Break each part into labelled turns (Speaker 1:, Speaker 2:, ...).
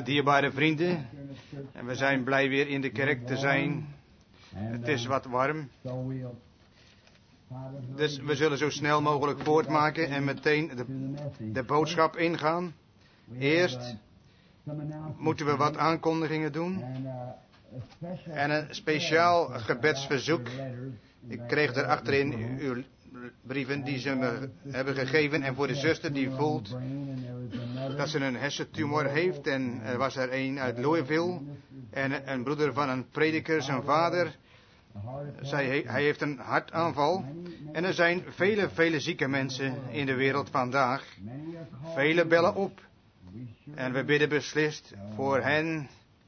Speaker 1: Onze dierbare vrienden, en we zijn blij weer in de kerk te zijn. Het is wat warm. Dus we zullen zo snel mogelijk voortmaken en meteen de boodschap ingaan. Eerst moeten we wat aankondigingen doen. En een speciaal gebedsverzoek. Ik kreeg er achterin uw brieven die ze me hebben gegeven. En voor de zuster die voelt dat ze een hersentumor heeft. En er was er een uit Louisville. En een broeder van een prediker, zijn vader. Hij heeft een hartaanval. En er zijn vele zieke mensen in de wereld vandaag. Vele bellen op. En we bidden beslist voor hen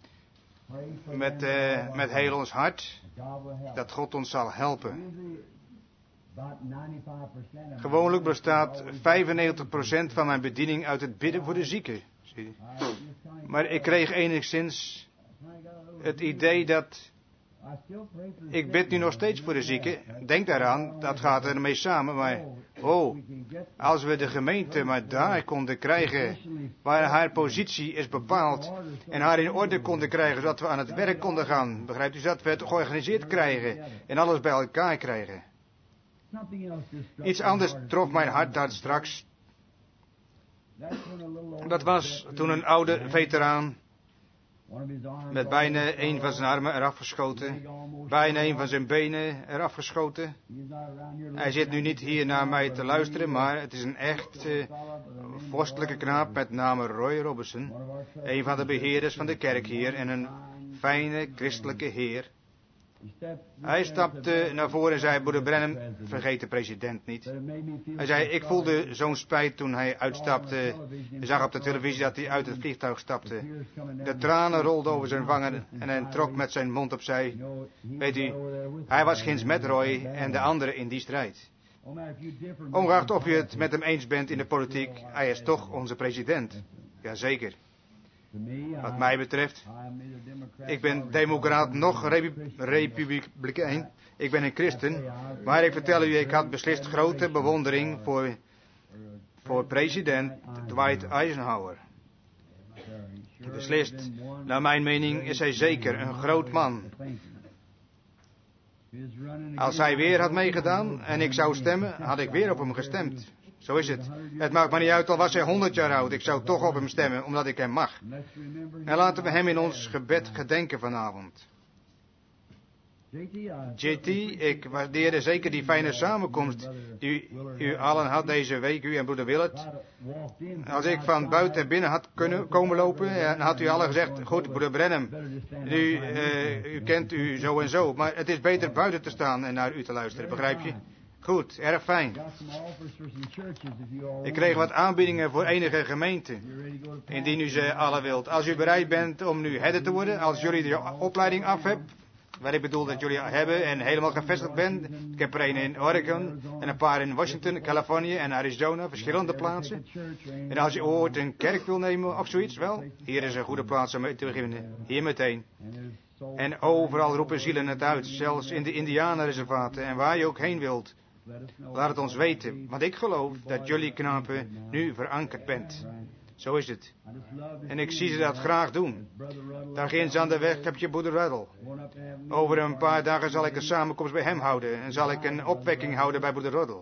Speaker 1: met heel ons hart, dat God ons zal helpen. Gewoonlijk bestaat 95% van mijn bediening uit het bidden voor de zieken. Maar ik kreeg enigszins het idee dat ik bid nu nog steeds voor de zieken. Denk daaraan, dat gaat ermee samen. Maar als we de gemeente maar daar konden krijgen, waar haar positie is bepaald, en haar in orde konden krijgen, zodat we aan het werk konden gaan. Begrijpt u dat? We het georganiseerd krijgen en alles bij elkaar krijgen. Iets anders trof mijn hart daar straks. Dat was toen een oude veteraan met bijna een van zijn armen eraf geschoten. Bijna een van zijn benen eraf geschoten. Hij zit nu niet hier naar mij te luisteren, maar het is een echt vorstelijke knaap met name Roy Robertson. Een van de beheerders van de kerk hier en een fijne christelijke heer. Hij stapte naar voren en zei, broeder Branham, vergeet de president niet. Hij zei, ik voelde zo'n spijt toen hij uitstapte. Hij zag op de televisie dat hij uit het vliegtuig stapte. De tranen rolden over zijn wangen en hij trok met zijn mond opzij. Weet u, hij was ginds met Roy en de anderen in die strijd. Ongeacht of je het met hem eens bent in de politiek, hij is toch onze president. Jazeker. Wat mij betreft, ik ben democraat nog republikein. Ik ben een christen. Maar ik vertel u, ik had beslist grote bewondering voor president Dwight Eisenhower. Beslist, naar mijn mening is hij zeker een groot man. Als hij weer had meegedaan en ik zou stemmen, had ik weer op hem gestemd. Zo is het. Het maakt me niet uit, al was hij 100 jaar oud. Ik zou toch op hem stemmen, omdat ik hem mag. En laten we hem in ons gebed gedenken vanavond. JT, ik waardeerde zeker die fijne samenkomst die u allen had deze week, u en broeder Willard. Als ik van buiten binnen had kunnen komen lopen, dan had u allen gezegd, goed, broeder Branham, u kent u zo en zo. Maar het is beter buiten te staan en naar u te luisteren, begrijp je? Goed, erg fijn. Ik kreeg wat aanbiedingen voor enige gemeenten, indien u ze alle wilt. Als u bereid bent om nu herder te worden, als jullie de opleiding af hebben, wat ik bedoel dat jullie hebben en helemaal gevestigd bent. Ik heb er een in Oregon en een paar in Washington, Californië en Arizona, verschillende plaatsen. En als je ooit een kerk wil nemen of zoiets, wel, hier is een goede plaats om mee te beginnen. Hier meteen. En overal roepen zielen het uit, zelfs in de Indianenreservaten en waar je ook heen wilt. Laat het ons weten, want ik geloof dat jullie knapen nu verankerd bent. Zo is het. En ik zie ze dat graag doen. Daar ginds aan de weg heb je broeder Ruddle. Over een paar dagen zal ik een samenkomst bij hem houden. En zal ik een opwekking houden bij broeder Ruddle.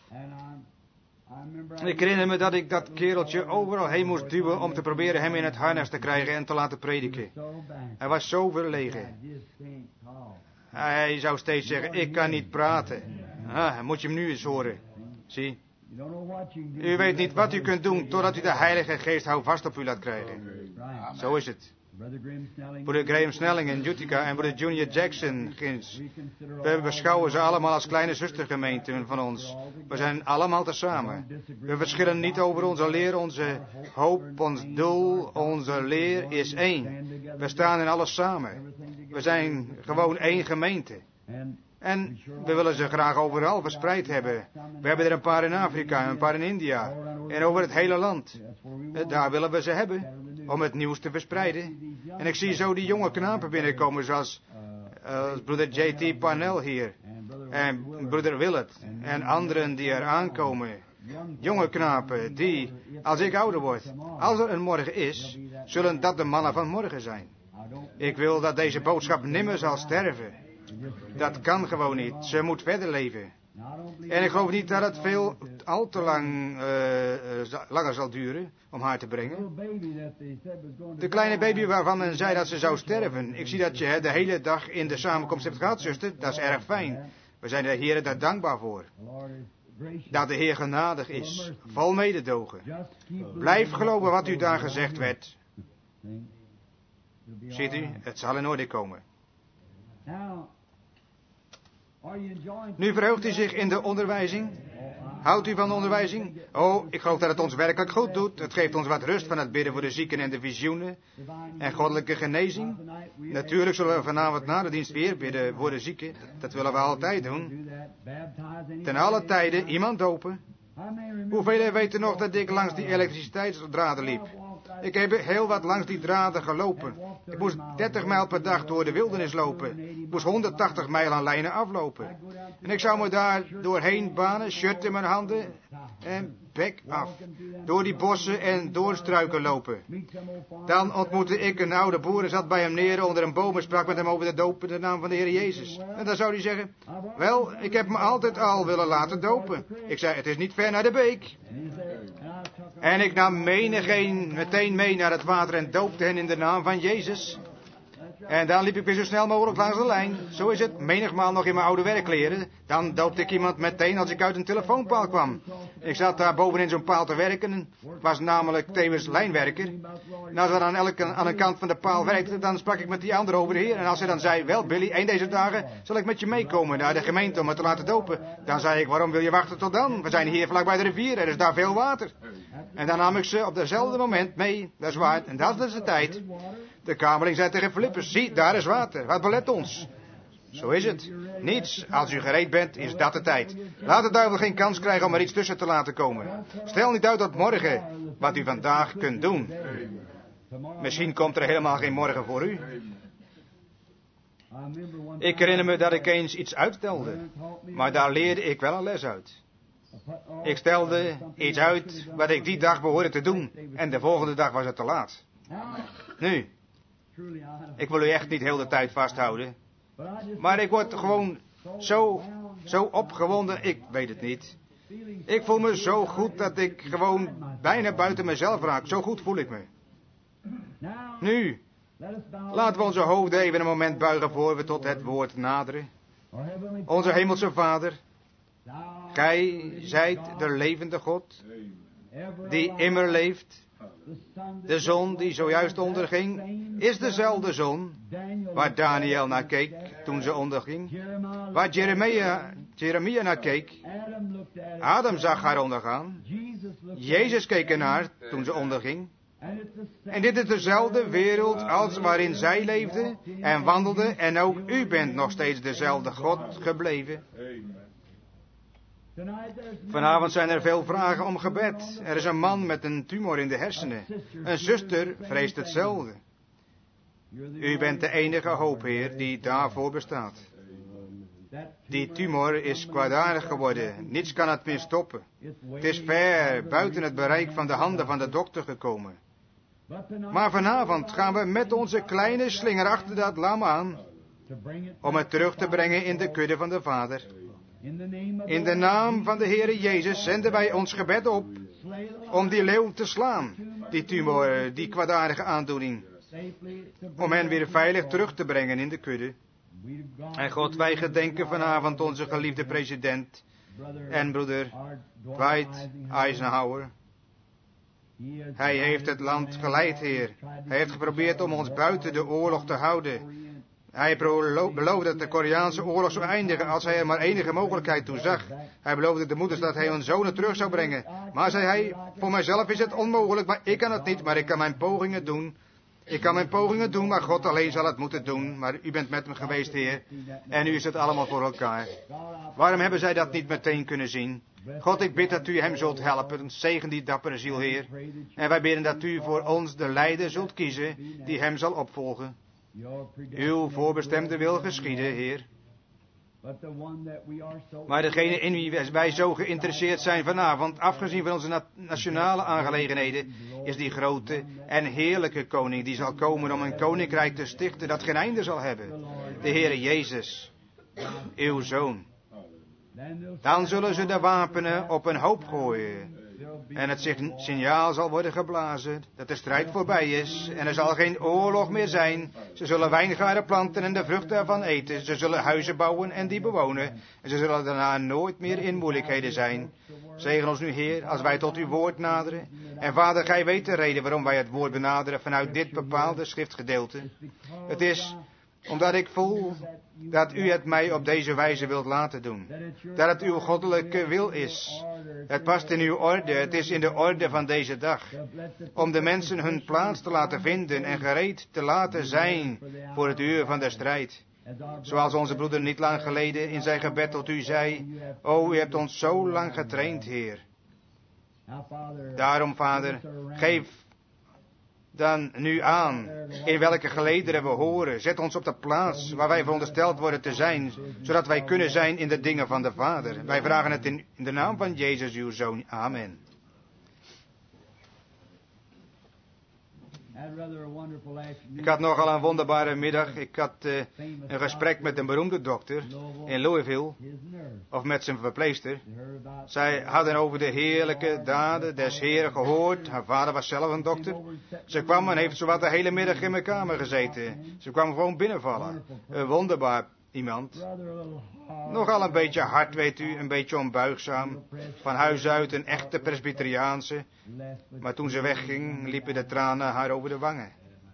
Speaker 1: Ik herinner me dat ik dat kereltje overal heen moest duwen om te proberen hem in het harnas te krijgen en te laten prediken. Hij was zo verlegen. Hij zou steeds zeggen, ik kan niet praten. Moet je hem nu eens horen. Zie. U weet niet wat u kunt doen totdat u de Heilige Geest houvast op u laat krijgen. Zo is het. Broeder Graham Snelling in Utica en broeder Junior Jackson ginds. We beschouwen ze allemaal als kleine zustergemeenten van ons. We zijn allemaal tezamen. We verschillen niet over onze leer, onze hoop, ons doel. Onze leer is één. We staan in alles samen. We zijn gewoon één gemeente. En we willen ze graag overal verspreid hebben. We hebben er een paar in Afrika, een paar in India. En over het hele land. Daar willen we ze hebben. Om het nieuws te verspreiden. En ik zie zo die jonge knapen binnenkomen. Zoals broeder J.T. Parnell hier. En broeder Willard. En anderen die er aankomen. jonge knapen die, als ik ouder word, als er een morgen is, zullen dat de mannen van morgen zijn. Ik wil dat deze boodschap nimmer zal sterven. Dat kan gewoon niet. Ze moet verder leven. En ik geloof niet dat het veel al te langer zal duren om haar te brengen. De kleine baby waarvan men zei dat ze zou sterven. Ik zie dat je de hele dag in de samenkomst hebt gehad, zuster. Dat is erg fijn. We zijn de Heer daar dankbaar voor. Dat de Heer genadig is. Vol mededogen. Blijf geloven wat u daar gezegd werd. Ziet u, het zal in orde komen. Nu verheugt u zich in de onderwijzing. Houdt u van de onderwijzing? Oh, ik geloof dat het ons werkelijk goed doet. Het geeft ons wat rust van het bidden voor de zieken en de visioenen. En goddelijke genezing. Natuurlijk zullen we vanavond na de dienst weer bidden voor de zieken. Dat willen we altijd doen. Ten alle tijden iemand dopen. Hoeveel weten nog dat ik langs die elektriciteitsdraden liep? Ik heb heel wat langs die draden gelopen. Ik moest 30 mijl per dag door de wildernis lopen. Ik moest 180 mijl aan lijnen aflopen. En ik zou me daar doorheen banen, shirt in mijn handen en bek af. Door die bossen en doornstruiken lopen. Dan ontmoette ik een oude boer en zat bij hem neer onder een boom en sprak met hem over de doop in de naam van de Heer Jezus. En dan zou hij zeggen, wel, ik heb me altijd al willen laten dopen. Ik zei, het is niet ver naar de beek. En ik nam menigeen meteen mee naar het water en doopte hen in de naam van Jezus. En dan liep ik weer zo snel mogelijk langs de lijn. Zo is het, menigmaal nog in mijn oude werkkleren. Dan doopte ik iemand meteen als ik uit een telefoonpaal kwam. Ik zat daar bovenin zo'n paal te werken. Was namelijk tevens lijnwerker. En als we aan een kant van de paal werkten, dan sprak ik met die andere over de Heer. En als hij dan zei, wel Billy, een deze dagen zal ik met je meekomen naar de gemeente om me te laten dopen. Dan zei ik, waarom wil je wachten tot dan? We zijn hier vlak bij de rivier, er is daar veel water. En dan nam ik ze op dezelfde moment mee. Dat is waar, en dat is de tijd. De kamerling zei tegen Filippus, zie, daar is water. Wat belet ons? Zo is het. Niets. Als u gereed bent, is dat de tijd. Laat de duivel geen kans krijgen om er iets tussen te laten komen. Stel niet uit tot morgen wat u vandaag kunt doen. Misschien komt er helemaal geen morgen voor u. Ik herinner me dat ik eens iets uitstelde. Maar daar leerde ik wel een les uit. Ik stelde iets uit wat ik die dag behoorde te doen. En de volgende dag was het te laat. Nu, ik wil u echt niet heel de tijd vasthouden. Maar ik word gewoon zo opgewonden, ik weet het niet. Ik voel me zo goed dat ik gewoon bijna buiten mezelf raak. Zo goed voel ik me. Nu, laten we onze hoofden even een moment buigen voor we tot het woord naderen. Onze hemelse Vader, gij zijt de levende God, die immer leeft. De zon die zojuist onderging, is dezelfde zon waar Daniel naar keek toen ze onderging. Waar Jeremia naar keek. Adam zag haar ondergaan. Jezus keek ernaar toen ze onderging. En dit is dezelfde wereld als waarin zij leefde en wandelde. En ook u bent nog steeds dezelfde God gebleven. Vanavond zijn er veel vragen om gebed. Er is een man met een tumor in de hersenen. Een zuster vreest hetzelfde. U bent de enige hoop, Heer, die daarvoor bestaat. Die tumor is kwaadaardig geworden. Niets kan het meer stoppen. Het is ver buiten het bereik van de handen van de dokter gekomen. Maar vanavond gaan we met onze kleine slinger achter dat lam aan, om het terug te brengen in de kudde van de Vader. In de naam van de Heere Jezus zenden wij ons gebed op om die leeuw te slaan, die tumor, die kwaadaardige aandoening, om hen weer veilig terug te brengen in de kudde. En God, wij gedenken vanavond onze geliefde president en broeder Dwight Eisenhower. Hij heeft het land geleid, Heer. Hij heeft geprobeerd om ons buiten de oorlog te houden. Hij beloofde dat de Koreaanse oorlog zou eindigen als hij er maar enige mogelijkheid toe zag. Hij beloofde de moeders dat hij hun zonen terug zou brengen. Maar zei hij, voor mijzelf is het onmogelijk, maar ik kan het niet, maar ik kan mijn pogingen doen. Ik kan mijn pogingen doen, maar God alleen zal het moeten doen. Maar u bent met hem geweest, Heer. En nu is het allemaal voor elkaar. Waarom hebben zij dat niet meteen kunnen zien? God, ik bid dat u hem zult helpen. Zegen die dappere ziel, Heer. En wij bidden dat u voor ons de leider zult kiezen die hem zal opvolgen. Uw voorbestemde wil geschieden, Heer. Maar degene in wie wij zo geïnteresseerd zijn vanavond, afgezien van onze nationale aangelegenheden, is die grote en heerlijke koning die zal komen om een koninkrijk te stichten dat geen einde zal hebben. De Heere Jezus, uw Zoon. Dan zullen ze de wapenen op een hoop gooien. En het signaal zal worden geblazen dat de strijd voorbij is. En er zal geen oorlog meer zijn. Ze zullen wijngaren planten en de vruchten ervan eten. Ze zullen huizen bouwen en die bewonen. En ze zullen daarna nooit meer in moeilijkheden zijn. Zegen ons nu, Heer, als wij tot uw woord naderen. En Vader, gij weet de reden waarom wij het woord benaderen vanuit dit bepaalde schriftgedeelte. Het is omdat ik voel dat u het mij op deze wijze wilt laten doen. Dat het uw goddelijke wil is. Het past in uw orde, het is in de orde van deze dag. Om de mensen hun plaats te laten vinden en gereed te laten zijn voor het uur van de strijd. Zoals onze broeder niet lang geleden in zijn gebed tot u zei: O, u hebt ons zo lang getraind, Heer. Daarom, Vader, geef dan nu aan in welke gelederen we horen. Zet ons op de plaats waar wij verondersteld worden te zijn, zodat wij kunnen zijn in de dingen van de Vader. Wij vragen het in de naam van Jezus, uw Zoon. Amen. Ik had nogal een wonderbare middag. Ik had een gesprek met een beroemde dokter in Louisville, of met zijn verpleegster. Zij hadden over de heerlijke daden des Heeren gehoord. Haar vader was zelf een dokter. Ze kwam en heeft zowat de hele middag in mijn kamer gezeten. Ze kwam gewoon binnenvallen. Een wonderbaar iemand. Nogal een beetje hard, weet u, een beetje onbuigzaam. Van huis uit een echte presbyteriaanse. Maar toen ze wegging, liepen de tranen haar over de wangen.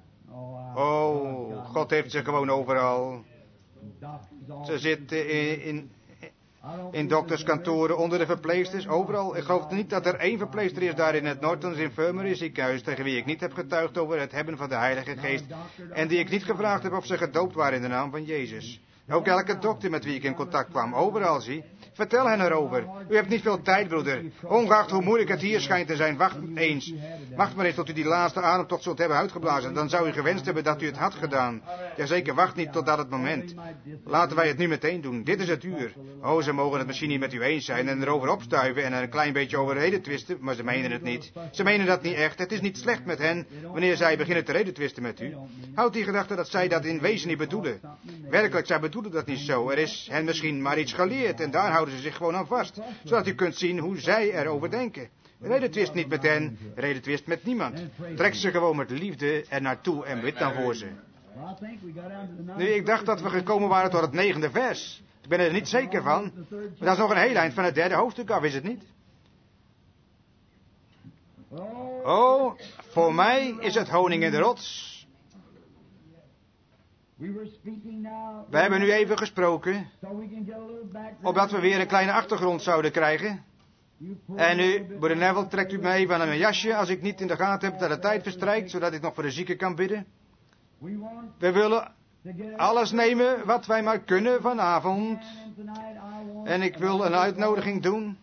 Speaker 1: Oh, God heeft ze gewoon overal. Ze zit in dokterskantoren onder de verpleegsters, overal. Ik geloof niet dat er één verpleegster is daar in het Nortons Infirmary ziekenhuis, tegen wie ik niet heb getuigd over het hebben van de Heilige Geest, en die ik niet gevraagd heb of ze gedoopt waren in de naam van Jezus. Ook elke dokter met wie ik in contact kwam, overal zie. Vertel hen erover. U hebt niet veel tijd, broeder. Ongeacht hoe moeilijk het hier schijnt te zijn, wacht eens. Wacht maar eens tot u die laatste ademtocht zult hebben uitgeblazen. Dan zou u gewenst hebben dat u het had gedaan. Jazeker, wacht niet tot dat het moment. Laten wij het nu meteen doen. Dit is het uur. Oh, ze mogen het misschien niet met u eens zijn en erover opstuiven en er een klein beetje over redetwisten, maar ze menen het niet. Ze menen dat niet echt. Het is niet slecht met hen wanneer zij beginnen te redetwisten met u. Houd die gedachte dat zij dat in wezen niet bedoelen. Werkelijk, zij bedoelen dat niet zo. Er is hen misschien maar iets geleerd en daar houden ze zich gewoon aan vast, zodat u kunt zien hoe zij erover denken. Redetwist niet met hen, redetwist met niemand. Trek ze gewoon met liefde er naartoe en bid dan voor ze. Nu, ik dacht dat we gekomen waren tot het 9e vers. Ik ben er niet zeker van. Maar dat is nog een heel eind van het 3e hoofdstuk af, is het niet? Oh, voor mij is het honing in de rots. We hebben nu even gesproken, opdat we weer een kleine achtergrond zouden krijgen. En nu, broeder Neville, trekt u me even aan mijn jasje als ik niet in de gaten heb dat de tijd verstrijkt, zodat ik nog voor de zieken kan bidden. We willen alles nemen wat wij maar kunnen vanavond. En ik wil een uitnodiging doen.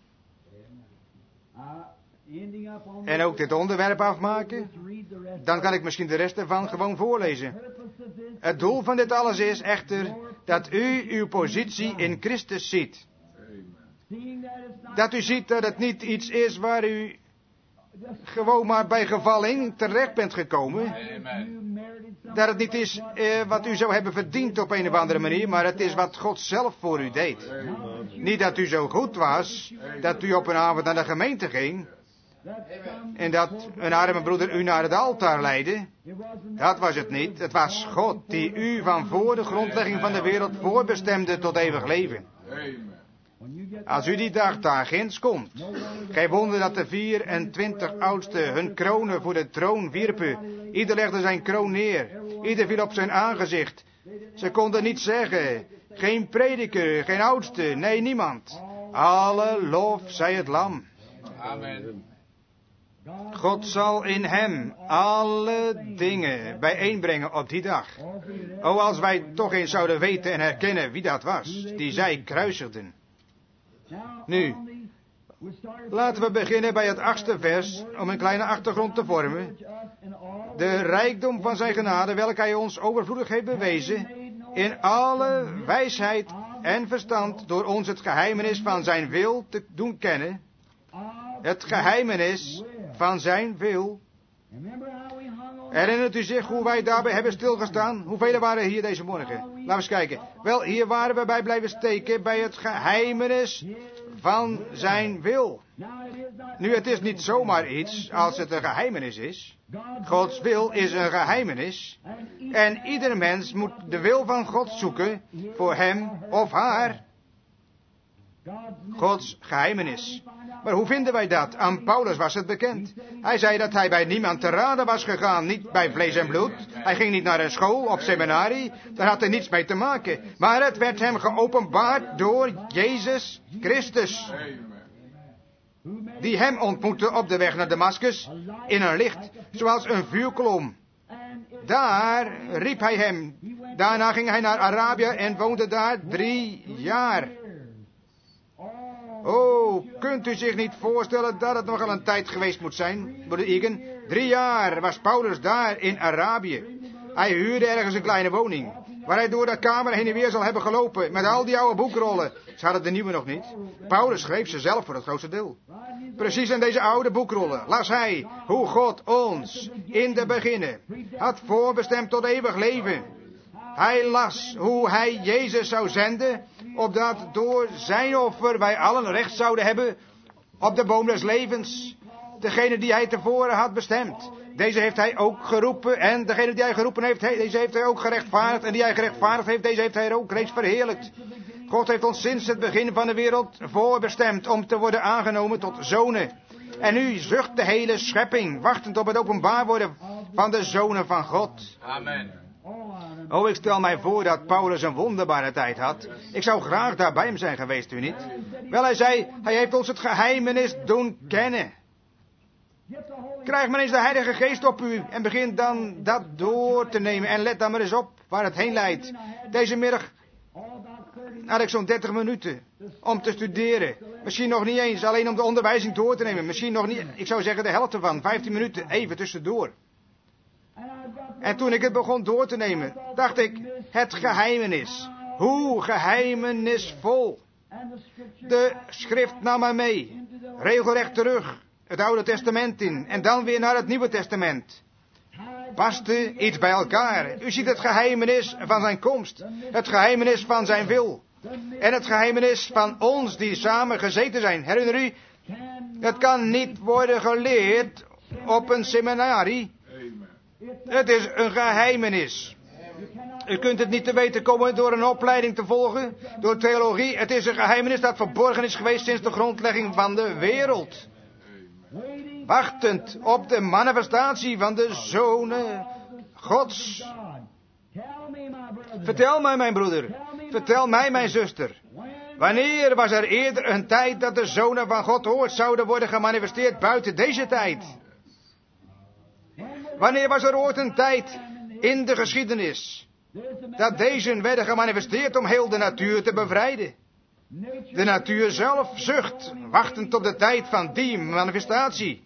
Speaker 1: En ook dit onderwerp afmaken. Dan kan ik misschien de rest ervan gewoon voorlezen. Het doel van dit alles is echter dat u uw positie in Christus ziet. Dat u ziet dat het niet iets is waar u gewoon maar bij gevalling terecht bent gekomen. Dat het niet is wat u zou hebben verdiend op een of andere manier, maar het is wat God zelf voor u deed. Niet dat u zo goed was, dat u op een avond naar de gemeente ging en dat een arme broeder u naar het altaar leidde. Dat was het niet. Het was God die u van voor de grondlegging van de wereld voorbestemde tot eeuwig leven. Als u die dag daar ginds komt, geen wonder dat de 24 oudsten hun kronen voor de troon wierpen. Ieder legde zijn kroon neer. Ieder viel op zijn aangezicht. Ze konden niet zeggen, geen prediker, geen oudste, nee, niemand. Alle lof zij het lam.
Speaker 2: Amen.
Speaker 1: God zal in hem alle dingen bijeenbrengen op die dag. O, als wij toch eens zouden weten en herkennen wie dat was, die zij kruisigden. Nu, laten we beginnen bij het 8e vers, om een kleine achtergrond te vormen. De rijkdom van zijn genade, welke hij ons overvloedig heeft bewezen, in alle wijsheid en verstand door ons het geheimenis van zijn wil te doen kennen. Het geheimenis van zijn wil. Herinnert u zich hoe wij daarbij hebben stilgestaan? Hoeveel waren hier deze morgen? Laten we eens kijken. Wel, hier waren we bij blijven steken bij het geheimenis van zijn wil. Nu, het is niet zomaar iets als het een geheimenis is. Gods wil is een geheimenis. En ieder mens moet de wil van God zoeken voor hem of haar. Gods geheimenis. Maar hoe vinden wij dat? Aan Paulus was het bekend. Hij zei dat hij bij niemand te raden was gegaan, niet bij vlees en bloed. Hij ging niet naar een school of seminarie, daar had hij niets mee te maken. Maar het werd hem geopenbaard door Jezus Christus. Die hem ontmoette op de weg naar Damaskus, in een licht, zoals een vuurkolom. Daar riep hij hem. Daarna ging hij naar Arabië en woonde daar 3 jaar. Oh, kunt u zich niet voorstellen dat het nogal een tijd geweest moet zijn, broeder Egan? 3 jaar was Paulus daar in Arabië. Hij huurde ergens een kleine woning, waar hij door de kamer heen en weer zal hebben gelopen, met al die oude boekrollen. Ze hadden de nieuwe nog niet. Paulus schreef ze zelf voor het grootste deel. Precies in deze oude boekrollen las hij hoe God ons in de beginnen had voorbestemd tot eeuwig leven. Hij las hoe hij Jezus zou zenden, opdat door zijn offer wij allen recht zouden hebben op de boom des levens. Degene die hij tevoren had bestemd. Deze heeft hij ook geroepen en degene die hij geroepen heeft, deze heeft hij ook gerechtvaardigd. En die hij gerechtvaardigd heeft, deze heeft hij ook reeds verheerlijkt. God heeft ons sinds het begin van de wereld voorbestemd om te worden aangenomen tot zonen. En nu zucht de hele schepping, wachtend op het openbaar worden van de zonen van God.
Speaker 2: Amen.
Speaker 1: Oh, ik stel mij voor dat Paulus een wonderbare tijd had. Ik zou graag daar bij hem zijn geweest, u niet? Wel, hij zei, hij heeft ons het geheimenis doen kennen. Krijg maar eens de Heilige Geest op u en begin dan dat door te nemen. En let dan maar eens op waar het heen leidt. Deze middag had ik zo'n 30 minuten om te studeren. Misschien nog niet eens, alleen om de onderwijzing door te nemen. Misschien nog niet, ik zou zeggen de helft ervan, 15 minuten, even tussendoor. En toen ik het begon door te nemen, dacht ik, het geheimenis. Hoe geheimenisvol. De schrift nam mij mee, regelrecht terug, het Oude Testament in, en dan weer naar het Nieuwe Testament. Paste iets bij elkaar. U ziet het geheimenis van zijn komst, het geheimenis van zijn wil, en het geheimenis van ons die samen gezeten zijn. Herinner u, het kan niet worden geleerd op een seminarie. Het is een geheimenis. U kunt het niet te weten komen door een opleiding te volgen, door theologie. Het is een geheimenis dat verborgen is geweest sinds de grondlegging van de wereld. Wachtend op de manifestatie van de zonen Gods. Vertel mij, mijn broeder. Vertel mij, mijn zuster. Wanneer was er eerder een tijd dat de zonen van God ooit zouden worden gemanifesteerd buiten deze tijd? Wanneer was er ooit een tijd in de geschiedenis dat deze werden gemanifesteerd om heel de natuur te bevrijden? De natuur zelf zucht, wachtend op de tijd van die manifestatie.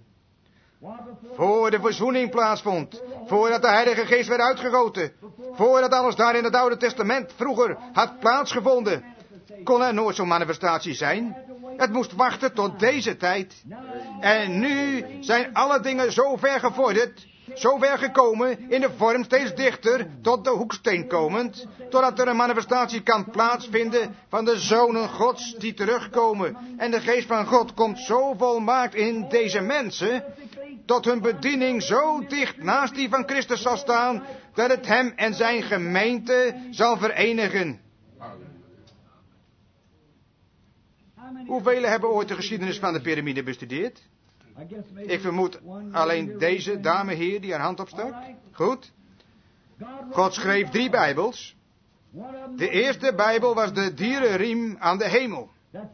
Speaker 1: Voor de verzoening plaatsvond, voordat de Heilige Geest werd uitgegoten, voordat alles daar in het Oude Testament vroeger had plaatsgevonden, kon er nooit zo'n manifestatie zijn. Het moest wachten tot deze tijd. En nu zijn alle dingen zo ver gevorderd, zo ver gekomen, in de vorm steeds dichter tot de hoeksteen komend, totdat er een manifestatie kan plaatsvinden van de zonen Gods die terugkomen. En de geest van God komt zo volmaakt in deze mensen, tot hun bediening zo dicht naast die van Christus zal staan, dat het hem en zijn gemeente zal verenigen. Hoeveel hebben ooit de geschiedenis van de piramide bestudeerd? Ik vermoed alleen deze dame hier die haar hand opstak. Goed. God schreef 3 Bijbels. De eerste Bijbel was de dierenriem aan de hemel.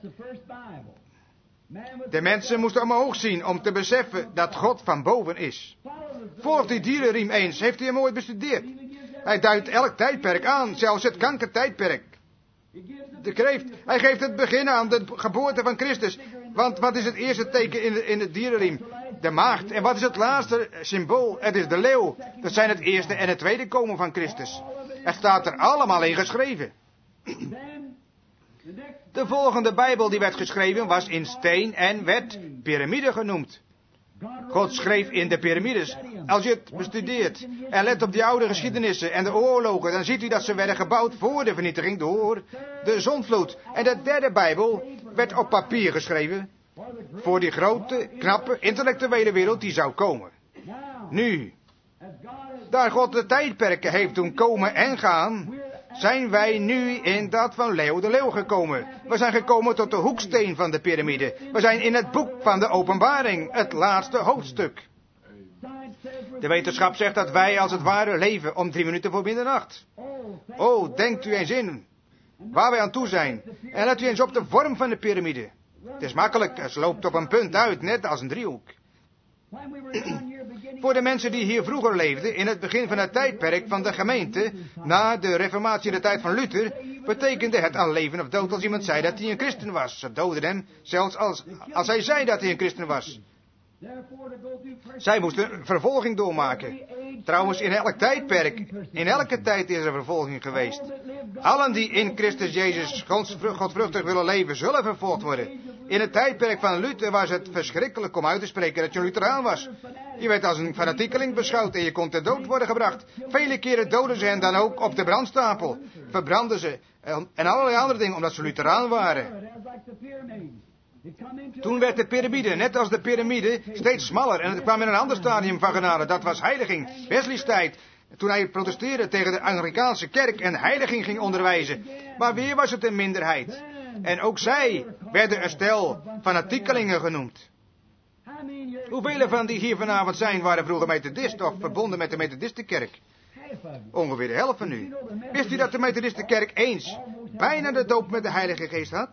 Speaker 1: De mensen moesten omhoog zien om te beseffen dat God van boven is. Volg die dierenriem eens. Heeft u hem ooit bestudeerd? Hij duidt elk tijdperk aan, zelfs het kankertijdperk. De kreeft, hij geeft het begin aan de geboorte van Christus. Want wat is het eerste teken in het dierenriem? De maagd. En wat is het laatste symbool? Het is de leeuw. Dat zijn het eerste en het tweede komen van Christus. Het staat er allemaal in geschreven. De volgende Bijbel die werd geschreven was in steen en werd piramide genoemd. God schreef in de piramides. Als je het bestudeert en let op die oude geschiedenissen en de oorlogen, dan ziet u dat ze werden gebouwd voor de vernietiging door de zondvloed. En de derde Bijbel werd op papier geschreven voor die grote, knappe, intellectuele wereld die zou komen. Nu, daar God de tijdperken heeft doen komen en gaan, zijn wij nu in dat van Leo de Leeuw gekomen. We zijn gekomen tot de hoeksteen van de piramide. We zijn in het boek van de Openbaring, het laatste hoofdstuk. De wetenschap zegt dat wij als het ware leven om 3 minuten voor middernacht. Oh, denkt u eens in waar wij aan toe zijn. En let u eens op de vorm van de piramide. Het is makkelijk, het loopt op een punt uit, net als een driehoek. Voor de mensen die hier vroeger leefden, in het begin van het tijdperk van de gemeente, na de reformatie in de tijd van Luther, betekende het al leven of dood als iemand zei dat hij een christen was. Ze doden hem, zelfs als hij zei dat hij een christen was. Zij moesten vervolging doormaken. Trouwens, in elk tijdperk, in elke tijd is er vervolging geweest. Allen die in Christus Jezus godvruchtig willen leven, zullen vervolgd worden. In het tijdperk van Luther was het verschrikkelijk om uit te spreken dat je een Lutheraan was. Je werd als een fanatiekeling beschouwd en je kon ter dood worden gebracht. Vele keren doden ze hen dan ook op de brandstapel. Verbrandden ze en allerlei andere dingen omdat ze Lutheraan waren. Toen werd de piramide, net als de piramide, steeds smaller en het kwam in een ander stadium van genade. Dat was heiliging. Wesley's tijd. Toen hij protesteerde tegen de Anglicaanse kerk en heiliging ging onderwijzen. Maar weer was het een minderheid. En ook zij werden een stel fanatiekelingen genoemd. Hoeveel van die hier vanavond zijn waren vroeger methodist of verbonden met de Methodistenkerk? Ongeveer de helft van u. Wist u dat de Methodistenkerk eens bijna de doop met de Heilige Geest had?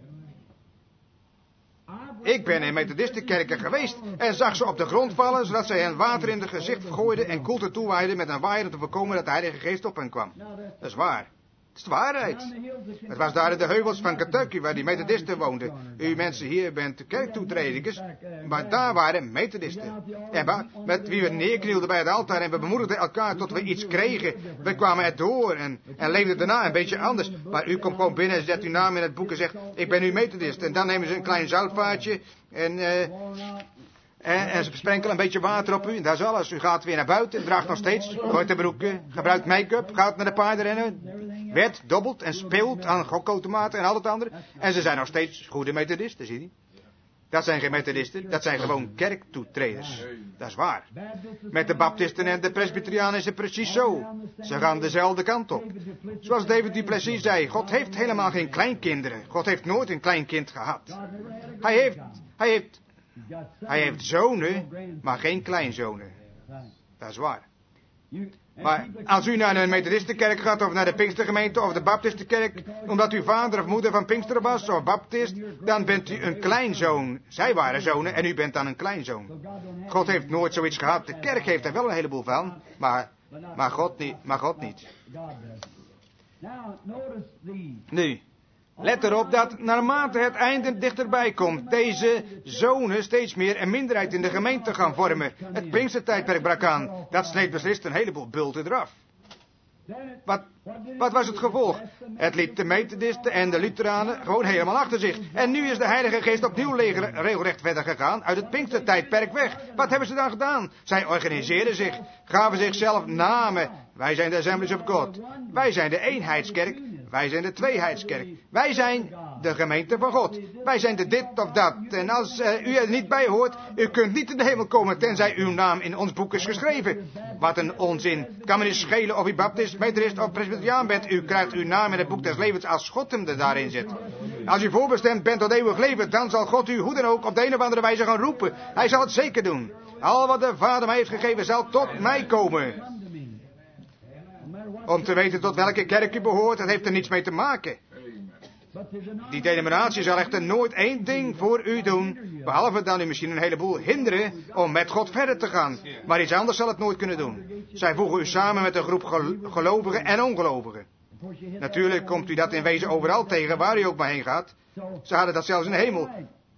Speaker 1: Ik ben in Methodistenkerken geweest en zag ze op de grond vallen, zodat zij hen water in het gezicht gooiden en koelte toewaaiden met een waaier om te voorkomen dat de Heilige Geest op hen kwam. Dat is waar. Het is de waarheid. Het was daar in de heuvels van Kentucky waar die Methodisten woonden. U mensen hier bent kerktoetreders, maar daar waren Methodisten. En met wie we neerknielden bij het altaar en we bemoedigden elkaar tot we iets kregen. We kwamen er door en leefden daarna een beetje anders. Maar u komt gewoon binnen en zet uw naam in het boek en zegt, ik ben nu Methodist. En dan nemen ze een klein zoutvaatje en ze sprenkelen een beetje water op u. En dat is alles. U gaat weer naar buiten, draagt nog steeds korte broeken, gebruikt make-up, gaat naar de paardenrennen. Werd, dobbelt en speelt aan gokautomaten en al het andere. En ze zijn nog steeds goede Methodisten, zie je. Dat zijn geen Methodisten, dat zijn gewoon kerktoetreders. Dat is waar. Met de Baptisten en de Presbyterianen is het precies zo. Ze gaan dezelfde kant op. Zoals David Duplessis zei, God heeft helemaal geen kleinkinderen. God heeft nooit een kleinkind gehad. Hij heeft zonen, maar geen kleinzonen. Dat is waar. Maar als u naar een Methodistenkerk gaat of naar de Pinkstergemeente of de Baptistenkerk, omdat uw vader of moeder van Pinkster was of Baptist, dan bent u een kleinzoon. Zij waren zonen en u bent dan een kleinzoon. God heeft nooit zoiets gehad. De kerk heeft er wel een heleboel van, maar God niet. Nu, let erop dat naarmate het einde dichterbij komt, deze zonen steeds meer een minderheid in de gemeente gaan vormen. Het Pinkstertijdperk brak aan. Dat sneed beslist een heleboel bulten eraf. Wat was het gevolg? Het liet de Methodisten en de Lutheranen gewoon helemaal achter zich. En nu is de Heilige Geest opnieuw regelrecht verder gegaan uit het Pinkstertijdperk weg. Wat hebben ze dan gedaan? Zij organiseerden zich, gaven zichzelf namen. Wij zijn de Assemblies of God. Wij zijn de eenheidskerk. Wij zijn de tweeheidskerk. Wij zijn de gemeente van God. Wij zijn de dit of dat. En als u er niet bij hoort, u kunt niet in de hemel komen tenzij uw naam in ons boek is geschreven. Wat een onzin. Het kan me niet schelen of u Baptist, Methodist of Presbyteriaan bent. U krijgt uw naam in het boek des levens als God hem er daarin zet. Als u voorbestemd bent tot eeuwig leven, dan zal God u hoe dan ook op de een of andere wijze gaan roepen. Hij zal het zeker doen. Al wat de Vader mij heeft gegeven zal tot mij komen. Om te weten tot welke kerk u behoort, dat heeft er niets mee te maken. Die denominatie zal echter nooit één ding voor u doen, behalve dan u misschien een heleboel hinderen om met God verder te gaan. Maar iets anders zal het nooit kunnen doen. Zij voegen u samen met een groep gelovigen en ongelovigen. Natuurlijk komt u dat in wezen overal tegen, waar u ook maar heen gaat. Ze hadden dat zelfs in de hemel.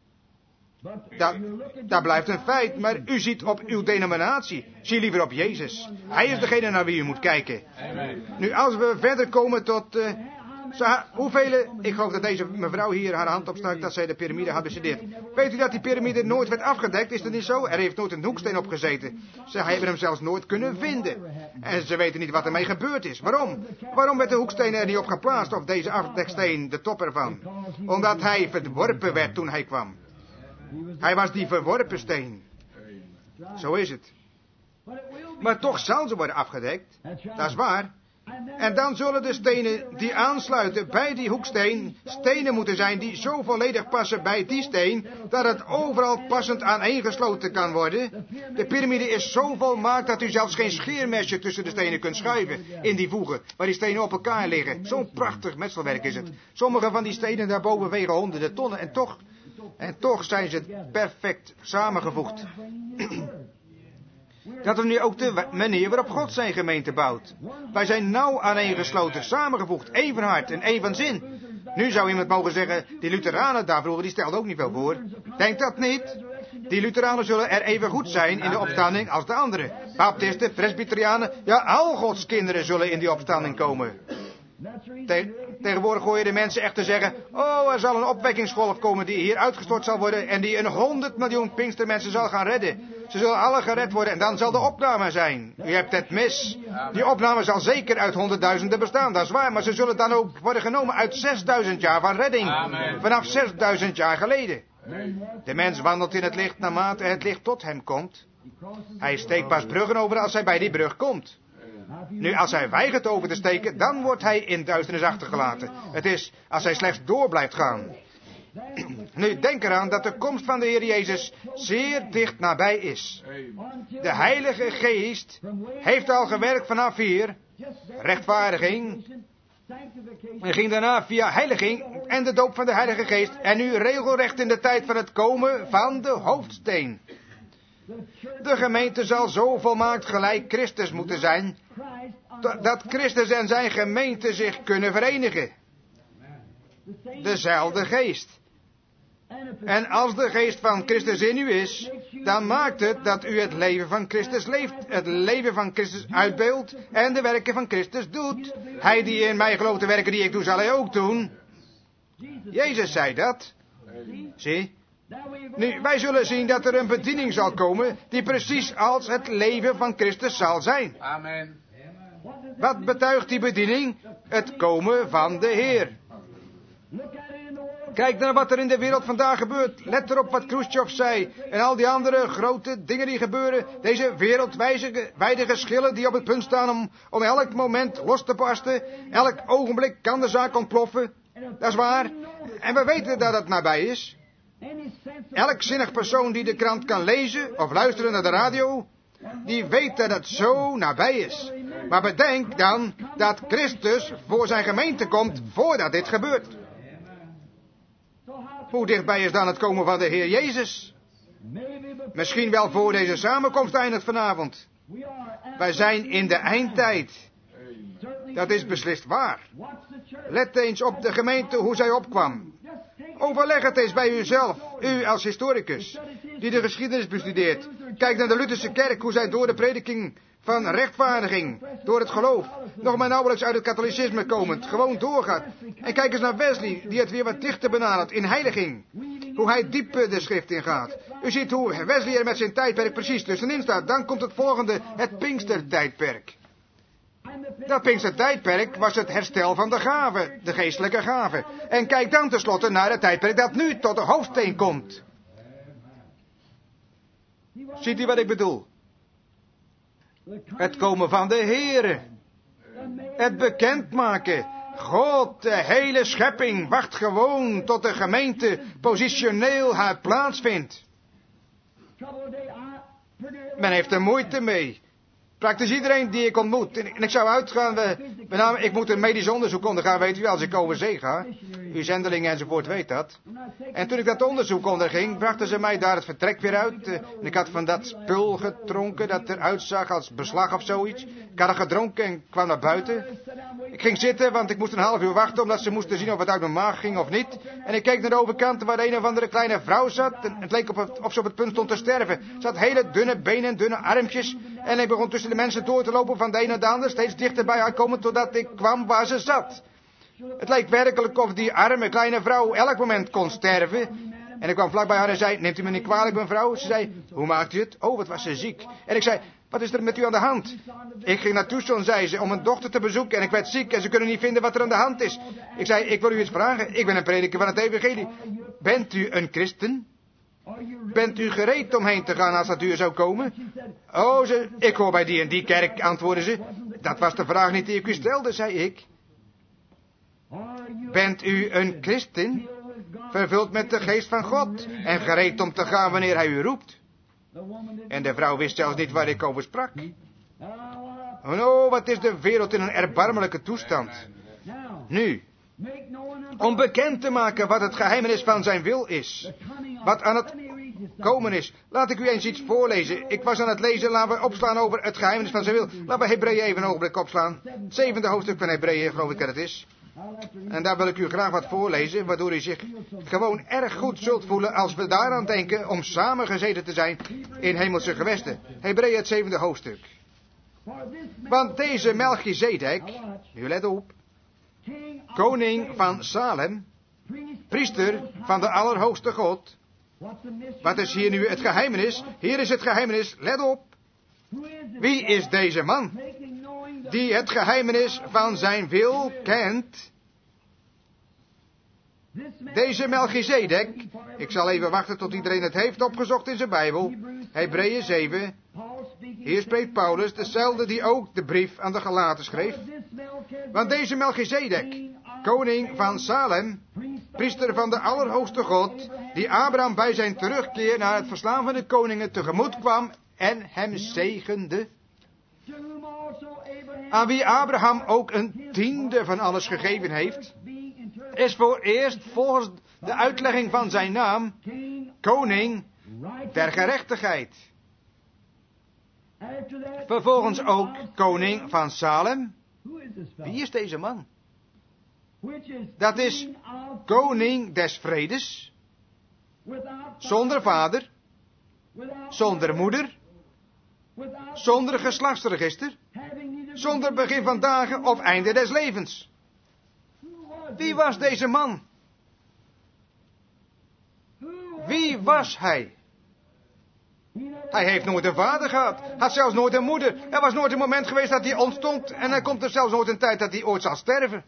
Speaker 1: Dat blijft een feit, maar u ziet op uw denominatie. Zie liever op Jezus. Hij is degene naar wie u moet kijken. Nu, als we verder komen tot Hoeveel, ik geloof dat deze mevrouw hier haar hand opstak dat zij de piramide had bestudeerd. Weet u dat die piramide nooit werd afgedekt? Is dat niet zo? Er heeft nooit een hoeksteen op gezeten. Ze hebben hem zelfs nooit kunnen vinden. En ze weten niet wat ermee gebeurd is. Waarom? Waarom werd de hoeksteen er niet op geplaatst, of deze afdeksteen, de top ervan? Omdat hij verworpen werd toen hij kwam. Hij was die verworpen steen. Zo is het. Maar toch zal ze worden afgedekt. Dat is waar. En dan zullen de stenen die aansluiten bij die hoeksteen stenen moeten zijn die zo volledig passen bij die steen, dat het overal passend aaneengesloten kan worden. De piramide is zo volmaakt dat u zelfs geen scheermesje tussen de stenen kunt schuiven in die voegen, waar die stenen op elkaar liggen. Zo'n prachtig metselwerk is het. Sommige van die stenen daarboven wegen honderden tonnen en toch zijn ze perfect samengevoegd. Dat is nu ook de manier waarop God zijn gemeente bouwt. Wij zijn nauw aaneengesloten, samengevoegd, even hard en even zin. Nu zou iemand mogen zeggen, die Lutheranen daar vroeger, die stelden ook niet veel voor. Denk dat niet. Die Lutheranen zullen er even goed zijn in de opstanding als de anderen. Baptisten, Presbyterianen, ja, al Gods kinderen zullen in die opstanding komen. Tegenwoordig gooien de mensen echt te zeggen, oh, er zal een opwekkingsgolf komen die hier uitgestort zal worden en die een 100 miljoen Pinkstermensen zal gaan redden. Ze zullen alle gered worden en dan zal de opname zijn. U hebt het mis. Die opname zal zeker uit honderdduizenden bestaan, dat is waar, maar ze zullen dan ook worden genomen uit 6000 jaar van redding. Amen. Vanaf 6000 jaar geleden. De mens wandelt in het licht naarmate het licht tot hem komt. Hij steekt pas bruggen over als hij bij die brug komt. Nu, als hij weigert over te steken, dan wordt hij in duisternis achtergelaten. Het is als hij slechts door blijft gaan. Nu, denk eraan dat de komst van de Heer Jezus zeer dicht nabij is. De Heilige Geest heeft al gewerkt vanaf hier, rechtvaardiging. En ging daarna via heiliging en de doop van de Heilige Geest. En nu regelrecht in de tijd van het komen van de hoofdsteen. De gemeente zal zo volmaakt gelijk Christus moeten zijn, dat Christus en zijn gemeente zich kunnen verenigen. Dezelfde geest. En als de geest van Christus in u is, dan maakt het dat u het leven van Christus leeft, het leven van Christus uitbeeldt en de werken van Christus doet. Hij die in mij gelooft, de werken die ik doe, zal hij ook doen. Jezus zei dat. Zie? Nu, wij zullen zien dat er een bediening zal komen die precies als het leven van Christus zal zijn.
Speaker 2: Amen.
Speaker 1: Wat betuigt die bediening? Het komen van de Heer. Kijk naar wat er in de wereld vandaag gebeurt. Let erop wat Khrushchev zei. En al die andere grote dingen die gebeuren. Deze wereldwijde geschillen die op het punt staan om elk moment los te barsten. Elk ogenblik kan de zaak ontploffen. Dat is waar. En we weten dat het nabij is. Elk zinnig persoon die de krant kan lezen of luisteren naar de radio, die weet dat het zo nabij is. Maar bedenk dan dat Christus voor zijn gemeente komt voordat dit gebeurt. Hoe dichtbij is dan het komen van de Heer Jezus? Misschien wel voor deze samenkomst eindigt vanavond. Wij zijn in de eindtijd. Dat is beslist waar. Let eens op de gemeente hoe zij opkwam. Overleg het eens bij uzelf, u als historicus, die de geschiedenis bestudeert. Kijk naar de Lutherse kerk, hoe zij door de prediking van rechtvaardiging, door het geloof, nog maar nauwelijks uit het katholicisme komend, gewoon doorgaat. En kijk eens naar Wesley, die het weer wat dichter benadert in heiliging. Hoe hij diep de schrift ingaat. U ziet hoe Wesley er met zijn tijdperk precies tussenin staat. Dan komt het volgende, het Pinkstertijdperk. Dat Pinkstertijdperk was het herstel van de gaven, de geestelijke gaven. En kijk dan tenslotte naar het tijdperk dat nu tot de hoofdsteen komt. Ziet u wat ik bedoel? Het komen van de Heere. Het bekendmaken. God, de hele schepping, wacht gewoon tot de gemeente positioneel haar plaats vindt. Men heeft er moeite mee. Praktisch iedereen die ik ontmoet. En ik zou uitgaan, ik moet een medisch onderzoek ondergaan, weet u wel, als ik over zee ga. Uw zendelingen enzovoort weet dat. En toen ik dat onderzoek onderging, brachten ze mij daar het vertrek weer uit. En ik had van dat spul gedronken dat eruit zag als beslag of zoiets. Ik had er gedronken en kwam naar buiten. Ik ging zitten, want ik moest een half uur wachten, omdat ze moesten zien of het uit mijn maag ging of niet. En ik keek naar de overkant waar de een of andere kleine vrouw zat. En het leek of ze op het punt stond te sterven. Ze had hele dunne benen en dunne armpjes. En ik begon tussen de mensen door te lopen van de een naar de ander, steeds dichterbij haar komen totdat ik kwam waar ze zat. Het lijkt werkelijk of die arme kleine vrouw elk moment kon sterven. En ik kwam vlak bij haar en zei, neemt u me niet kwalijk, mevrouw? Ze zei, hoe maakt u het? Oh, wat was ze ziek. En ik zei, wat is er met u aan de hand? Ik ging naar Tucson, zei ze, om een dochter te bezoeken. En ik werd ziek en ze kunnen niet vinden wat er aan de hand is. Ik zei, ik wil u iets vragen. Ik ben een prediker van het evangelie. Bent u een christen? Bent u gereed om heen te gaan als dat u er zou komen? Oh, ik hoor bij die en die kerk, antwoordde ze. Dat was de vraag niet die ik u stelde, zei ik. Bent u een christen? Vervuld met de geest van God en gereed om te gaan wanneer hij u roept. En de vrouw wist zelfs niet waar ik over sprak. Oh, wat is de wereld in een erbarmelijke toestand. Nu, om bekend te maken wat het geheimenis van zijn wil is. Wat aan het komen is. Laat ik u eens iets voorlezen. Ik was aan het lezen, laten we opslaan over het geheimenis van zijn wil. Laten we Hebreeën even een ogenblik opslaan. Het 7e hoofdstuk van Hebreeën, geloof ik dat het is. En daar wil ik u graag wat voorlezen, waardoor u zich gewoon erg goed zult voelen als we daaraan denken om samen gezeten te zijn in hemelse gewesten. Hebreeën het 7e hoofdstuk. Want deze Melchizedek, u let op, koning van Salem, priester van de Allerhoogste God. Wat is hier nu het geheimenis? Hier is het geheimenis, let op. Wie is deze man die het geheimenis van zijn wil kent? Deze Melchizedek, ik zal even wachten tot iedereen het heeft opgezocht in zijn Bijbel. Hebreeën 7. Hier spreekt Paulus, dezelfde die ook de brief aan de Galaten schreef. Want deze Melchizedek, koning van Salem, priester van de Allerhoogste God, die Abraham bij zijn terugkeer naar het verslaan van de koningen tegemoet kwam en hem zegende, aan wie Abraham ook een tiende van alles gegeven heeft, is voor eerst volgens de uitlegging van zijn naam koning der gerechtigheid. Vervolgens ook koning van Salem. Wie is deze man? Dat is koning des vredes, zonder vader, zonder moeder, zonder geslachtsregister, zonder begin van dagen of einde des levens. Wie was deze man? Wie was hij? Hij heeft nooit een vader gehad, had zelfs nooit een moeder. Er was nooit een moment geweest dat hij ontstond en er komt er zelfs nooit een tijd dat hij ooit zal sterven.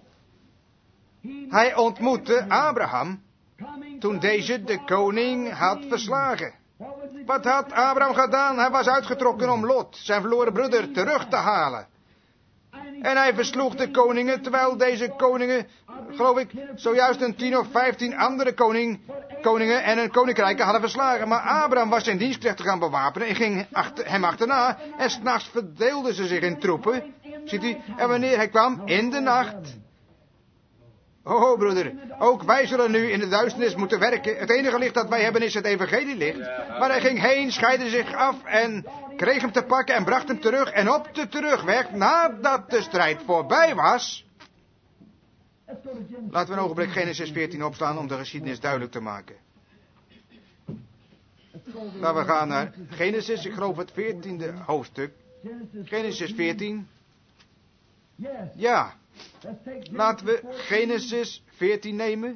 Speaker 1: Hij ontmoette Abraham toen deze de koning had verslagen. Wat had Abraham gedaan? Hij was uitgetrokken om Lot, zijn verloren broeder, terug te halen. En hij versloeg de koningen, terwijl deze koningen, geloof ik, zojuist een 10 of 15 andere koningen en hun koninkrijken hadden verslagen. Maar Abraham was zijn dienstknechten gaan bewapenen en ging hem achterna. En 's nachts verdeelden ze zich in troepen. Ziet u? En wanneer hij kwam? In de nacht. Oh, broeder, ook wij zullen nu in de duisternis moeten werken. Het enige licht dat wij hebben is het evangelielicht. Maar hij ging heen, scheidde zich af en kreeg hem te pakken en bracht hem terug. En op de terugweg, nadat de strijd voorbij was. Laten we een ogenblik Genesis 14 opslaan om de geschiedenis duidelijk te maken. Nou, we gaan naar Genesis, ik geloof het 14e hoofdstuk. Genesis 14. Ja. Laten we Genesis 14 nemen.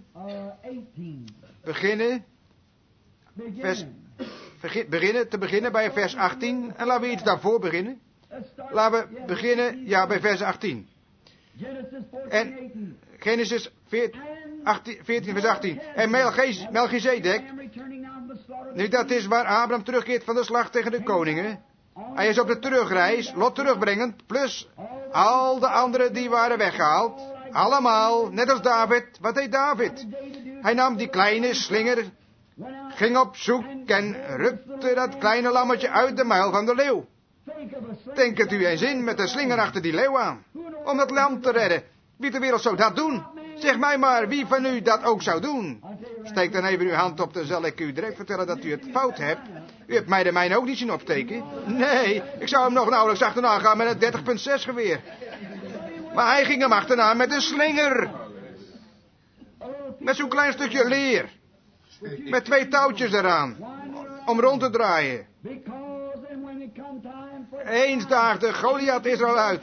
Speaker 1: Beginnen bij vers 18. En laten we iets daarvoor beginnen. Laten we beginnen, bij vers 18. En Genesis 14 vers 18. En Melchizedek, nu dat is waar Abraham terugkeert van de slag tegen de koningen. Hij is op de terugreis, Lot terugbrengend, plus al de anderen die waren weggehaald. Allemaal, net als David. Wat deed David? Hij nam die kleine slinger, ging op zoek en rukte dat kleine lammetje uit de muil van de leeuw. Denk het u eens in met de slinger achter die leeuw aan. Om dat lam te redden. Wie ter wereld zou dat doen? Zeg mij maar wie van u dat ook zou doen. Steek dan even uw hand op, dan zal ik u direct vertellen dat u het fout hebt. U hebt mij de mijne ook niet zien opsteken. Nee, ik zou hem nog nauwelijks achterna gaan met een 30.6 geweer. Maar hij ging hem achterna met een slinger. Met zo'n klein stukje leer. Met 2 touwtjes eraan. Om rond te draaien. Eens daagde Goliath Israël uit.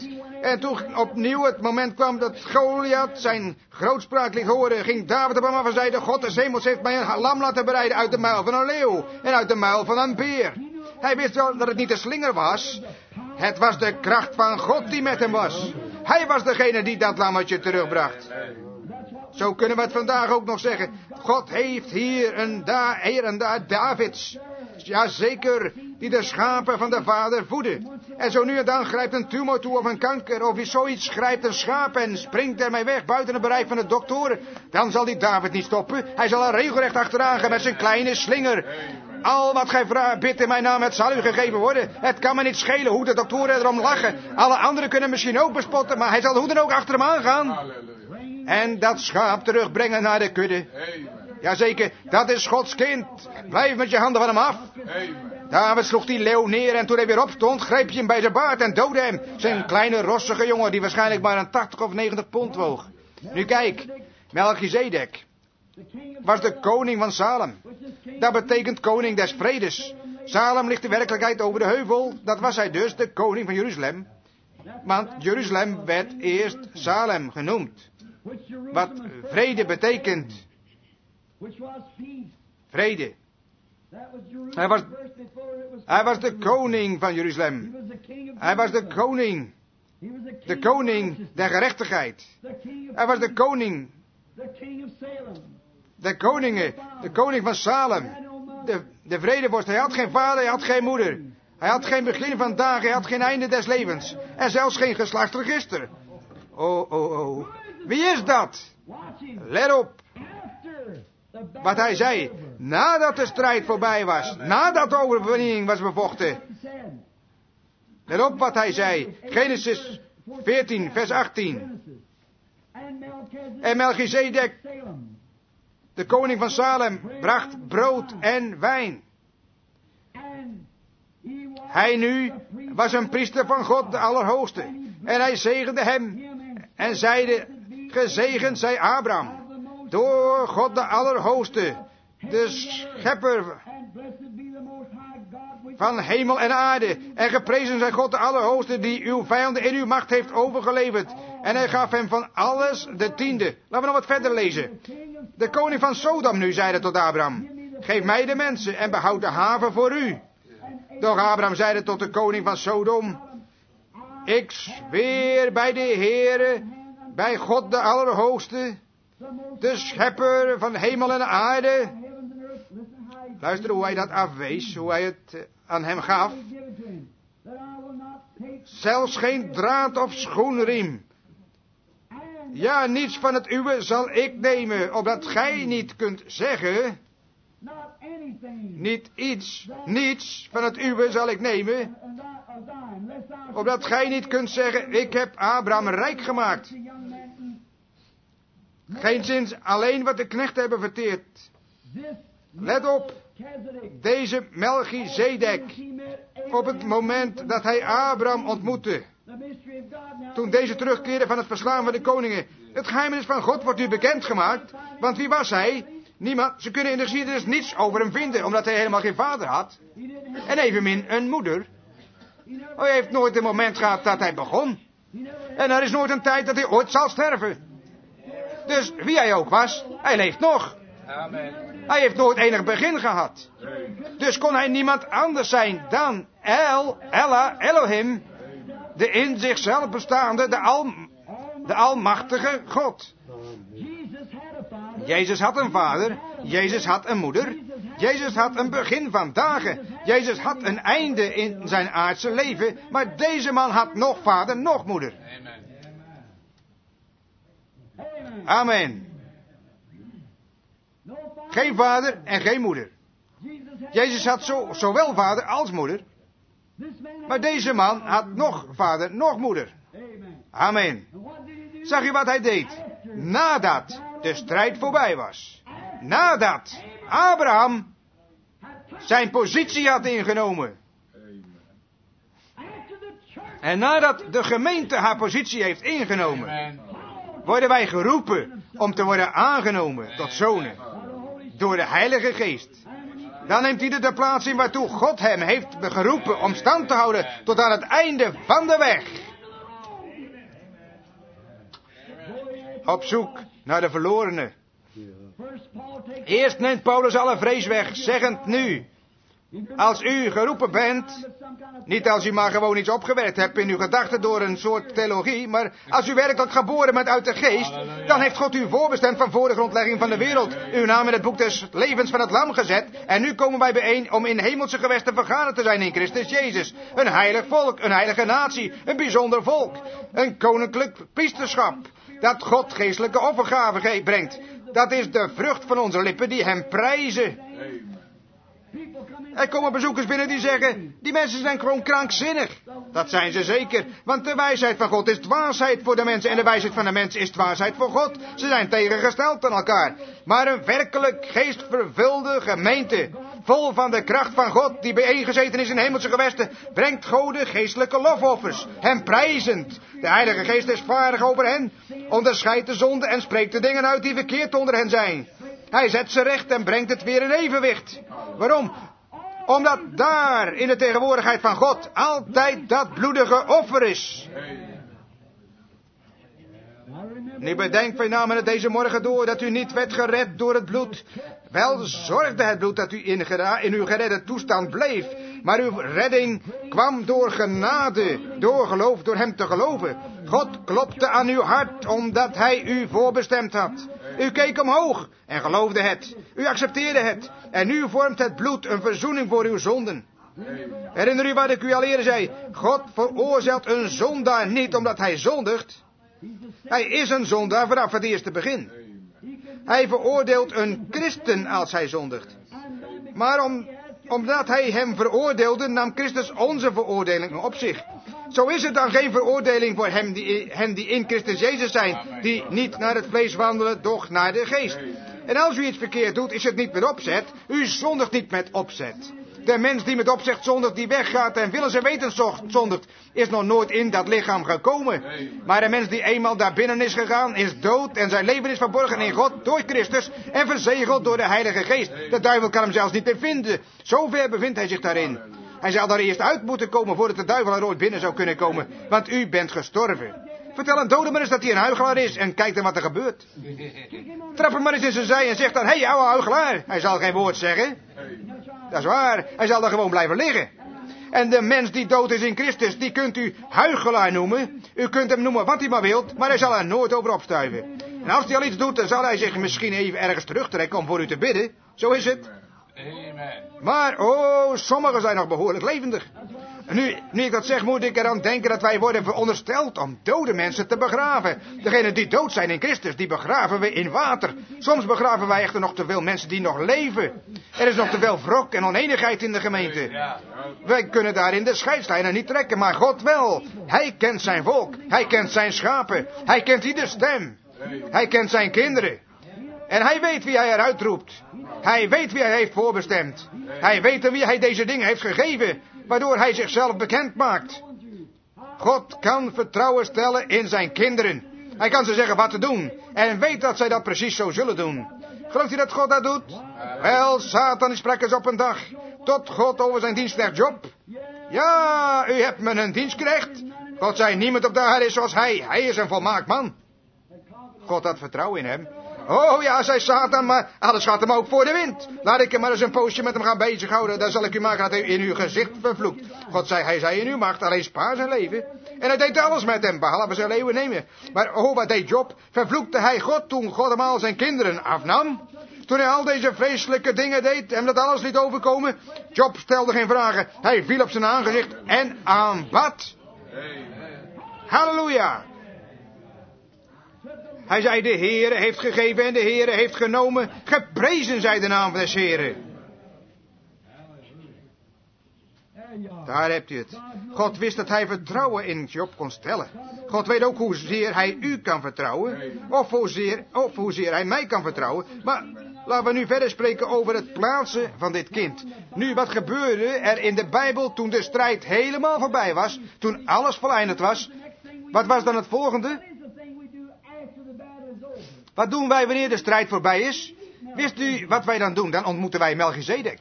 Speaker 1: En toen opnieuw het moment kwam dat Goliath zijn grootspraak liet horen, ging David op hem af en zei, de God des hemels heeft mij een lam laten bereiden uit de muil van een leeuw en uit de muil van een beer. Hij wist wel dat het niet de slinger was. Het was de kracht van God die met hem was. Hij was degene die dat lammetje terugbracht. Zo kunnen we het vandaag ook nog zeggen. God heeft hier en daar Davids. Jazeker, die de schapen van de vader voeden. En zo nu en dan grijpt een tumor toe of een kanker of zoiets, grijpt een schaap en springt ermee weg buiten het bereik van de doktoren. Dan zal die David niet stoppen. Hij zal er regelrecht achteraan gaan met zijn kleine slinger. Al wat gij vraagt, bidt in mijn naam, het zal u gegeven worden. Het kan me niet schelen hoe de doktoren erom lachen. Alle anderen kunnen misschien ook bespotten, maar hij zal hoe dan ook achter hem aangaan. En dat schaap terugbrengen naar de kudde. Jazeker, dat is Gods kind. Blijf met je handen van hem af. David sloeg die leeuw neer en toen hij weer opstond, greep je hem bij zijn baard en doodde hem. Zijn kleine rossige jongen die waarschijnlijk maar een 80 of 90 pond woog. Nu kijk, Melchizedek was de koning van Salem. Dat betekent koning des vredes. Salem ligt in werkelijkheid over de heuvel. Dat was hij dus, de koning van Jeruzalem. Want Jeruzalem werd eerst Salem genoemd. Wat vrede betekent. Vrede. Hij was de koning van Jeruzalem. Hij was de koning. De koning der gerechtigheid. Hij was de koning. De koning van Salem. De vredevorst. Hij had geen vader, hij had geen moeder. Hij had geen begin van dagen, hij had geen einde des levens. En zelfs geen geslachtsregister. Oh. Wie is dat? Let op. Wat hij zei. Nadat de strijd voorbij was. Nadat de overwinning was bevochten. Let op wat hij zei. Genesis 14 vers 18. En Melchizedek, de koning van Salem, bracht brood en wijn. Hij nu was een priester van God de Allerhoogste. En hij zegende hem en zeide, gezegend zij Abraham, door God de Allerhoogste, de schepper van hemel en aarde. En geprezen zij God de Allerhoogste, die uw vijanden in uw macht heeft overgeleverd. En hij gaf hem van alles de 10e. Laten we nog wat verder lezen. De koning van Sodom nu zeide tot Abraham, geef mij de mensen en behoud de haven voor u. Doch Abraham zeide tot de koning van Sodom, ik zweer bij de Heere, bij God de Allerhoogste, de schepper van hemel en aarde. Luister hoe hij dat afwees, hoe hij het aan hem gaf. Zelfs geen draad of schoenriem. Ja, niets van het uwe zal ik nemen, opdat gij niet kunt zeggen, niets van het uwe zal ik nemen, opdat gij niet kunt zeggen, ik heb Abraham rijk gemaakt. Geenszins alleen wat de knechten hebben verteerd. Let op, deze Melchizedek, op het moment dat hij Abraham ontmoette, toen deze terugkeerde van het verslaan van de koningen, het geheimenis van God wordt u bekendgemaakt, want wie was hij? Niemand, ze kunnen in de geschiedenis niets over hem vinden, omdat hij helemaal geen vader had. En evenmin een moeder. Hij heeft nooit een moment gehad dat hij begon. En er is nooit een tijd dat hij ooit zal sterven. Dus wie hij ook was, hij leeft nog.
Speaker 2: Amen.
Speaker 1: Hij heeft nooit enig begin gehad. Dus kon hij niemand anders zijn dan Elohim, de in zichzelf bestaande, de almachtige God. Jezus had een vader, Jezus had een moeder, Jezus had een begin van dagen, Jezus had een einde in zijn aardse leven, maar deze man had nog vader, nog moeder. Amen. Geen vader en geen moeder. Jezus had zowel vader als moeder, maar deze man had nog vader, nog moeder. Amen. Zag je wat hij deed? Nadat de strijd voorbij was. Nadat Abraham zijn positie had ingenomen. En nadat de gemeente haar positie heeft ingenomen, worden wij geroepen om te worden aangenomen tot zonen. Door de Heilige Geest. Dan neemt ieder de plaats in waartoe God hem heeft geroepen om stand te houden tot aan het einde van de weg. op zoek naar de verlorenen. Eerst neemt Paulus alle vrees weg, zeggend nu, als u geroepen bent, niet als u maar gewoon iets opgewerkt hebt in uw gedachten door een soort theologie, maar als u werkelijk geboren bent uit de geest, dan heeft God u voorbestemd van voor de grondlegging van de wereld, uw naam in het boek des levens van het lam gezet, en nu komen wij bijeen om in hemelse gewesten vergaderd te zijn in Christus Jezus. Een heilig volk, een heilige natie, een bijzonder volk, een koninklijk priesterschap, dat God geestelijke offergaven brengt. Dat is de vrucht van onze lippen die hem prijzen. Er komen bezoekers binnen die zeggen, die mensen zijn gewoon krankzinnig. Dat zijn ze zeker, want de wijsheid van God is dwaasheid voor de mensen en de wijsheid van de mens is dwaasheid voor God. Ze zijn tegengesteld aan elkaar. Maar een werkelijk geestvervulde gemeente, vol van de kracht van God die bijeengezeten is in hemelse gewesten, brengt Gode geestelijke lofoffers, hem prijzend. De Heilige Geest is vaardig over hen, onderscheidt de zonde en spreekt de dingen uit die verkeerd onder hen zijn. Hij zet ze recht en brengt het weer in evenwicht. Waarom? Omdat daar in de tegenwoordigheid van God altijd dat bloedige offer is. Nu bedenk wij namen het deze morgen door dat u niet werd gered door het bloed. Wel zorgde het bloed dat u in uw geredde toestand bleef. Maar uw redding kwam door genade, door geloof, door hem te geloven. God klopte aan uw hart omdat hij u voorbestemd had. U keek omhoog en geloofde het. U accepteerde het. En nu vormt het bloed een verzoening voor uw zonden. Herinner u wat ik u al eerder zei? God veroordeelt een zondaar niet omdat hij zondigt. Hij is een zondaar vanaf het eerste begin. Hij veroordeelt een christen als hij zondigt. Maar omdat hij hem veroordeelde, nam Christus onze veroordeling op zich. Zo is het dan geen veroordeling voor hen die in Christus Jezus zijn, die niet naar het vlees wandelen, doch naar de geest. En als u iets verkeerd doet, is het niet met opzet. U zondigt niet met opzet. De mens die met opzet zondigt, die weggaat en willens en wetens zondigt, is nog nooit in dat lichaam gekomen. Maar de mens die eenmaal daar binnen is gegaan, is dood en zijn leven is verborgen in God door Christus en verzegeld door de Heilige Geest. De duivel kan hem zelfs niet meer vinden. Zover bevindt hij zich daarin. Hij zal daar eerst uit moeten komen voordat de duivel er ooit binnen zou kunnen komen, want u bent gestorven. Vertel een dode maar eens dat hij een huichelaar is en kijk dan wat er gebeurt. Trap hem maar eens in zijn zij en zeg dan, hé, ouwe huichelaar. Hij zal geen woord zeggen. Dat is waar, hij zal dan gewoon blijven liggen. En de mens die dood is in Christus, die kunt u huichelaar noemen. U kunt hem noemen wat hij maar wilt, maar hij zal er nooit over opstuiven. En als hij al iets doet, dan zal hij zich misschien even ergens terugtrekken om voor u te bidden. Zo is het. Maar, sommigen zijn nog behoorlijk levendig. Nu ik dat zeg, moet ik eraan denken dat wij worden verondersteld om dode mensen te begraven. Degenen die dood zijn in Christus, die begraven we in water. Soms begraven wij echter nog te veel mensen die nog leven. Er is nog te veel wrok en oneenigheid in de gemeente. Wij kunnen daarin de scheidslijnen niet trekken, maar God wel. Hij kent zijn volk, hij kent zijn schapen, hij kent ieder stem. Hij kent zijn kinderen. En hij weet wie hij eruit roept. Hij weet wie hij heeft voorbestemd. Hij weet aan wie hij deze dingen heeft gegeven, waardoor hij zichzelf bekend maakt. God kan vertrouwen stellen in zijn kinderen. Hij kan ze zeggen wat te doen. En weet dat zij dat precies zo zullen doen. Gelooft u dat God dat doet? Wel, Satan sprak eens op een dag tot God over zijn dienstknecht Job. Ja, u hebt me een dienstknecht. God zei, niemand op de aarde is zoals hij. Hij is een volmaakt man. God had vertrouwen in hem. Oh ja, zei Satan, maar alles gaat hem ook voor de wind. Laat ik hem maar eens een poosje met hem gaan bezighouden. Dan zal ik u maken dat hij in uw gezicht vervloekt. God zei, hij zei in uw macht, alleen spaar zijn leven. En hij deed alles met hem, behalve zijn leeuwen nemen. Maar wat deed Job? Vervloekte hij God toen God hem al zijn kinderen afnam? Toen hij al deze vreselijke dingen deed en dat alles liet overkomen? Job stelde geen vragen. Hij viel op zijn aangezicht en aanbad. Halleluja. Hij zei, de Heere heeft gegeven en de Heere heeft genomen. Geprezen zij de naam des Heeren. Daar hebt u het. God wist dat hij vertrouwen in Job kon stellen. God weet ook hoezeer hij u kan vertrouwen. Of hoezeer hij mij kan vertrouwen. Maar laten we nu verder spreken over het plaatsen van dit kind. Nu, wat gebeurde er in de Bijbel toen de strijd helemaal voorbij was? Toen alles voleindigd was? Wat was dan het volgende? Wat doen wij wanneer de strijd voorbij is? Wist u wat wij dan doen? Dan ontmoeten wij Melchizedek.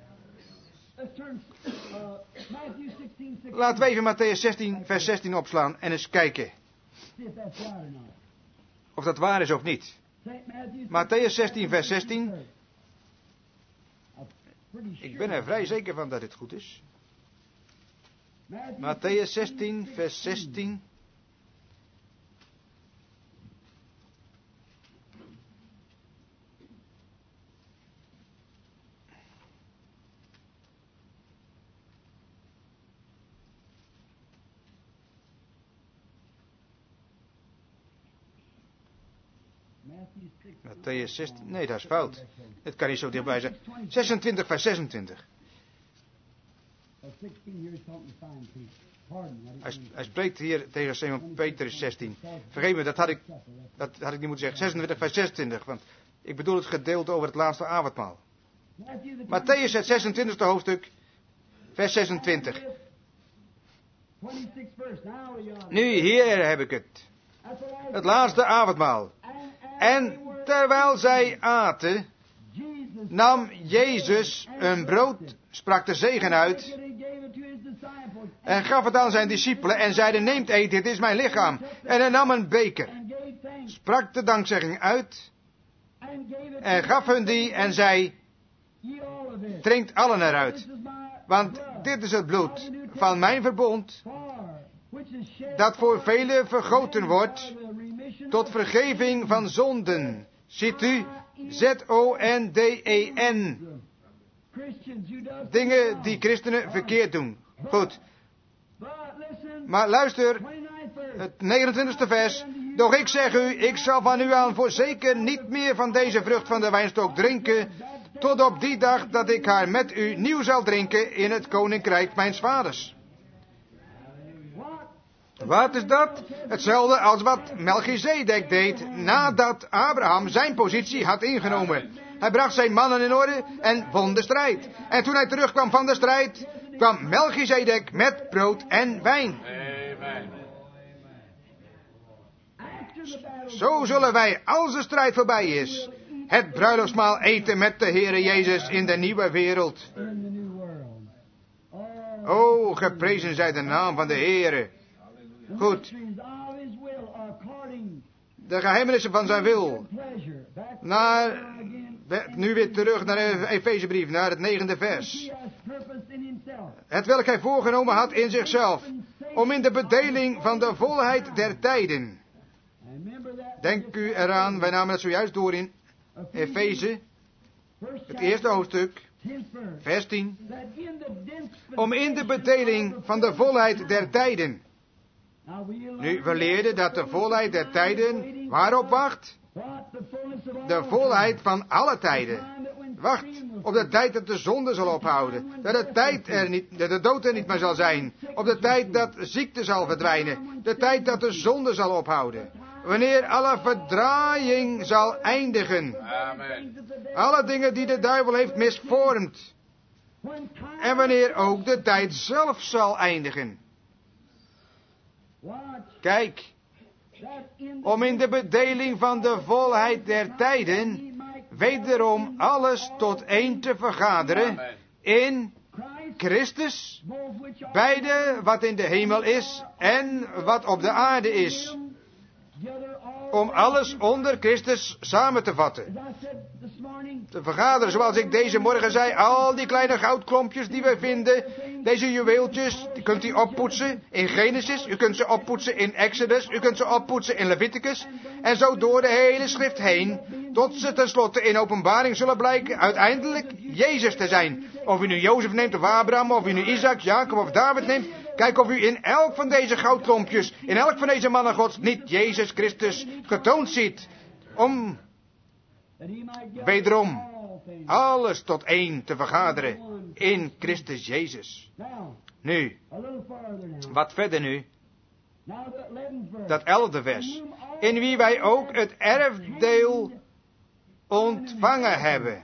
Speaker 1: Laten we even Mattheüs 16, vers 16 opslaan en eens kijken. of dat waar is of niet. Mattheüs 16, vers 16. Ik ben er vrij zeker van dat dit goed is. Mattheüs 16, vers 16. Mattheüs 16, nee, dat is fout. Het kan niet zo dichtbij zijn. 26, vers 26. Hij spreekt hier tegen Simon Petrus 16. Vergeet me, dat had ik niet moeten zeggen. 26, vers 26, want ik bedoel het gedeelte over het laatste avondmaal. Mattheüs, het 26e hoofdstuk, vers 26. Nu, hier heb ik het. Het laatste avondmaal. En terwijl zij aten, nam Jezus een brood, sprak de zegen uit en gaf het aan zijn discipelen en zeide, neemt, eet, dit is mijn lichaam. En hij nam een beker, sprak de dankzegging uit en gaf hun die en zei, drinkt allen eruit, want dit is het bloed van mijn verbond, dat voor velen vergoten wordt tot vergeving van zonden. Ziet u, Z-O-N-D-E-N. Dingen die christenen verkeerd doen. Goed. Maar luister, het 29e vers. Doch ik zeg u, ik zal van nu aan voorzeker niet meer van deze vrucht van de wijnstok drinken, tot op die dag dat ik haar met u nieuw zal drinken in het koninkrijk mijns vaders. Wat is dat? Hetzelfde als wat Melchizedek deed nadat Abraham zijn positie had ingenomen. Hij bracht zijn mannen in orde en won de strijd. En toen hij terugkwam van de strijd, kwam Melchizedek met brood en wijn. Amen. Zo zullen wij, als de strijd voorbij is, het bruiloftsmaal eten met de Heere Jezus in de nieuwe wereld. O, geprezen zij de naam van de Heere. Goed. De geheimenissen van zijn wil. Nu weer terug naar de Efezebrief, naar het 9e vers. Het welk hij voorgenomen had in zichzelf, om in de bedeling van de volheid der tijden. Denk u eraan, wij namen het zojuist door in Efeze, het eerste hoofdstuk, vers 10. Om in de bedeling van de volheid der tijden. Nu, we leerden dat de volheid der tijden waarop wacht? De volheid van alle tijden. Wacht op de tijd dat de zonde zal ophouden. Dat de dood er niet meer zal zijn. Op de tijd dat ziekte zal verdwijnen. De tijd dat de zonde zal ophouden. Wanneer alle verdraaiing zal eindigen. Amen. Alle dingen die de duivel heeft misvormd. En wanneer ook de tijd zelf zal eindigen. Kijk, om in de bedeling van de volheid der tijden wederom alles tot één te vergaderen in Christus, beide wat in de hemel is en wat op de aarde is, om alles onder Christus samen te vatten. Te vergaderen, zoals ik deze morgen zei, al die kleine goudklompjes die we vinden, deze juweeltjes, die kunt u oppoetsen in Genesis, u kunt ze oppoetsen in Exodus, u kunt ze oppoetsen in Leviticus, en zo door de hele schrift heen, tot ze tenslotte in openbaring zullen blijken uiteindelijk Jezus te zijn. Of u nu Jozef neemt of Abraham, of u nu Isaac, Jacob of David neemt, kijk of u in elk van deze goudklompjes, in elk van deze mannen Gods, niet Jezus Christus getoond ziet, om wederom alles tot één te vergaderen in Christus Jezus. Nu, wat verder nu? Dat 11e vers. In wie wij ook het erfdeel ontvangen hebben.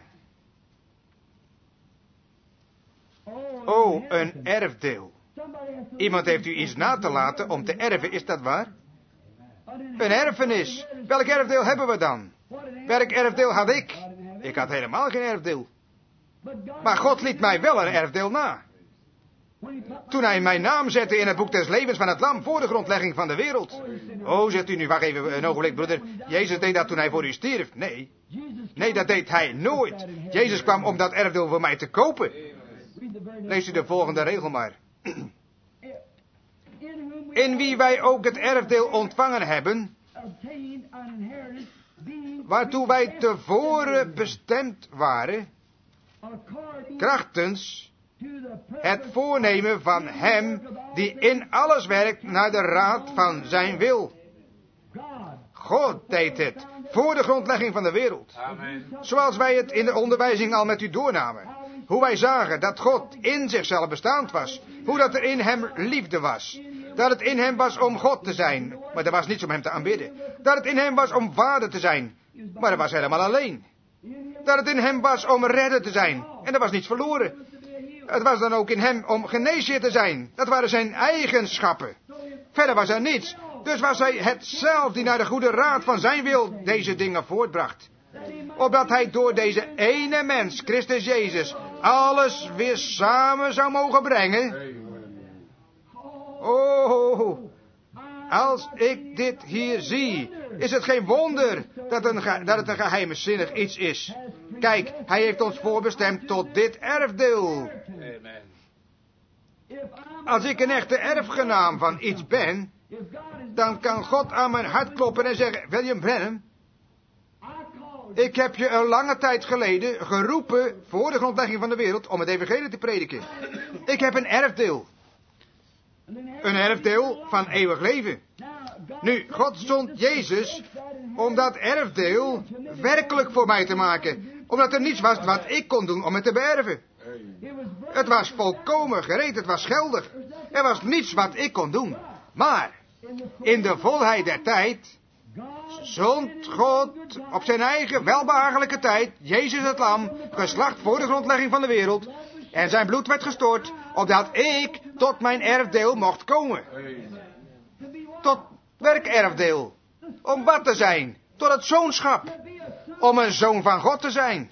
Speaker 1: Oh, een erfdeel. Iemand heeft u iets na te laten om te erven, is dat waar? Een erfenis. Welk erfdeel hebben we dan? Welk erfdeel had ik? Ik had helemaal geen erfdeel. Maar God liet mij wel een erfdeel na. Toen hij mijn naam zette in het boek des levens van het lam voor de grondlegging van de wereld. Oh, zegt u nu, wacht even een ogenblik, broeder. Jezus deed dat toen hij voor u stierf. Nee, dat deed hij nooit. Jezus kwam om dat erfdeel voor mij te kopen. Lees u de volgende regel maar. In wie wij ook het erfdeel ontvangen hebben, waartoe wij tevoren bestemd waren, krachtens het voornemen van hem die in alles werkt naar de raad van zijn wil. God deed het voor de grondlegging van de wereld. Amen. Zoals wij het in de onderwijzing al met u doornamen. Hoe wij zagen dat God in zichzelf bestaand was. Hoe dat er in hem liefde was. Dat het in hem was om God te zijn. Maar er was niets om hem te aanbidden. Dat het in hem was om vader te zijn. Maar er was helemaal alleen. Dat het in hem was om redder te zijn. En er was niets verloren. Het was dan ook in hem om geneesheer te zijn. Dat waren zijn eigenschappen. Verder was er niets. Dus was hij het zelf die naar de goede raad van zijn wil deze dingen voortbracht. Opdat hij door deze ene mens, Christus Jezus, alles weer samen zou mogen brengen. Oh, als ik dit hier zie, is het geen wonder dat het een geheimzinnig iets is. Kijk, hij heeft ons voorbestemd tot dit erfdeel. Als ik een echte erfgenaam van iets ben, dan kan God aan mijn hart kloppen en zeggen, William Branham, ik heb je een lange tijd geleden geroepen voor de grondlegging van de wereld om het evangelie te prediken. Ik heb een erfdeel. Een erfdeel van eeuwig leven. Nu, God zond Jezus om dat erfdeel werkelijk voor mij te maken. Omdat er niets was wat ik kon doen om het te beërven. Het was volkomen gereed, het was geldig. Er was niets wat ik kon doen. Maar, in de volheid der tijd, zond God op zijn eigen welbehagelijke tijd, Jezus het lam, geslacht voor de grondlegging van de wereld, en zijn bloed werd gestort, opdat ik tot mijn erfdeel mocht komen. Tot werkerfdeel. Om wat te zijn? Tot het zoonschap. Om een zoon van God te zijn.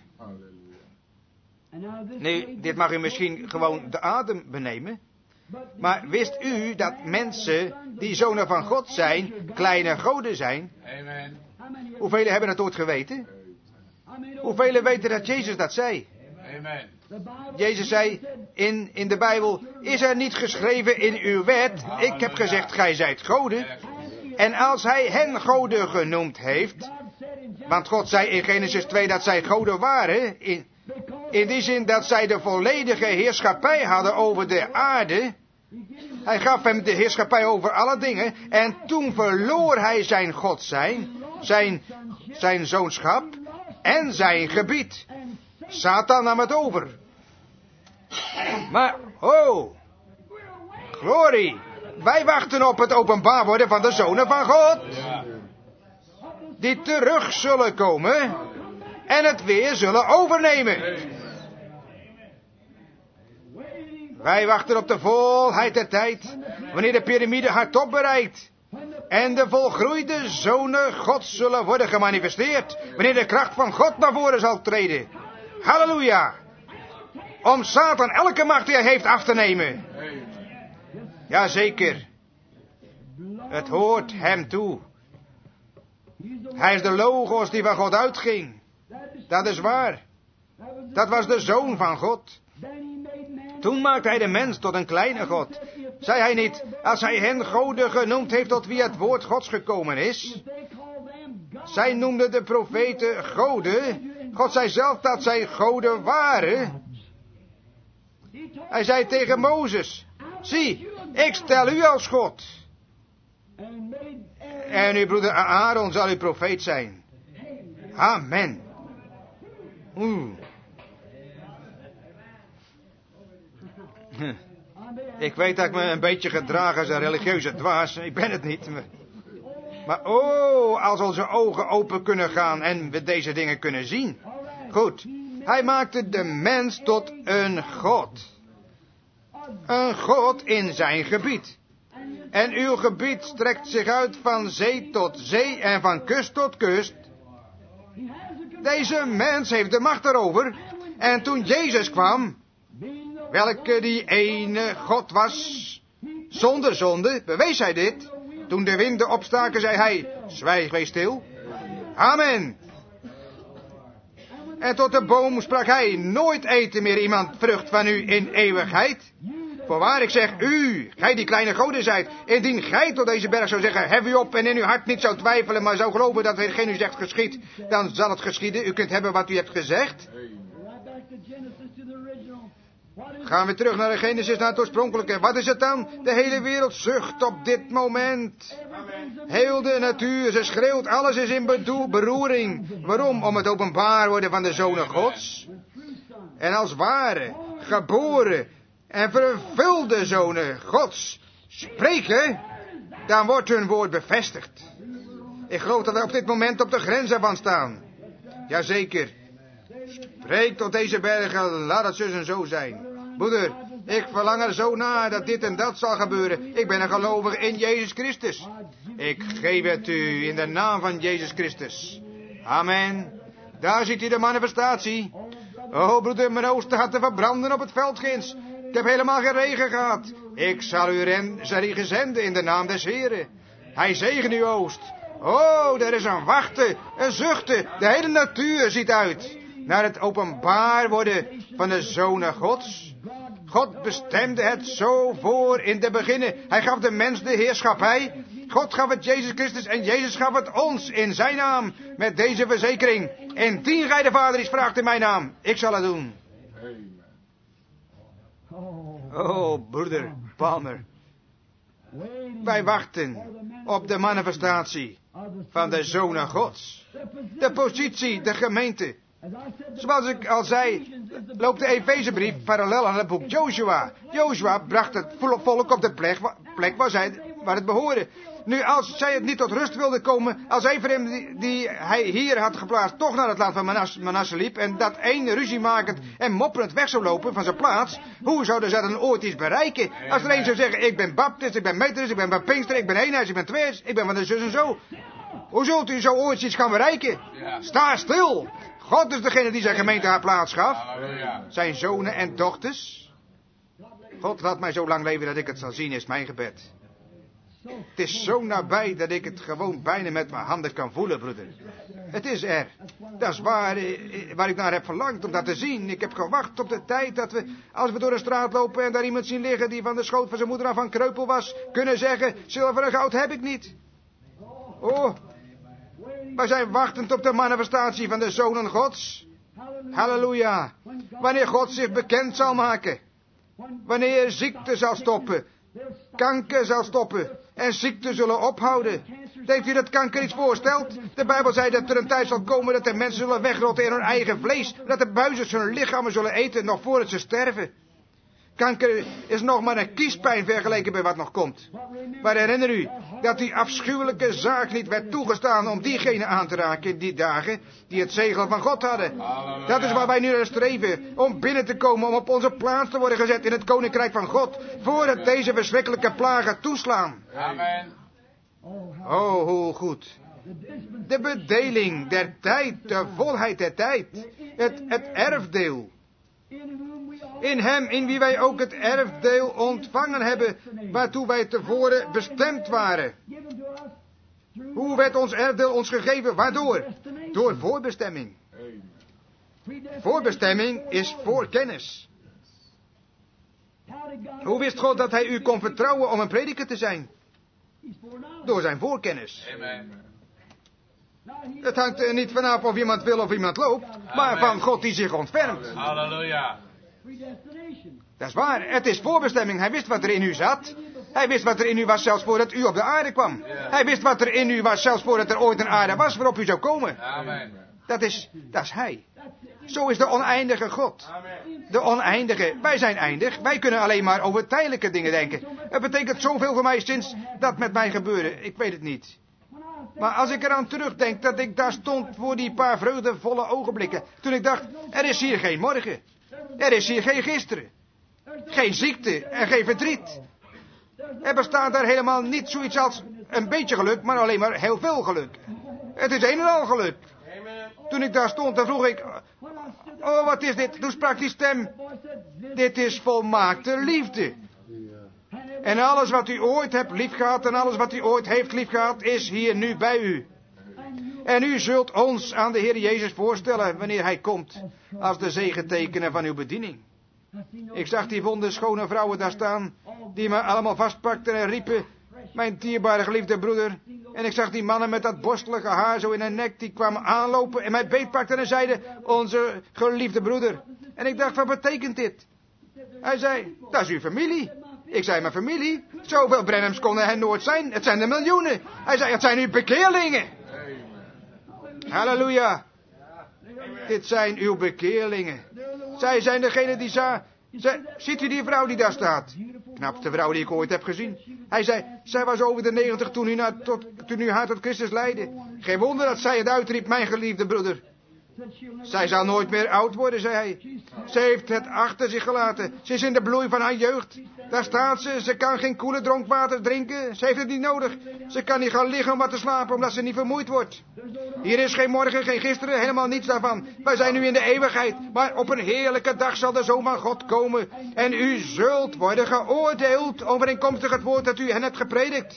Speaker 1: Nu, dit mag u misschien gewoon de adem benemen. Maar wist u dat mensen die zonen van God zijn, kleine goden zijn? Amen. Hoeveel hebben het ooit geweten? Hoeveel weten dat Jezus dat zei? Amen. Jezus zei in de Bijbel, is er niet geschreven in uw wet, ik heb gezegd, gij zijt goden. En als hij hen goden genoemd heeft, want God zei in Genesis 2 dat zij goden waren, in die zin dat zij de volledige heerschappij hadden over de aarde. Hij gaf hem de heerschappij over alle dingen. En toen verloor hij zijn God zijn zoonschap en zijn gebied. Satan nam het over. Maar, oh, glorie. Wij wachten op het openbaar worden van de zonen van God. Die terug zullen komen en het weer zullen overnemen. Wij wachten op de volheid der tijd, wanneer de piramide haar top bereikt. En de volgroeide zonen Gods zullen worden gemanifesteerd, wanneer de kracht van God naar voren zal treden. Halleluja! Om Satan elke macht die hij heeft af te nemen. Jazeker. Het hoort hem toe. Hij is de logos die van God uitging. Dat is waar. Dat was de zoon van God. Toen maakte hij de mens tot een kleine God. Zei hij niet, als hij hen goden genoemd heeft tot wie het woord Gods gekomen is. Zij noemden de profeten goden. God zei zelf dat zij goden waren. Hij zei tegen Mozes, zie, ik stel u als God. En uw broeder Aaron zal uw profeet zijn. Amen. Ik weet dat ik me een beetje gedraag als een religieuze dwaas. Ik ben het niet. Maar als onze ogen open kunnen gaan en we deze dingen kunnen zien. Goed. Hij maakte de mens tot een God. Een God in zijn gebied. En uw gebied strekt zich uit van zee tot zee en van kust tot kust. Deze mens heeft de macht erover. En toen Jezus kwam, welke die ene God was, zonder zonde, bewees hij dit. Toen de winden opstaken, zei hij, zwijg, wees stil. Amen. En tot de boom sprak hij, nooit eten meer iemand vrucht van u in eeuwigheid. Voorwaar, ik zeg u, gij die kleine goden zijt, indien gij tot deze berg zou zeggen, hef u op en in uw hart niet zou twijfelen, maar zou geloven dat hetgeen u zegt geschiet, dan zal het geschieden. U kunt hebben wat u hebt gezegd. Gaan we terug naar de Genesis, naar het oorspronkelijke. Wat is het dan? De hele wereld zucht op dit moment. Heel de natuur, ze schreeuwt, alles is in beroering. Waarom? Om het openbaar worden van de zonen Gods. En als ware, geboren en vervulde zonen Gods spreken, dan wordt hun woord bevestigd. Ik geloof dat we op dit moment op de grens ervan staan. Jazeker. Spreek tot deze bergen, laat het zus en zo zijn. Broeder, ik verlang er zo naar dat dit en dat zal gebeuren. Ik ben een gelovige in Jezus Christus. Ik geef het u in de naam van Jezus Christus. Amen. Daar ziet u de manifestatie. Oh broeder, mijn oosten gaat te verbranden op het veld ginds. Ik heb helemaal geen regen gehad. Ik zal u regen zenden in de naam des Heren. Hij zegen uw oost. Oh, er is een wachten, een zuchten. De hele natuur ziet uit naar het openbaar worden van de zonen Gods. God bestemde het zo voor in de beginnen. Hij gaf de mens de heerschappij. God gaf het Jezus Christus en Jezus gaf het ons in zijn naam. Met deze verzekering. Indien gij de Vader iets vraagt in mijn naam, ik zal het doen. Oh, broeder Palmer. Wij wachten op de manifestatie van de zonen Gods. De positie, de gemeente. Zoals ik al zei, loopt de Efezebrief parallel aan het boek Joshua. Joshua bracht het volk op de plek waar het behoorde. Nu, als zij het niet tot rust wilden komen, als Ephraim die hij hier had geplaatst toch naar het land van Manasse liep en dat één ruziemakend en mopperend weg zou lopen van zijn plaats, hoe zouden zij dan ooit iets bereiken? Als er een zou zeggen, ik ben baptist, ik ben methodist, ik ben van Pinkster, ik ben eenhuis, ik ben tweehuis, ik ben van de zus en zo. Hoe zult u zo ooit iets gaan bereiken? Sta stil! God is degene die zijn gemeente haar plaats gaf. Zijn zonen en dochters. God laat mij zo lang leven dat ik het zal zien, is mijn gebed. Het is zo nabij dat ik het gewoon bijna met mijn handen kan voelen, broeder. Het is er. Dat is waar ik naar heb verlangd om dat te zien. Ik heb gewacht op de tijd dat we, als we door de straat lopen en daar iemand zien liggen die van de schoot van zijn moeder af aan kreupel was, kunnen zeggen, zilver en goud heb ik niet. Oh, wij zijn wachtend op de manifestatie van de zonen Gods. Halleluja. Wanneer God zich bekend zal maken. Wanneer ziekte zal stoppen. Kanker zal stoppen. En ziekte zullen ophouden. Denkt u dat kanker iets voorstelt? De Bijbel zei dat er een tijd zal komen dat de mensen zullen wegrotten in hun eigen vlees. Dat de buizers hun lichamen zullen eten nog voordat ze sterven. Kanker is nog maar een kiespijn vergeleken bij wat nog komt. Maar herinner u dat die afschuwelijke zaak niet werd toegestaan om diegenen aan te raken in die dagen die het zegel van God hadden. Dat is waar wij nu naar streven, om binnen te komen, om op onze plaats te worden gezet in het koninkrijk van God, voordat deze verschrikkelijke plagen toeslaan.
Speaker 2: Amen.
Speaker 1: Oh, hoe goed. De bedeling der tijd, de volheid der tijd, het erfdeel. In hem, in wie wij ook het erfdeel ontvangen hebben, waartoe wij tevoren bestemd waren. Hoe werd ons erfdeel ons gegeven? Waardoor? Door voorbestemming. Voorbestemming is voorkennis. Hoe wist God dat hij u kon vertrouwen om een prediker te zijn? Door zijn voorkennis. Het hangt er niet vanaf of iemand wil of iemand loopt, maar van God die zich ontfermt.
Speaker 2: Halleluja.
Speaker 1: Dat is waar, het is voorbestemming. Hij wist wat er in u zat. Hij wist wat er in u was zelfs voordat u op de aarde kwam. Hij wist wat er in u was zelfs voordat er ooit een aarde was waarop u zou komen.
Speaker 2: Amen.
Speaker 1: Dat is hij. Zo is de oneindige God. De oneindige. Wij zijn eindig. Wij kunnen alleen maar over tijdelijke dingen denken. Het betekent zoveel voor mij sinds dat met mij gebeurde. Ik weet het niet. Maar als ik eraan terugdenk dat ik daar stond voor die paar vreugdevolle ogenblikken. Toen ik dacht, er is hier geen morgen. Er is hier geen gisteren. Geen ziekte en geen verdriet. Er bestaat daar helemaal niet zoiets als een beetje geluk, maar alleen maar heel veel geluk. Het is een en al geluk. Toen ik daar stond, dan vroeg ik, Oh, wat is dit? Toen sprak die stem. Dit is volmaakte liefde. En alles wat u ooit hebt liefgehad en alles wat u ooit heeft liefgehad is hier nu bij u. En u zult ons aan de Heer Jezus voorstellen wanneer Hij komt als de zegentekenen van uw bediening. Ik zag die wonderschone vrouwen daar staan, die me allemaal vastpakten en riepen, mijn dierbare geliefde broeder. En ik zag die mannen met dat borstelige haar zo in hun nek, die kwamen aanlopen en mij beetpakten en zeiden, onze geliefde broeder. En ik dacht, wat betekent dit? Hij zei, dat is uw familie. Ik zei, mijn familie? Zoveel Branhams konden er nooit zijn. Het zijn er miljoenen. Hij zei, het zijn uw bekeerlingen. Halleluja. Dit zijn uw bekeerlingen. Zij zijn degene die ziet u die vrouw die daar staat? Knapste vrouw die ik ooit heb gezien. Hij zei, zij was over de 90 toen u haar tot Christus leidde. Geen wonder dat zij het uitriep, mijn geliefde broeder. Zij zal nooit meer oud worden, zei hij. Ze heeft het achter zich gelaten. Ze is in de bloei van haar jeugd. Daar staat ze. Ze kan geen koele dronkwater drinken. Ze heeft het niet nodig. Ze kan niet gaan liggen om wat te slapen, omdat ze niet vermoeid wordt. Hier is geen morgen, geen gisteren, helemaal niets daarvan. Wij zijn nu in de eeuwigheid. Maar op een heerlijke dag zal de Zoon van God komen. En u zult worden geoordeeld overeenkomstig het woord dat u hen hebt gepredikt.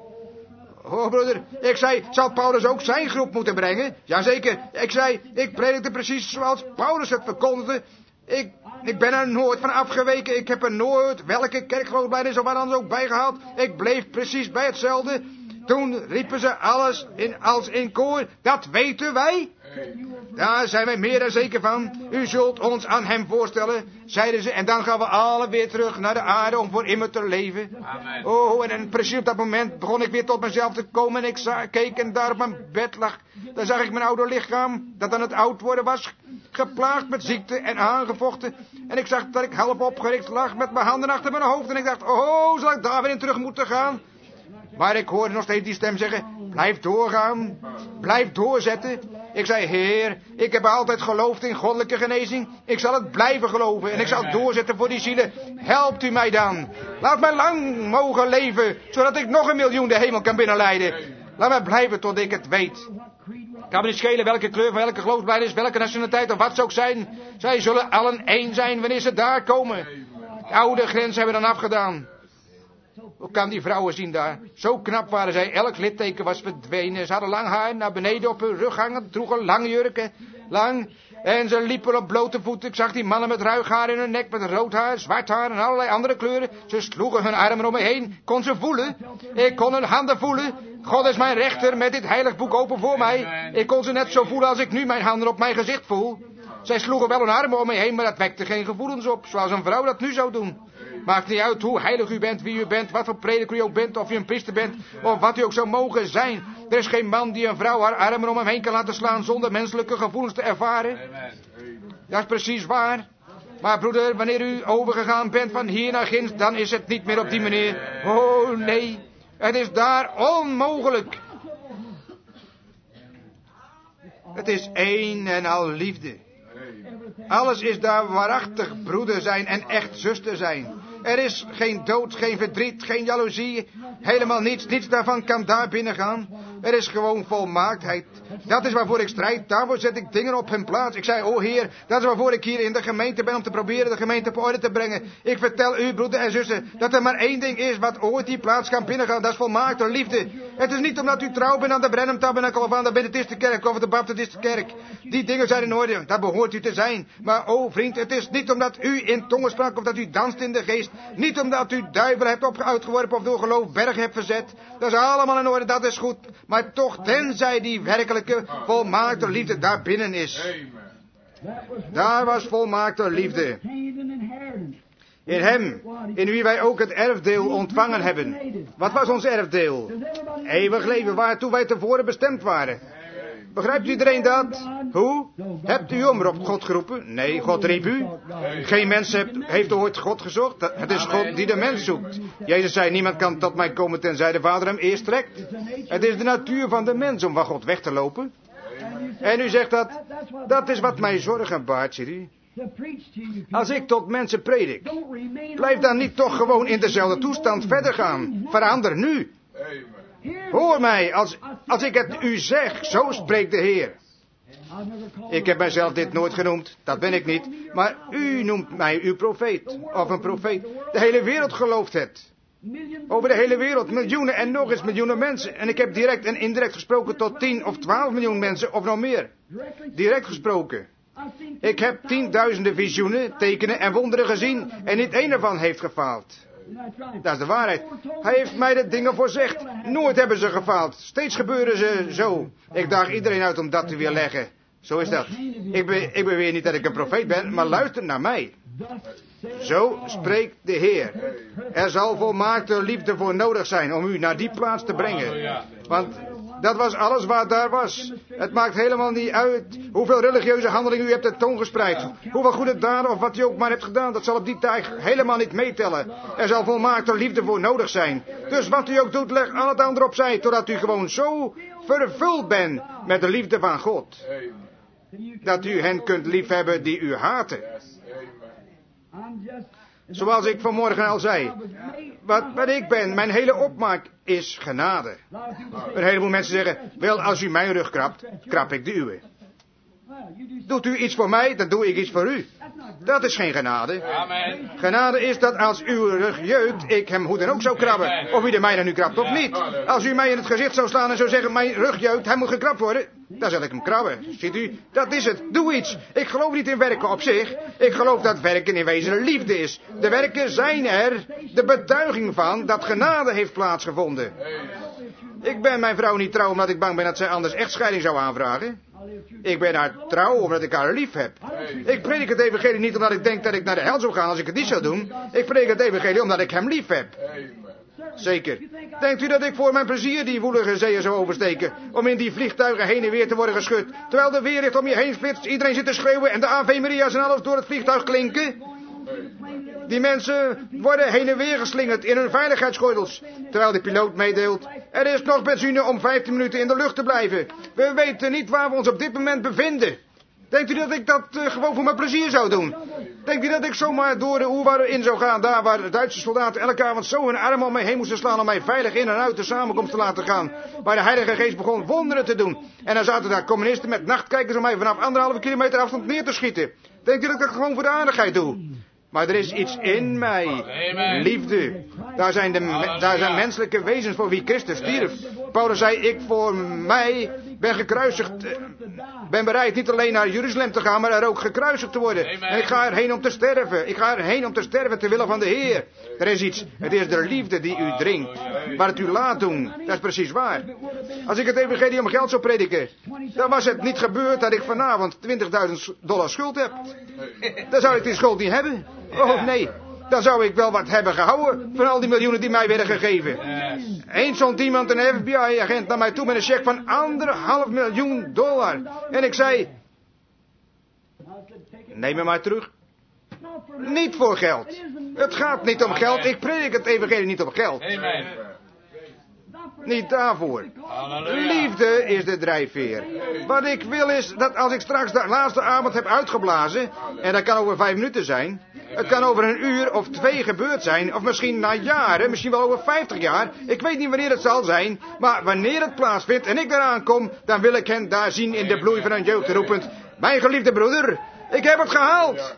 Speaker 1: Oh, broeder, ik zei, zal Paulus ook zijn groep moeten brengen? Jazeker. Ik zei, ik predikte precies zoals Paulus het verkondigde. Ik ben er nooit van afgeweken. Ik heb er nooit welke kerkgeloofsbelijdenis of wat anders ook bijgehaald. Ik bleef precies bij hetzelfde. Toen riepen ze alles als in koor. Dat weten wij. Daar zijn wij meer dan zeker van. U zult ons aan hem voorstellen, zeiden ze. En dan gaan we alle weer terug naar de aarde om voor immer te leven. Amen. Oh, en precies op dat moment begon ik weer tot mezelf te komen. En ik keek en daar op mijn bed lag. Daar zag ik mijn oude lichaam, dat aan het oud worden was, geplaagd met ziekte en aangevochten. En ik zag dat ik half opgericht lag met mijn handen achter mijn hoofd. En ik dacht, oh, zal ik daar weer in terug moeten gaan? Maar ik hoorde nog steeds die stem zeggen, blijf doorgaan, blijf doorzetten. Ik zei, Heer, ik heb altijd geloofd in goddelijke genezing. Ik zal het blijven geloven en ik zal doorzetten voor die zielen. Helpt u mij dan. Laat mij lang mogen leven, zodat ik nog 1 miljoen de hemel kan binnenleiden. Laat mij blijven tot ik het weet. Kan me niet schelen welke kleur, welke geloofsbelijdenis, welke nationaliteit of wat ze ook zijn. Zij zullen allen één zijn wanneer ze daar komen. De oude grens hebben we dan afgedaan. Hoe kan die vrouwen zien daar? Zo knap waren zij. Elk litteken was verdwenen. Ze hadden lang haar naar beneden op hun rug hangen. Droegen lange jurken. Lang. En ze liepen op blote voeten. Ik zag die mannen met ruig haar in hun nek. Met rood haar, zwart haar en allerlei andere kleuren. Ze sloegen hun armen om me heen. Kon ze voelen. Ik kon hun handen voelen. God is mijn rechter met dit heilig boek open voor mij. Ik kon ze net zo voelen als ik nu mijn handen op mijn gezicht voel. Zij sloegen wel hun armen om me heen, maar dat wekte geen gevoelens op. Zoals een vrouw dat nu zou doen. Maakt niet uit hoe heilig u bent, wie u bent, wat voor prediker u ook bent, of u een priester bent, of wat u ook zou mogen zijn. Er is geen man die een vrouw haar armen om hem heen kan laten slaan zonder menselijke gevoelens te ervaren. Dat is precies waar. Maar broeder, wanneer u overgegaan bent van hier naar ginds, dan is het niet meer op die manier. Oh nee, het is daar onmogelijk. Het is één en al liefde. Alles is daar waarachtig broeder zijn en echt zuster zijn. Er is geen dood, geen verdriet, geen jaloezie, helemaal niets. Niets daarvan kan daar binnen gaan. Er is gewoon volmaaktheid. Dat is waarvoor ik strijd. Daarvoor zet ik dingen op hun plaats. Ik zei, oh Heer, dat is waarvoor ik hier in de gemeente ben om te proberen de gemeente op orde te brengen. Ik vertel u, broeder en zussen, dat er maar één ding is wat ooit die plaats kan binnengaan. Dat is volmaakte liefde. Het is niet omdat u trouw bent aan de Branham Tabernacle of aan de Baptistenkerk of de Baptistenkerk. Die dingen zijn in orde. Daar behoort u te zijn. Maar oh vriend, het is niet omdat u in tongen sprak of dat u danst in de geest. Niet omdat u duivel hebt uitgeworpen of door geloof bergen hebt verzet. Dat is allemaal in orde, dat is goed. Maar toch, tenzij die werkelijke volmaakte liefde daar binnen is. Daar was volmaakte liefde. In hem, in wie wij ook het erfdeel ontvangen hebben. Wat was ons erfdeel? Eeuwig leven, waartoe wij tevoren bestemd waren. Begrijpt iedereen dat? Hoe? Hebt u om op God geroepen? Nee, God riep u. Geen mens heeft ooit God gezocht. Het is God die de mens zoekt. Jezus zei, niemand kan tot mij komen tenzij de Vader hem eerst trekt. Het is de natuur van de mens om van God weg te lopen. En u zegt dat is wat mij zorgen baart, ziet u. Als ik tot mensen predik, blijf dan niet toch gewoon in dezelfde toestand verder gaan. Verander nu. Hoor mij, als ik het u zeg, zo spreekt de Heer. Ik heb mijzelf dit nooit genoemd, dat ben ik niet. Maar u noemt mij uw profeet, of een profeet. De hele wereld gelooft het. Over de hele wereld, miljoenen en nog eens miljoenen mensen. En ik heb direct en indirect gesproken tot 10 of 12 miljoen mensen, of nog meer. Direct gesproken. Ik heb tienduizenden visioenen, tekenen en wonderen gezien en niet één ervan heeft gefaald. Dat is de waarheid. Hij heeft mij de dingen voorzegd. Nooit hebben ze gefaald. Steeds gebeuren ze zo. Ik daag iedereen uit om dat te weerleggen. Zo is dat. Ik beweer niet dat ik een profeet ben, maar luister naar mij. Zo spreekt de Heer. Er zal volmaakte liefde voor nodig zijn om u naar die plaats te brengen. Want dat was alles wat daar was. Het maakt helemaal niet uit hoeveel religieuze handelingen u hebt tentoongespreid. Hoeveel goede daden of wat u ook maar hebt gedaan. Dat zal op die tijd helemaal niet meetellen. Er zal volmaakte liefde voor nodig zijn. Dus wat u ook doet, leg al het andere opzij. Totdat u gewoon zo vervuld bent met de liefde van God. Dat u hen kunt liefhebben die u haten. Zoals ik vanmorgen al zei. Wat ik ben, mijn hele opmaak is genade. Een heleboel mensen zeggen, wel als u mijn rug krabt, krap ik de uwe. Doet u iets voor mij, dan doe ik iets voor u. Dat is geen genade.
Speaker 2: Amen.
Speaker 1: Genade is dat als uw rug jeukt, ik hem hoe dan ook zou krabben. Of u de mijne nu krabt of niet. Als u mij in het gezicht zou slaan en zou zeggen, mijn rug jeukt, hij moet gekrabt worden. Dan zal ik hem krabben. Ziet u, dat is het. Doe iets. Ik geloof niet in werken op zich. Ik geloof dat werken in wezen liefde is. De werken zijn er de betuiging van dat genade heeft plaatsgevonden. Ik ben mijn vrouw niet trouw omdat ik bang ben dat zij anders echtscheiding zou aanvragen. Ik ben haar trouw omdat ik haar lief heb. Ik predik het evangelie niet omdat ik denk dat ik naar de hel zou gaan als ik het niet zou doen. Ik predik het evangelie omdat ik hem lief heb. Zeker. Denkt u dat ik voor mijn plezier die woelige zeeën zou oversteken? Om in die vliegtuigen heen en weer te worden geschud. Terwijl de weerlicht om je heen flitst, iedereen zit te schreeuwen en de Ave Maria's en alles door het vliegtuig klinken. Die mensen worden heen en weer geslingerd in hun veiligheidsgordels. Terwijl de piloot meedeelt, er is nog benzine om 15 minuten in de lucht te blijven. We weten niet waar we ons op dit moment bevinden. Denkt u dat ik dat gewoon voor mijn plezier zou doen? Denkt u dat ik zomaar door de oerwouden in zou gaan, daar waar de Duitse soldaten elke avond zo hun arm om mij heen moesten slaan om mij veilig in en uit de samenkomst te laten gaan? Waar de Heilige Geest begon wonderen te doen. En dan zaten daar communisten met nachtkijkers om mij vanaf 1,5 kilometer afstand neer te schieten. Denkt u dat ik dat gewoon voor de aardigheid doe? Maar er is iets in mij.
Speaker 2: Amen.
Speaker 1: Liefde. Daar zijn menselijke wezens voor wie Christus stierf. Paulus zei, ik voor mij ben gekruisigd. Ben bereid niet alleen naar Jeruzalem te gaan, maar er ook gekruisigd te worden.
Speaker 2: Amen.
Speaker 1: En ik ga erheen om te sterven. Ik ga erheen om te sterven ter wille van de Heer. Er is iets. Het is de liefde die u dringt. Maar het u laat doen. Dat is precies waar. Als ik het evangelie om geld zou prediken, dan was het niet gebeurd dat ik vanavond $20.000 schuld heb. Dan zou ik die schuld niet hebben. Oh nee, dan zou ik wel wat hebben gehouden van al die miljoenen die mij werden gegeven. Eens zond iemand, een FBI-agent, naar mij toe met een cheque van $1,5 miljoen. En ik zei, neem me maar terug. Niet voor geld. Het gaat niet om geld. Ik predik het evangelie niet om geld.
Speaker 2: Amen.
Speaker 1: Niet daarvoor.
Speaker 2: Halleluja.
Speaker 1: Liefde is de drijfveer. Wat ik wil is dat als ik straks de laatste avond heb uitgeblazen, en dat kan over 5 minuten zijn, het kan over 1 uur of 2 gebeurd zijn, of misschien na jaren, misschien wel over 50 jaar, ik weet niet wanneer het zal zijn, maar wanneer het plaatsvindt en ik daaraan kom, dan wil ik hen daar zien in de bloei van hun jeugd roepend, mijn geliefde broeder, ik heb het gehaald.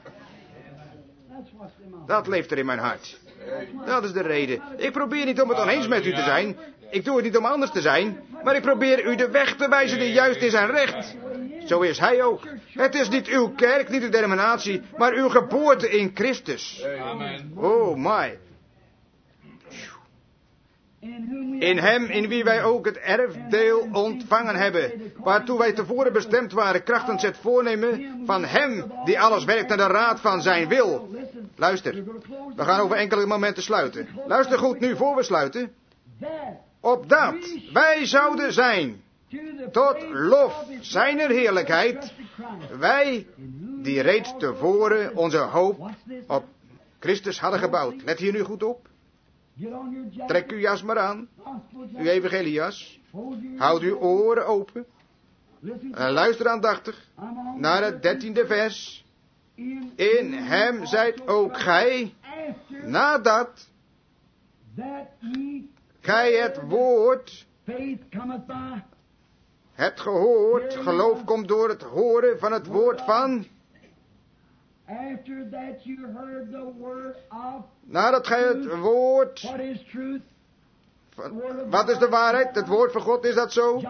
Speaker 1: Dat leeft er in mijn hart. Dat is de reden. Ik probeer niet om het oneens met u te zijn. Ik doe het niet om anders te zijn. Maar ik probeer u de weg te wijzen die juist is en recht. Zo is hij ook. Het is niet uw kerk, niet uw denominatie, maar uw geboorte in Christus.
Speaker 2: Amen.
Speaker 1: Oh my. In hem in wie wij ook het erfdeel ontvangen hebben. Waartoe wij tevoren bestemd waren krachtens het voornemen van hem die alles werkt naar de raad van zijn wil. Luister, we gaan over enkele momenten sluiten. Luister goed nu voor we sluiten. Opdat wij zouden zijn tot lof zijner heerlijkheid. Wij die reeds tevoren onze hoop op Christus hadden gebouwd. Let hier nu goed op. Trek uw jas maar aan. Uw evangeliejas. Houd uw oren open. En luister aandachtig naar het 13e vers. In hem zijt ook gij, nadat gij het woord hebt gehoord. Geloof komt door het horen van het woord van. Nadat gij het woord. Wat is de waarheid? Het woord van God, is dat zo?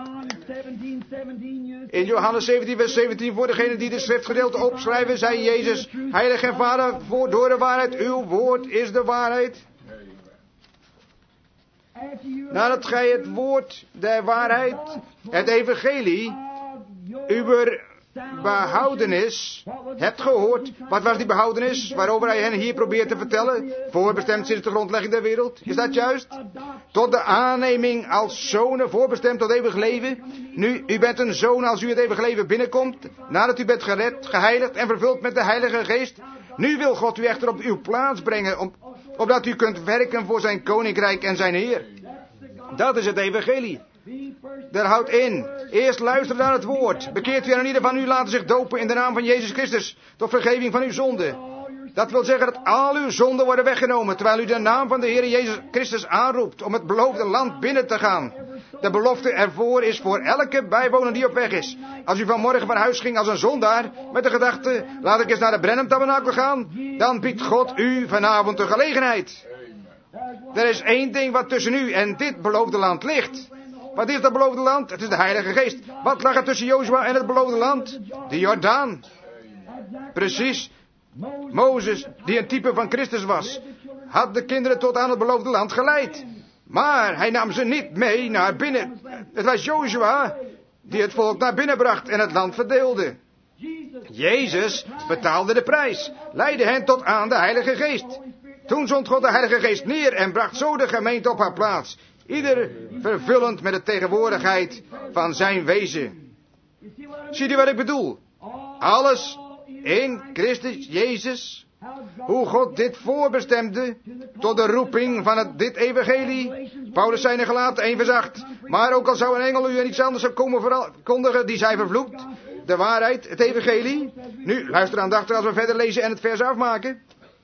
Speaker 1: In Johannes 17 vers 17, voor degenen die de schriftgedeelte opschrijven, zei Jezus, heilig en vader, door de waarheid, uw woord is de waarheid. Nadat gij het woord der waarheid, het evangelie, uw behoudenis hebt gehoord. Wat was die behoudenis waarover hij hen hier probeert te vertellen? Voorbestemd sinds de grondlegging der wereld. Is dat juist? Tot de aanneming als zonen, voorbestemd tot eeuwig leven. Nu, u bent een zoon als u het eeuwig leven binnenkomt. Nadat u bent gered, geheiligd en vervuld met de Heilige Geest. Nu wil God u echter op uw plaats brengen, opdat u kunt werken voor zijn koninkrijk en zijn Heer. Dat is het evangelie. Daar houdt in. Eerst luisteren naar het woord. Bekeert u en ieder van u laten zich dopen in de naam van Jezus Christus. Tot vergeving van uw zonden. Dat wil zeggen dat al uw zonden worden weggenomen. Terwijl u de naam van de Heer Jezus Christus aanroept. Om het beloofde land binnen te gaan. De belofte ervoor is voor elke bijwoner die op weg is. Als u vanmorgen van huis ging als een zondaar. Met de gedachte, laat ik eens naar de Brenham Tabernakel gaan. Dan biedt God u vanavond de gelegenheid. Er is één ding wat tussen u en dit beloofde land ligt. Wat is dat beloofde land? Het is de Heilige Geest. Wat lag er tussen Jozua en het beloofde land? De Jordaan. Precies. Mozes, die een type van Christus was, had de kinderen tot aan het beloofde land geleid. Maar hij nam ze niet mee naar binnen. Het was Jozua die het volk naar binnen bracht en het land verdeelde. Jezus betaalde de prijs, leidde hen tot aan de Heilige Geest. Toen zond God de Heilige Geest neer en bracht zo de gemeente op haar plaats. Ieder vervullend met de tegenwoordigheid van zijn wezen. Ziet u wat ik bedoel? Alles in Christus Jezus. Hoe God dit voorbestemde tot de roeping van dit evangelie. Paulus zei in Galaten 1 vers 8. Maar ook al zou een engel u en iets anders komen verkondigen, die zij vervloekt. De waarheid, het evangelie. Nu, luister aandachtig als we verder lezen en het vers afmaken.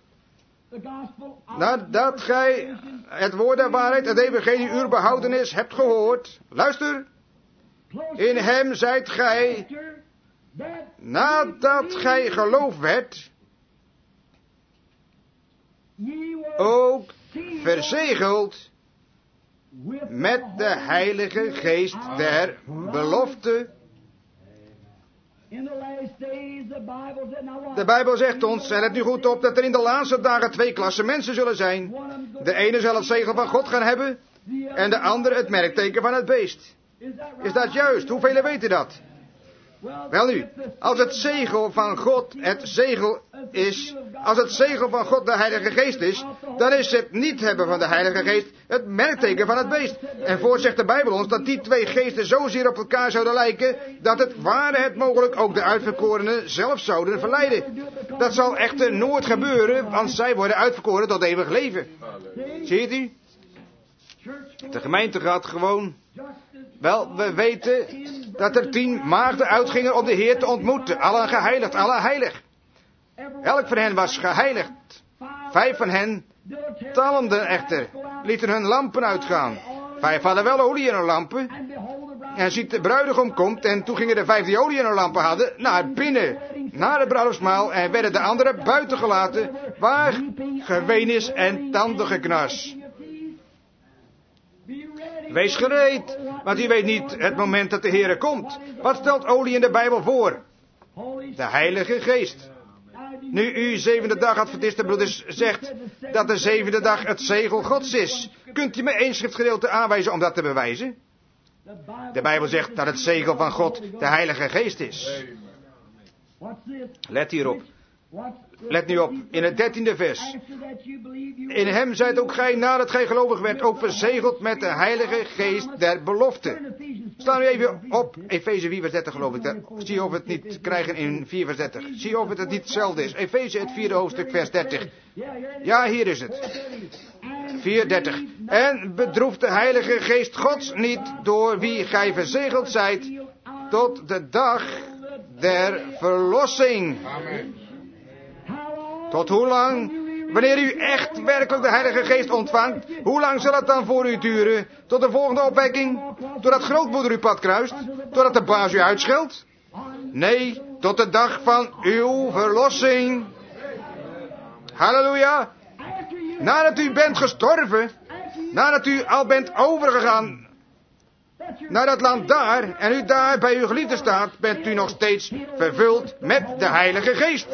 Speaker 1: Nadat gij het woord der waarheid, het evangelie, uw behoudenis hebt gehoord. Luister. In hem zijt gij, nadat gij geloof werd, ook verzegeld met de Heilige Geest der belofte. De Bijbel zegt ons, en let nu goed op, dat er in de laatste dagen twee klassen mensen zullen zijn. De ene zal het zegel van God gaan hebben, en de andere het merkteken van het beest. Is dat juist? Hoeveel weten dat? Wel nu, als het zegel van God het zegel is, als het zegel van God de Heilige Geest is, dan is het niet hebben van de Heilige Geest het merkteken van het beest. En voor zegt de Bijbel ons dat die twee geesten zozeer op elkaar zouden lijken, dat het ware het mogelijk ook de uitverkorenen zelf zouden verleiden. Dat zal echter nooit gebeuren, want zij worden uitverkoren tot eeuwig leven. Ziet u? De gemeente gaat gewoon. Wel, we weten dat er 10 maagden uitgingen om de Heer te ontmoeten. Allen geheiligd, allen heilig. Elk van hen was geheiligd. 5 van hen talmden echter, lieten hun lampen uitgaan. 5 hadden wel olie in hun lampen. En ziet, de bruidegom komt en toen gingen de 5 die olie in hun lampen hadden naar binnen, naar het bruiloftsmaal en werden de anderen buiten gelaten, waar geween is en tandengeknars. Wees gereed, want u weet niet het moment dat de Heere komt. Wat stelt olie in de Bijbel voor? De Heilige Geest. Nu u 7e dag adventisten broeders zegt dat de 7e dag het zegel Gods is. Kunt u me één schriftgedeelte aanwijzen om dat te bewijzen? De Bijbel zegt dat het zegel van God de Heilige Geest is. Let hierop. Let nu op, in het 13e vers. In hem zijt ook gij, nadat gij gelovig werd, ook verzegeld met de Heilige Geest der belofte. Staan nu even op, Efeze 4 vers 30 geloof ik. Zie of we het niet krijgen in 4 vers 30. Zie of het niet hetzelfde is. Efeze het 4e hoofdstuk vers 30. Ja, hier is het. 4:30. En bedroeft de Heilige Geest Gods niet, door wie gij verzegeld zijt, tot de dag der verlossing. Amen. Tot hoe lang? Wanneer u echt werkelijk de Heilige Geest ontvangt, hoe lang zal het dan voor u duren? Tot de volgende opwekking? Totdat grootmoeder uw pad kruist? totdat de baas u uitscheldt? Nee, tot de dag van uw verlossing. Halleluja. Nadat u bent gestorven, nadat u al bent overgegaan naar dat land daar, en u daar bij uw geliefde staat, bent u nog steeds vervuld met de Heilige Geest.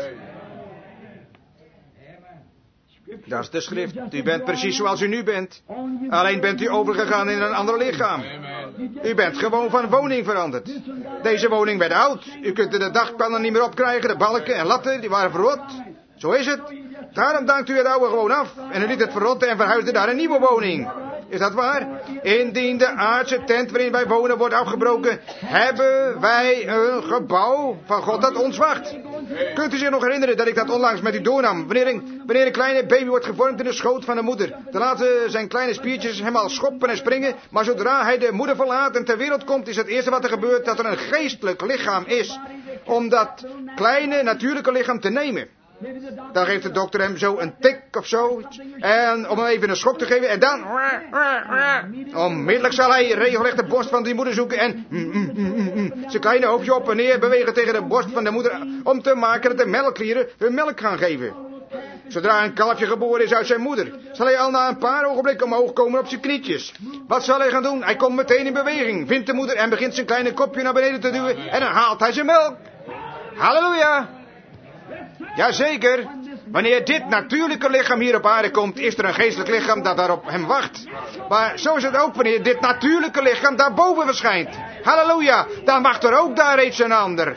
Speaker 1: Dat is de schrift. U bent precies zoals u nu bent. Alleen bent u overgegaan in een ander lichaam. U bent gewoon van woning veranderd. Deze woning werd oud. U kunt er de dakpannen niet meer opkrijgen. De balken en latten, die waren verrot. Zo is het. Daarom dankt u het oude gewoon af. En u liet het verrotten en verhuisde naar een nieuwe woning. Is dat waar? Indien de aardse tent waarin wij wonen wordt afgebroken, hebben wij een gebouw van God dat ons wacht. Kunt u zich nog herinneren dat ik dat onlangs met u doornam? Wanneer een kleine baby wordt gevormd in de schoot van de moeder, dan laten zijn kleine spiertjes hem al schoppen en springen. Maar zodra hij de moeder verlaat en ter wereld komt, is het eerste wat er gebeurt dat er een geestelijk lichaam is om dat kleine natuurlijke lichaam te nemen. Dan geeft de dokter hem zo een tik of zo. En om hem even een schok te geven. En dan... onmiddellijk zal hij regelrecht de borst van die moeder zoeken. En... zijn kleine hoofdje op en neer bewegen tegen de borst van de moeder. Om te maken dat de melkklieren hun melk gaan geven. Zodra een kalfje geboren is uit zijn moeder, zal hij al na een paar ogenblikken omhoog komen op zijn knietjes. Wat zal hij gaan doen? Hij komt meteen in beweging. Vindt de moeder en begint zijn kleine kopje naar beneden te duwen. En dan haalt hij zijn melk. Halleluja. Jazeker, wanneer dit natuurlijke lichaam hier op aarde komt, is er een geestelijk lichaam dat daarop hem wacht. Maar zo is het ook wanneer dit natuurlijke lichaam daarboven verschijnt. Halleluja, dan wacht er ook daar reeds een ander.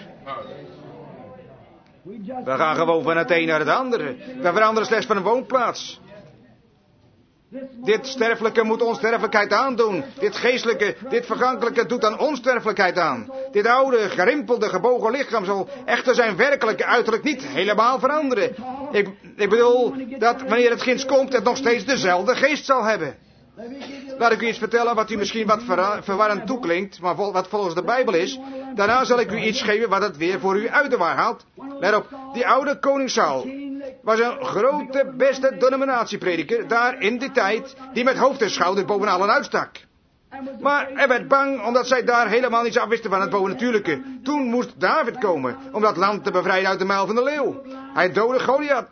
Speaker 1: We gaan gewoon van het een naar het andere. We veranderen slechts van een woonplaats. Dit sterfelijke moet onsterfelijkheid aandoen. Dit geestelijke, dit vergankelijke doet aan onsterfelijkheid aan. Dit oude, gerimpelde, gebogen lichaam zal echter zijn werkelijke uiterlijk niet helemaal veranderen. Ik bedoel dat wanneer het ginds komt, het nog steeds dezelfde geest zal hebben. Laat ik u iets vertellen wat u misschien wat verwarrend toeklinkt, maar wat volgens de Bijbel is. Daarna zal ik u iets geven wat het weer voor u uit de waar haalt. Let op, die oude koning Saul was een grote, beste denominatieprediker daar in die tijd, die met hoofd en schouders boven allen uitstak. Maar hij werd bang, omdat zij daar helemaal niets afwisten van het bovennatuurlijke. Toen moest David komen, om dat land te bevrijden uit de muil van de leeuw. Hij doodde Goliath.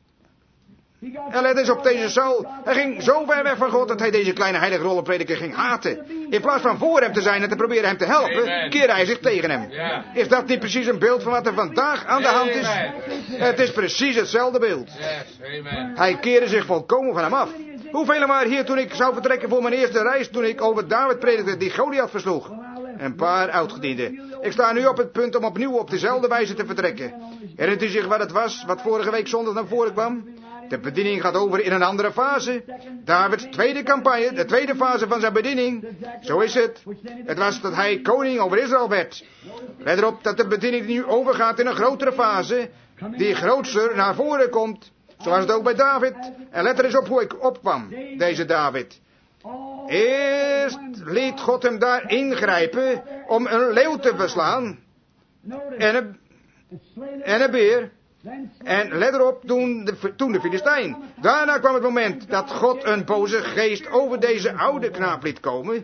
Speaker 1: En let eens op deze Saul. Hij ging zo ver weg van God dat hij deze kleine heilige rollenprediker ging haten. In plaats van voor hem te zijn en te proberen hem te helpen, keerde hij zich tegen hem. Is dat niet precies een beeld van wat er vandaag aan de hand is? Het is precies hetzelfde beeld. Hij keerde zich volkomen van hem af. Hoeveel maar hier toen ik zou vertrekken voor mijn eerste reis, toen ik over David predikte die Goliath versloeg. Een paar oudgedienden. Ik sta nu op het punt om opnieuw op dezelfde wijze te vertrekken. Herinnert u zich wat het was, wat vorige week zondag naar voren kwam? De bediening gaat over in een andere fase. Davids tweede campagne, de tweede fase van zijn bediening. Zo is het. Het was dat hij koning over Israël werd. Let erop dat de bediening nu overgaat in een grotere fase, die grootser naar voren komt. Zo was het ook bij David. En let er eens op hoe ik opkwam, deze David. Eerst liet God hem daar ingrijpen om een leeuw te verslaan. En een beer. En let erop, toen de Filistijn. Daarna kwam het moment dat God een boze geest over deze oude knaap liet komen.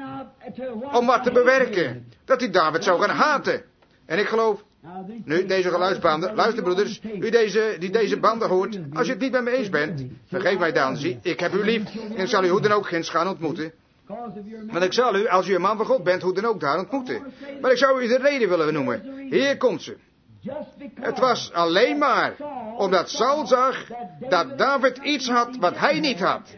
Speaker 1: Om wat te bewerken. Dat hij David zou gaan haten. En ik geloof, nu deze geluidsbanden, luister broeders, u die deze banden hoort, als je het niet met me eens bent, vergeef mij dan, zie, ik heb u lief en ik zal u hoe dan ook ginds gaan ontmoeten. Want ik zal u, als u een man van God bent, hoe dan ook daar ontmoeten. Maar ik zou u de reden willen noemen. Hier komt ze. Het was alleen maar omdat Saul zag dat David iets had wat hij niet had.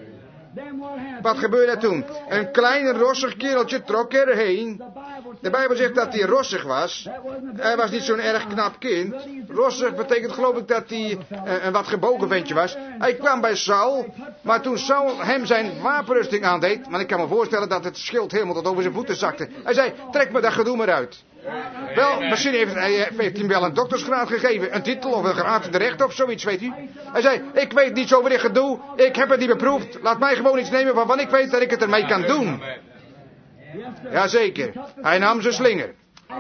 Speaker 1: Wat gebeurde toen? Een klein rossig kereltje trok erheen. De Bijbel zegt dat hij rossig was. Hij was niet zo'n erg knap kind. Rossig betekent geloof ik dat hij een wat gebogen ventje was. Hij kwam bij Saul, maar toen Saul hem zijn wapenrusting aandeed, want ik kan me voorstellen dat het schild helemaal tot over zijn voeten zakte. Hij zei, trek me dat gedoe maar uit. Wel, misschien heeft hij hem wel een doktersgraad gegeven, een titel of een graad in de recht of zoiets, weet u. Hij zei, ik weet niets over dit gedoe, ik heb het niet beproefd, laat mij gewoon iets nemen waarvan ik weet dat ik het ermee kan doen. Jazeker, hij nam zijn slinger.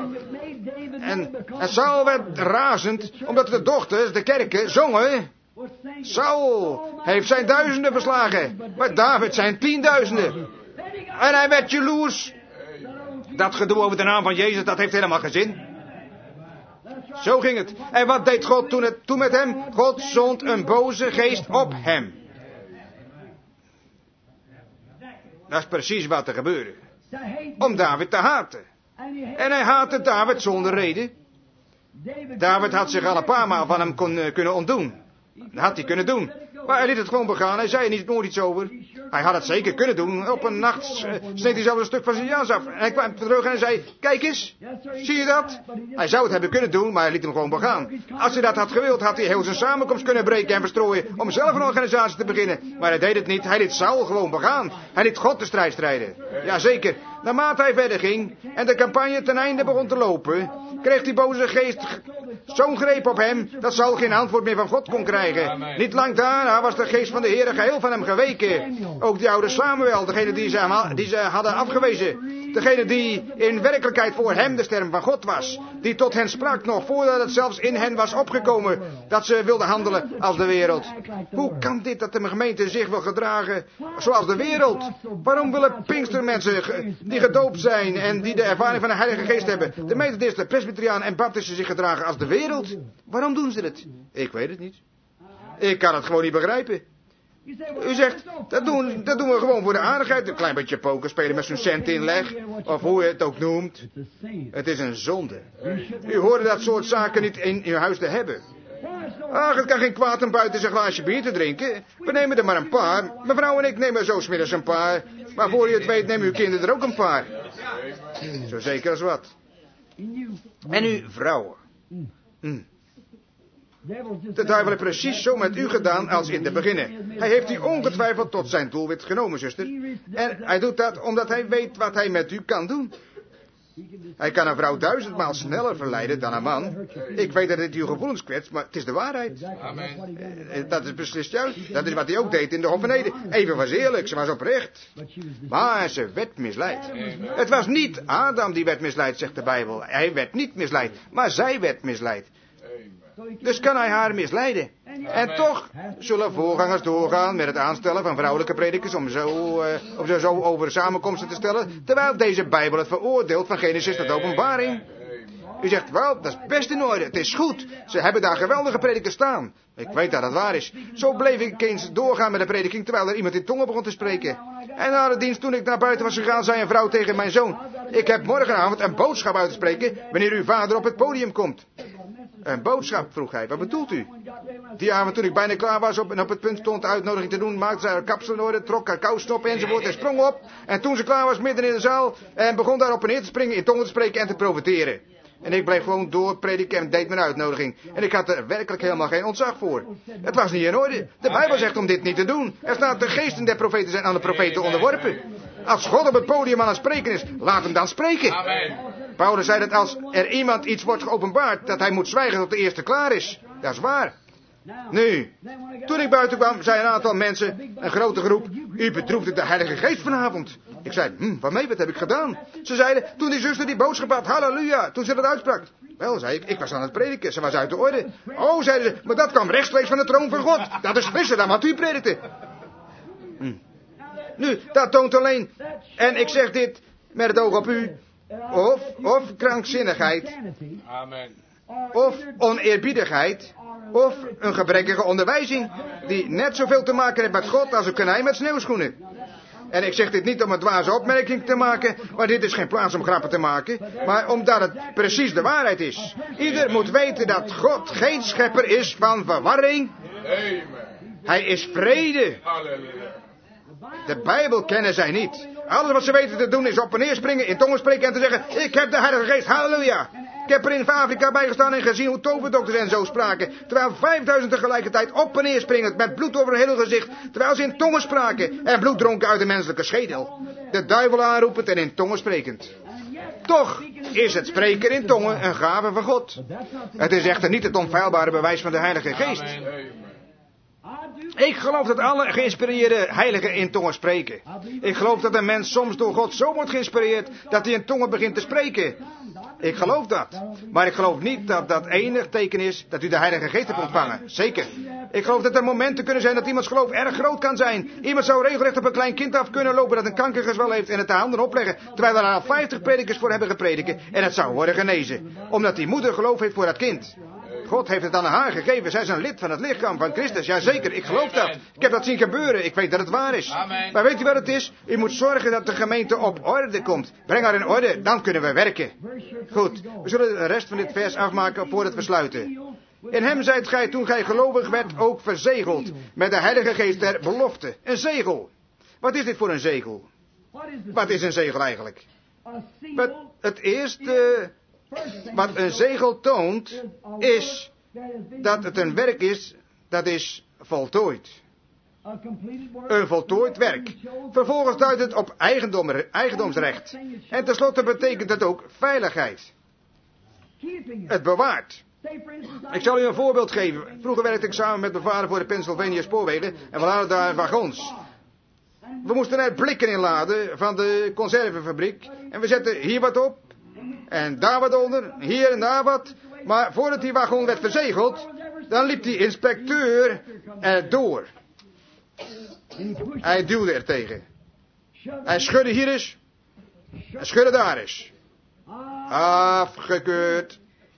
Speaker 1: En Saul werd razend, omdat de dochters, de kerken, zongen. Saul heeft zijn duizenden verslagen, maar David zijn 10.000. En hij werd jaloers. Dat gedoe over de naam van Jezus, dat heeft helemaal geen zin. Zo ging het. En wat deed God toen met hem? God zond een boze geest op hem. Dat is precies wat er gebeurde. Om David te haten. En hij haatte David zonder reden. David had zich al een paar maal van hem kunnen ontdoen. Dat had hij kunnen doen. Maar hij liet het gewoon begaan. Hij zei er nooit iets over. Hij had het zeker kunnen doen. Op een nacht sneed hij zelf een stuk van zijn jas af. En hij kwam terug en hij zei, kijk eens. Zie je dat? Hij zou het hebben kunnen doen, maar hij liet hem gewoon begaan. Als hij dat had gewild, had hij heel zijn samenkomst kunnen breken en verstrooien. Om zelf een organisatie te beginnen. Maar hij deed het niet. Hij liet Saul gewoon begaan. Hij liet God de strijd strijden. Jazeker. Naarmate hij verder ging en de campagne ten einde begon te lopen, kreeg die boze geest zo'n greep op hem, dat Saul geen antwoord meer van God kon krijgen. Amen. Niet lang daarna was de geest van de Heere geheel van hem geweken. Ook die oude Samuel, degene die ze hadden afgewezen. Degene die in werkelijkheid voor hem de stem van God was. Die tot hen sprak nog voordat het zelfs in hen was opgekomen dat ze wilden handelen als de wereld. Hoe kan dit dat de gemeente zich wil gedragen zoals de wereld? Waarom willen Pinkstermensen die gedoopt zijn en die de ervaring van de Heilige Geest hebben, de Methodisten, Presbyterianen en Baptisten zich gedragen als de wereld? Waarom doen ze het? Ik weet het niet. Ik kan het gewoon niet begrijpen. U zegt, dat doen we gewoon voor de aardigheid. Een klein beetje poker spelen met zo'n centinleg. Of hoe je het ook noemt. Het is een zonde. U hoorde dat soort zaken niet in uw huis te hebben. Ach, het kan geen kwaad om buiten zijn glaasje bier te drinken. We nemen er maar een paar. Mevrouw en ik nemen zo 's middags een paar. Maar voor je het weet nemen uw kinderen er ook een paar. Zo zeker als wat. En u vrouwen. De duivel heeft precies zo met u gedaan als in het begin. Hij heeft u ongetwijfeld tot zijn doelwit genomen, zuster. En hij doet dat omdat hij weet wat hij met u kan doen. Hij kan een vrouw 1000 maal sneller verleiden dan een man. Ik weet dat het uw gevoelens kwetst, maar het is de waarheid. Amen. Dat is beslist juist. Dat is wat hij ook deed in de Hof van Eden. Eva was eerlijk, ze was oprecht. Maar ze werd misleid. Het was niet Adam die werd misleid, zegt de Bijbel. Hij werd niet misleid, maar zij werd misleid. Dus kan hij haar misleiden. En toch zullen voorgangers doorgaan met het aanstellen van vrouwelijke predikers om zo over samenkomsten te stellen, terwijl deze Bijbel het veroordeelt van Genesis tot Openbaring. U zegt, wel, dat is best in orde, het is goed. Ze hebben daar geweldige predikers staan. Ik weet dat het waar is. Zo bleef ik eens doorgaan met de prediking, terwijl er iemand in tongen begon te spreken. En na de dienst, toen ik naar buiten was gegaan, zei een vrouw tegen mijn zoon, ik heb morgenavond een boodschap uit te spreken wanneer uw vader op het podium komt. Een boodschap, vroeg hij. Wat bedoelt u? Die avond toen ik bijna klaar was en op het punt stond de uitnodiging te doen, maakte zij haar kapsel in orde, trok haar kousknoppen enzovoort en sprong op. En toen ze klaar was midden in de zaal en begon daar op en neer te springen, in tongen te spreken en te profeteren. En ik bleef gewoon doorprediken en deed mijn uitnodiging. En ik had er werkelijk helemaal geen ontzag voor. Het was niet in orde. De Bijbel zegt om dit niet te doen. Er staat, de geesten der profeten zijn aan de profeten onderworpen. Als God op het podium aan het spreken is, laat hem dan spreken. Amen. Paulus zei dat als er iemand iets wordt geopenbaard, dat hij moet zwijgen tot de eerste klaar is. Dat is waar. Nu, toen ik buiten kwam, zei een aantal mensen, een grote groep, u bedroefde de Heilige Geest vanavond. Ik zei, waarmee, wat heb ik gedaan? Ze zeiden, toen die zuster die boodschap had, halleluja, toen ze dat uitsprak. Wel, zei ik was aan het prediken, ze was uit de orde. Oh, zeiden ze, maar dat kwam rechtstreeks van de troon van God. Dat is frisser dan wat u predikte. Nu, dat toont alleen, en ik zeg dit met het oog op u, of krankzinnigheid, of oneerbiedigheid, of een gebrekkige onderwijzing, die net zoveel te maken heeft met God als een konijn met sneeuwschoenen. En ik zeg dit niet om een dwaze opmerking te maken, maar dit is geen plaats om grappen te maken, maar omdat het precies de waarheid is. Ieder moet weten dat God geen schepper is van verwarring. Hij is vrede. De Bijbel kennen zij niet. Alles wat ze weten te doen is op en neer springen, in tongen spreken en te zeggen, ik heb de Heilige Geest, halleluja. Ik heb er in Afrika bij gestaan en gezien hoe toverdokters en zo spraken. Terwijl 5000 tegelijkertijd op en neer springend met bloed over hun hele gezicht. Terwijl ze in tongen spraken en bloed dronken uit de menselijke schedel. De duivel aanroepend en in tongen sprekend. Toch is het spreken in tongen een gave van God. Het is echter niet het onfeilbare bewijs van de Heilige Geest. Ik geloof dat alle geïnspireerde heiligen in tongen spreken. Ik geloof dat een mens soms door God zo wordt geïnspireerd dat hij in tongen begint te spreken. Ik geloof dat. Maar ik geloof niet dat dat enig teken is dat u de Heilige Geest hebt ontvangen. Zeker. Ik geloof dat er momenten kunnen zijn dat iemands geloof erg groot kan zijn. Iemand zou regelrecht op een klein kind af kunnen lopen dat een kankergezwel heeft en het de handen opleggen, terwijl er al 50 predikers voor hebben gepredikt en het zou worden genezen. Omdat die moeder geloof heeft voor dat kind. God heeft het aan haar gegeven. Zij is een lid van het lichaam van Christus. Jazeker, ik geloof dat. Ik heb dat zien gebeuren. Ik weet dat het waar is.
Speaker 2: Amen.
Speaker 1: Maar weet u wat het is? U moet zorgen dat de gemeente op orde komt. Breng haar in orde, dan kunnen we werken. Goed, we zullen de rest van dit vers afmaken voordat we sluiten. In hem zijt gij, toen gij gelovig werd, ook verzegeld met de Heilige Geest der belofte. Een zegel. Wat is dit voor een zegel? Wat is een zegel eigenlijk? Het eerste wat een zegel toont, is dat het een werk is dat is voltooid. Een voltooid werk. Vervolgens duidt het op eigendomsrecht. En tenslotte betekent het ook veiligheid. Het bewaart. Ik zal u een voorbeeld geven. Vroeger werkte ik samen met mijn vader voor de Pennsylvania spoorwegen en we hadden daar wagons. We moesten er blikken in laden van de conservenfabriek en we zetten hier wat op en daar wat onder, hier en daar wat. Maar voordat die wagon werd verzegeld, dan liep die inspecteur er door. Hij duwde er tegen. Hij schudde hier eens. Hij schudde daar eens. Afgekeurd.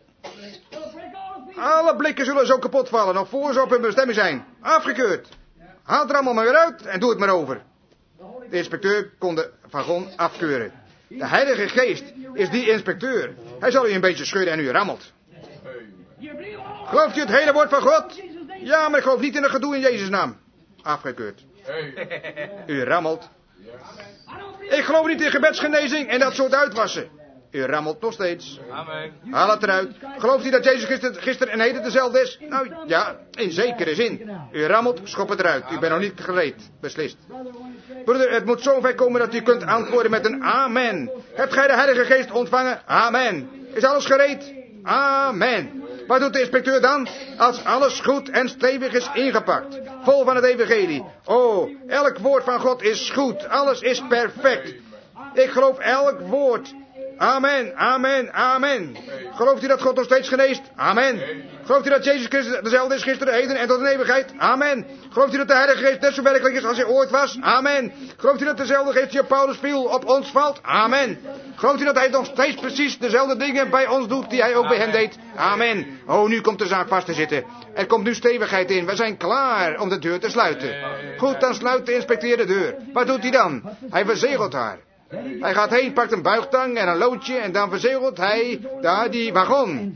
Speaker 1: Alle blikken zullen zo kapot vallen, nog voor ze op hun bestemming zijn. Afgekeurd. Haal het er allemaal maar weer uit en doe het maar over. De inspecteur kon de wagon afkeuren. De Heilige Geest is die inspecteur. Hij zal u een beetje schudden en u rammelt. Gelooft u het hele woord van God? Ja, maar ik geloof niet in het gedoe in Jezus' naam. Afgekeurd. U rammelt. Ik geloof niet in gebedsgenezing en dat soort uitwassen. U rammelt nog steeds.
Speaker 2: Amen.
Speaker 1: Haal het eruit. Gelooft u dat Jezus gisteren en heden dezelfde is? Nou ja, in zekere zin. U rammelt, schop het eruit. U bent nog niet gereed. Beslist. Broeder, het moet zover komen dat u kunt antwoorden met een amen. Hebt gij de Heilige Geest ontvangen? Amen. Is alles gereed? Amen. Wat doet de inspecteur dan? Als alles goed en stevig is ingepakt. Vol van het evangelie. Oh, elk woord van God is goed. Alles is perfect. Ik geloof elk woord. Amen, amen, amen. Gelooft u dat God nog steeds geneest? Amen. Gelooft u dat Jezus Christus dezelfde is gisteren, heden en tot in eeuwigheid? Amen. Gelooft u dat de Heilige Geest net zo werkelijk is als hij ooit was? Amen. Gelooft u dat dezelfde Geest die op Paulus viel op ons valt? Amen. Gelooft u dat hij nog steeds precies dezelfde dingen bij ons doet die hij ook bij hem deed? Amen. Oh, nu komt de zaak vast te zitten. Er komt nu stevigheid in. We zijn klaar om de deur te sluiten. Goed, dan sluit de inspecteur de deur. Wat doet hij dan? Hij verzegelt haar. Hij gaat heen, pakt een buigtang en een loodje en dan verzegelt hij daar die wagon.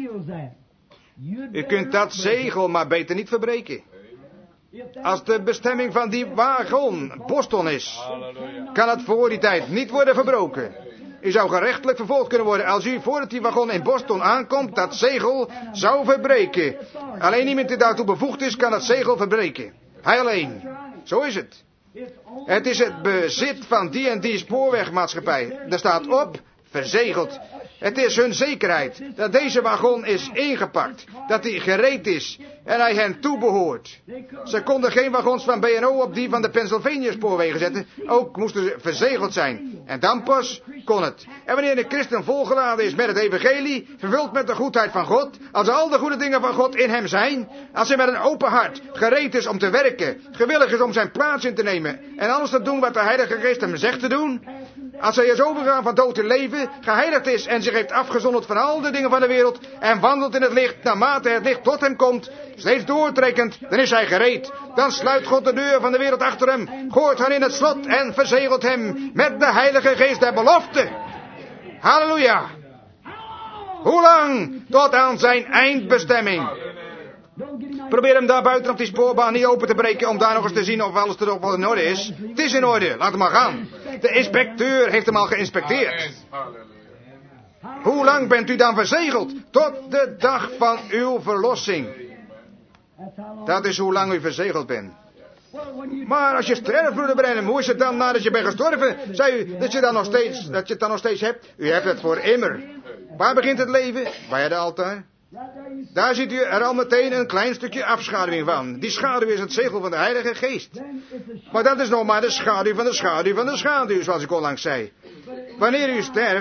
Speaker 1: U kunt dat zegel maar beter niet verbreken. Als de bestemming van die wagon Boston is, kan het voor die tijd niet worden verbroken. U zou gerechtelijk vervolgd kunnen worden als u voordat die wagon in Boston aankomt dat zegel zou verbreken. Alleen iemand die daartoe bevoegd is, kan dat zegel verbreken. Hij alleen. Zo is het. Het is het bezit van die en die spoorwegmaatschappij. Daar staat op, verzegeld. Het is hun zekerheid dat deze wagon is ingepakt. Dat hij gereed is en hij hen toebehoort. Ze konden geen wagons van B&O op die van de Pennsylvania spoorwegen zetten. Ook moesten ze verzegeld zijn. En dan pas kon het. En wanneer een christen volgeladen is met het evangelie, vervuld met de goedheid van God, als al de goede dingen van God in hem zijn, als hij met een open hart gereed is om te werken, gewillig is om zijn plaats in te nemen en alles te doen wat de Heilige Geest hem zegt te doen, als hij is overgegaan van dood in leven, geheiligd is en zich heeft afgezonderd van al de dingen van de wereld en wandelt in het licht naarmate het licht tot hem komt, steeds doortrekkend, dan is hij gereed. Dan sluit God de deur van de wereld achter hem, gooit hen in het slot en verzegelt hem met de Heilige Geest der belofte. Halleluja. Hoe lang? Tot aan zijn eindbestemming. Probeer hem daar buiten op die spoorbaan niet open te breken om daar nog eens te zien of alles er nog in orde is. Het is in orde, laat hem maar gaan. De inspecteur heeft hem al geïnspecteerd. Hoe lang bent u dan verzegeld? Tot de dag van uw verlossing. Dat is hoe lang u verzegeld bent. Maar als je sterft, broeder Branham, hoe is het dan nadat je bent gestorven? Zei u dat je het dan nog steeds hebt? U hebt het voor immer. Waar begint het leven? Bij het altaar. Daar ziet u er al meteen een klein stukje afschaduwing van. Die schaduw is het zegel van de Heilige Geest. Maar dat is nog maar de schaduw van de schaduw van de schaduw, zoals ik onlangs zei. Wanneer u sterft,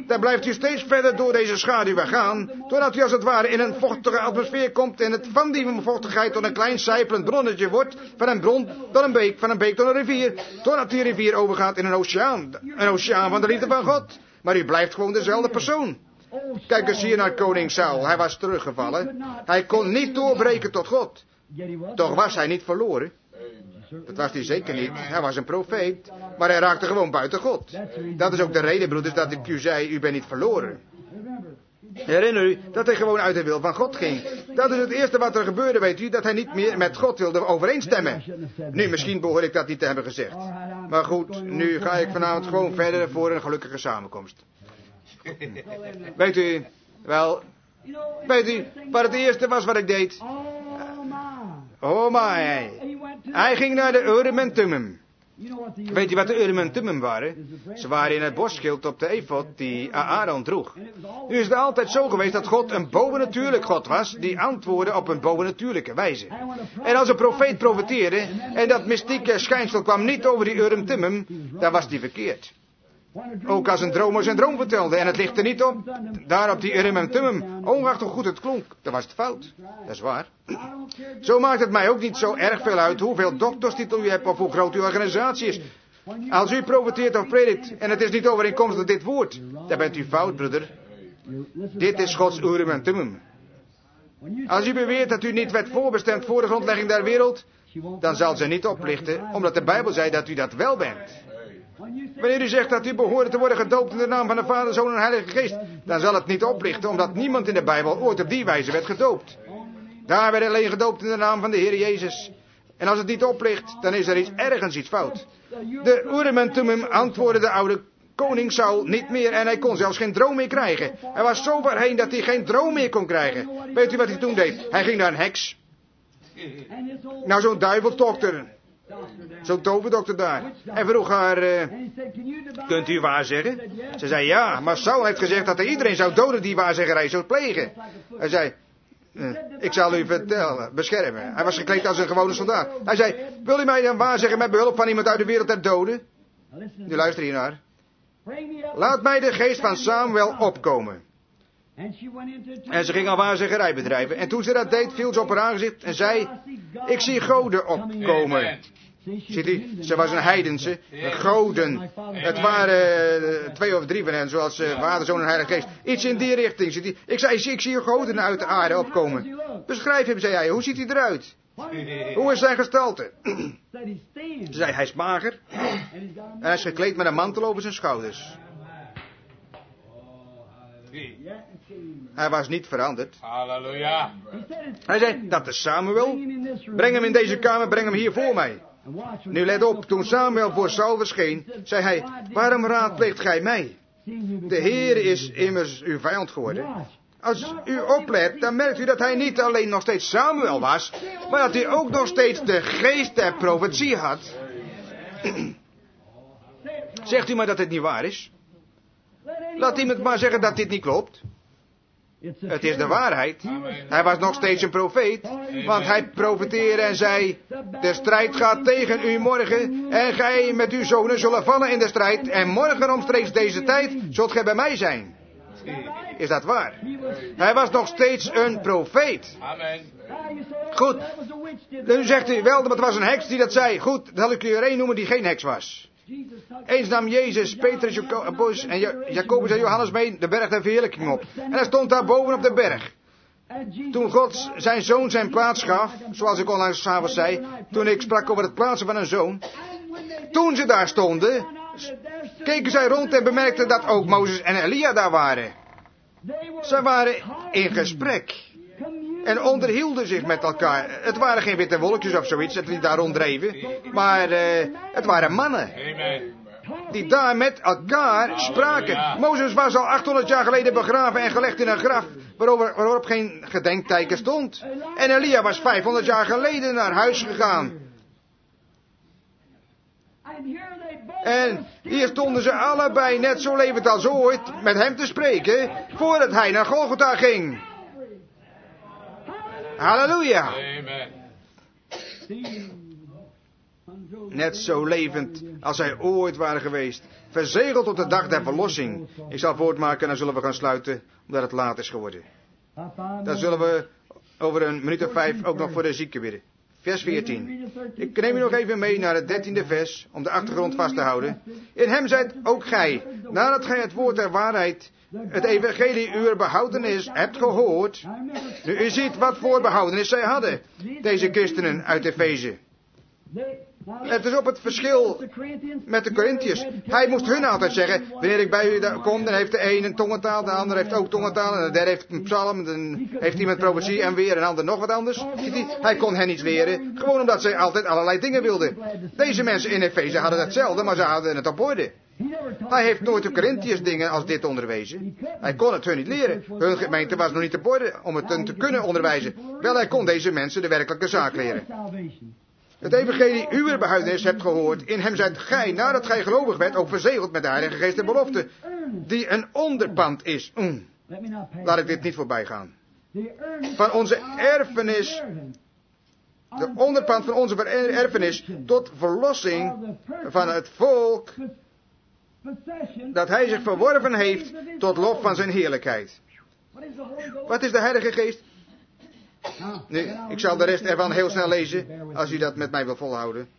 Speaker 1: dan blijft u steeds verder door deze schaduw gaan, totdat u als het ware in een vochtige atmosfeer komt en het van die vochtigheid tot een klein sijpelend bronnetje wordt, van een bron tot een beek, van een beek tot een rivier, totdat die rivier overgaat in een oceaan van de liefde van God. Maar u blijft gewoon dezelfde persoon. Kijk eens hier naar koning Saul. Hij was teruggevallen. Hij kon niet doorbreken tot God. Toch was hij niet verloren. Dat was hij zeker niet. Hij was een profeet. Maar hij raakte gewoon buiten God. Dat is ook de reden, broeders, dat ik u zei, u bent niet verloren. Herinner u dat hij gewoon uit de wil van God ging. Dat is het eerste wat er gebeurde, weet u, dat hij niet meer met God wilde overeenstemmen. Nu, misschien behoor ik dat niet te hebben gezegd. Maar goed, nu ga ik vanavond gewoon verder voor een gelukkige samenkomst. Weet u, wel, weet u, wat het eerste was wat ik deed? Oh my. Hij ging naar de Urim en Thummim. Weet je wat de Urim en Thummim waren? Ze waren in het borstschild op de efod die Aaron droeg. Nu is het altijd zo geweest dat God een bovennatuurlijk God was, die antwoordde op een bovennatuurlijke wijze. En als een profeet profeteerde, en dat mystieke schijnsel kwam niet over die Urim en Thummim, dan was die verkeerd. Ook als een dromer zijn droom vertelde en het lichtte niet op, daar op die Urim en Thummim, ongeacht hoe goed het klonk, dan was het fout. Dat is waar. Zo maakt het mij ook niet zo erg veel uit hoeveel dokterstitel u hebt of hoe groot uw organisatie is. Als u profeteert of predikt en het is niet overeenkomstig dit woord, dan bent u fout, broeder. Dit is Gods Urim en Thummim. Als u beweert dat u niet werd voorbestemd voor de grondlegging der wereld, dan zal ze niet oplichten, omdat de Bijbel zei dat u dat wel bent. Wanneer u zegt dat u behoort te worden gedoopt in de naam van de Vader, Zoon en Heilige Geest, dan zal het niet oplichten, omdat niemand in de Bijbel ooit op die wijze werd gedoopt. Daar werd alleen gedoopt in de naam van de Heer Jezus. En als het niet oplicht, dan is er ergens iets fout. De Urim en Thummim antwoordde de oude koning Saul niet meer en hij kon zelfs geen droom meer krijgen. Hij was zo ver heen dat hij geen droom meer kon krijgen. Weet u wat hij toen deed? Hij ging naar een heks. Nou, zo'n duivelsdokter. Zo'n toverdokter daar. En vroeg haar, kunt u waarzeggen? Ze zei ja, maar Saul heeft gezegd dat hij iedereen zou doden die waarzeggerij zou plegen. Hij zei, ik zal u vertellen, beschermen. Hij was gekleed als een gewone soldaat. Hij zei, wil u mij dan waarzeggen met behulp van iemand uit de wereld der doden? Nu luister hier naar. Laat mij de geest van Samuel opkomen. En ze ging al waarzeggerij bedrijven. En toen ze dat deed, viel ze op haar aangezicht en zei, ik zie goden opkomen. Ziet u, ze was een heidense, goden. Het waren 2 of 3 van hen, zoals Vader, Zoon en Heilige Geest. Iets in die richting, ziet u. Ik zei, ik zie goden uit de aarde opkomen. Beschrijf hem, zei hij, hoe ziet hij eruit? Hoe is zijn gestalte? Ze zei, hij is mager. En hij is gekleed met een mantel over zijn schouders. Hij was niet veranderd.
Speaker 2: Halleluja.
Speaker 1: Hij zei, dat is Samuel. Breng hem in deze kamer, breng hem hier voor mij. Nu let op, toen Samuel voor Saul verscheen, zei hij, waarom raadpleegt gij mij? De Heer is immers uw vijand geworden. Als u oplet, dan merkt u dat hij niet alleen nog steeds Samuel was, maar dat hij ook nog steeds de geest der profetie had. Zegt u maar dat het niet waar is? Laat iemand maar zeggen dat dit niet klopt. Het is de waarheid. Hij was nog steeds een profeet. Want hij profeteerde en zei, de strijd gaat tegen u morgen. En gij met uw zonen zullen vallen in de strijd. En morgen omstreeks deze tijd zult gij bij mij zijn. Is dat waar? Hij was nog steeds een profeet. Goed. Nu zegt u wel, dat het was een heks die dat zei. Goed, dan zal ik u er één noemen die geen heks was. Eens nam Jezus, Petrus, Jacobus en Johannes mee de berg der verheerlijking op. En hij stond daar boven op de berg. Toen God zijn zoon zijn plaats gaf, zoals ik onlangs 's avonds zei, toen ik sprak over het plaatsen van een zoon. Toen ze daar stonden, keken zij rond en bemerkten dat ook Mozes en Elia daar waren. Zij waren in gesprek. En onderhielden zich met elkaar. Het waren geen witte wolkjes of zoiets, dat die daar ronddreven. Maar het waren mannen. Die daar met elkaar spraken. Mozes was al 800 jaar geleden begraven en gelegd in een graf. Waarop geen gedenkteken stond. En Elia was 500 jaar geleden naar huis gegaan. En hier stonden ze allebei net zo levend als ooit met hem te spreken. Voordat hij naar Golgotha ging. Halleluja. net zo levend als zij ooit waren geweest. Verzegeld tot de dag der verlossing. Ik zal voortmaken en dan zullen we gaan sluiten, omdat het laat is geworden. Dan zullen we over een minuut of 5 ook nog voor de zieken bidden. Vers 14. Ik neem u nog even mee naar het 13e vers, om de achtergrond vast te houden. In hem zijt ook gij, nadat gij het woord der waarheid, het evangelie uw behoudenis hebt gehoord. Nu u ziet wat voor behoudenis zij hadden, deze christenen uit Efeze. Het is op het verschil met de Corinthiërs. Hij moest hun altijd zeggen, wanneer ik bij u kom, dan heeft de een een tongentaal, de ander heeft ook tongentaal, en de derde heeft een psalm, dan heeft iemand profetie en weer een ander nog wat anders. Hij kon hen niet leren, gewoon omdat zij altijd allerlei dingen wilden. Deze mensen in Efeze hadden hetzelfde, maar ze hadden het op orde. Hij heeft nooit de Corinthiërs dingen als dit onderwezen. Hij kon het hun niet leren. Hun gemeente was nog niet op orde om het hun te kunnen onderwijzen. Wel, hij kon deze mensen de werkelijke zaak leren. Het evangelie uw behoudenis hebt gehoord. In hem zijt gij, nadat gij gelovig werd, ook verzegeld met de Heilige Geest der belofte. Die een onderpand is. Laat ik dit niet voorbij gaan. Van onze erfenis. De onderpand van onze erfenis. Tot verlossing van het volk. Dat hij zich verworven heeft tot lof van zijn heerlijkheid. Wat is de Heilige Geest? Nu, ik zal de rest ervan heel snel lezen, als u dat met mij wil volhouden.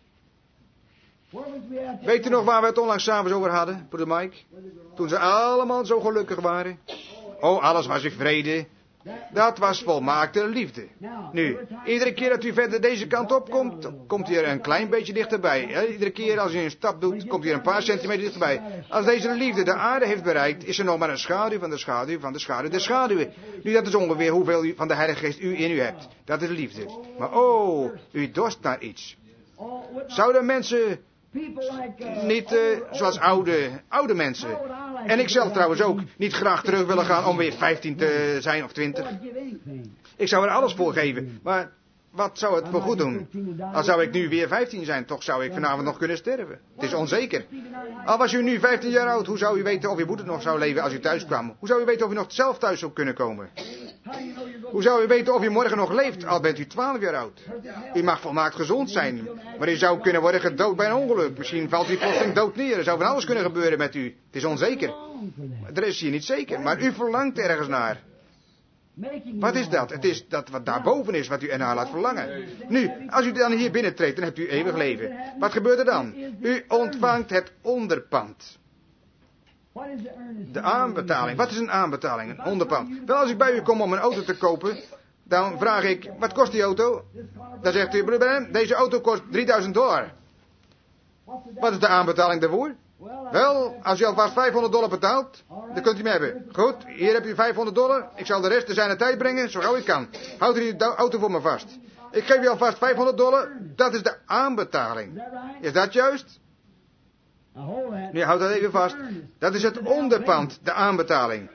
Speaker 1: Weet u nog waar we het onlangs s'avonds over hadden, broeder Mike? Toen ze allemaal zo gelukkig waren. Oh, alles was in vrede. Dat was volmaakte liefde. Nu, iedere keer dat u verder deze kant op komt, komt u er een klein beetje dichterbij. Iedere keer als u een stap doet, komt u er een paar centimeter dichterbij. Als deze liefde de aarde heeft bereikt, is er nog maar een schaduw van de schaduw van de schaduw der schaduwen. Nu, dat is ongeveer hoeveel van de Heilige Geest u in u hebt. Dat is liefde. Maar oh, u dorst naar iets. Zouden mensen niet zoals oude mensen, en ik zelf trouwens ook, niet graag terug willen gaan om weer 15 te zijn of 20. Ik zou er alles voor geven, maar wat zou het voor goed doen? Al zou ik nu weer 15 zijn, toch zou ik vanavond nog kunnen sterven. Het is onzeker. Al was u nu 15 jaar oud, hoe zou u weten of uw moeder nog zou leven als u thuis kwam? Hoe zou u weten of u nog zelf thuis zou kunnen komen? Hoe zou u weten of u morgen nog leeft, al bent u 12 jaar oud? U mag volmaakt gezond zijn, maar u zou kunnen worden gedood bij een ongeluk. Misschien valt u plotseling dood neer. Er zou van alles kunnen gebeuren met u. Het is onzeker. Er is hier niet zeker, maar u verlangt ergens naar. Wat is dat? Het is dat wat daarboven is, wat u ernaar laat verlangen. Nu, als u dan hier binnentreedt, dan hebt u eeuwig leven. Wat gebeurt er dan? U ontvangt het onderpand. De aanbetaling. Wat is een aanbetaling? Een onderpand. Wel, als ik bij u kom om een auto te kopen, dan vraag ik, wat kost die auto? Dan zegt u, broeder Branham, deze auto kost $3000. Wat is de aanbetaling daarvoor? Wel, als u alvast $500 betaalt, dan kunt u me hebben. Goed, hier heb u $500. Ik zal de rest te zijn tijd brengen, zo gauw ik kan. Houd u die auto voor me vast. Ik geef u alvast $500. Dat is de aanbetaling. Is dat juist? Nu, houd dat even vast. Dat is het onderpand, de aanbetaling.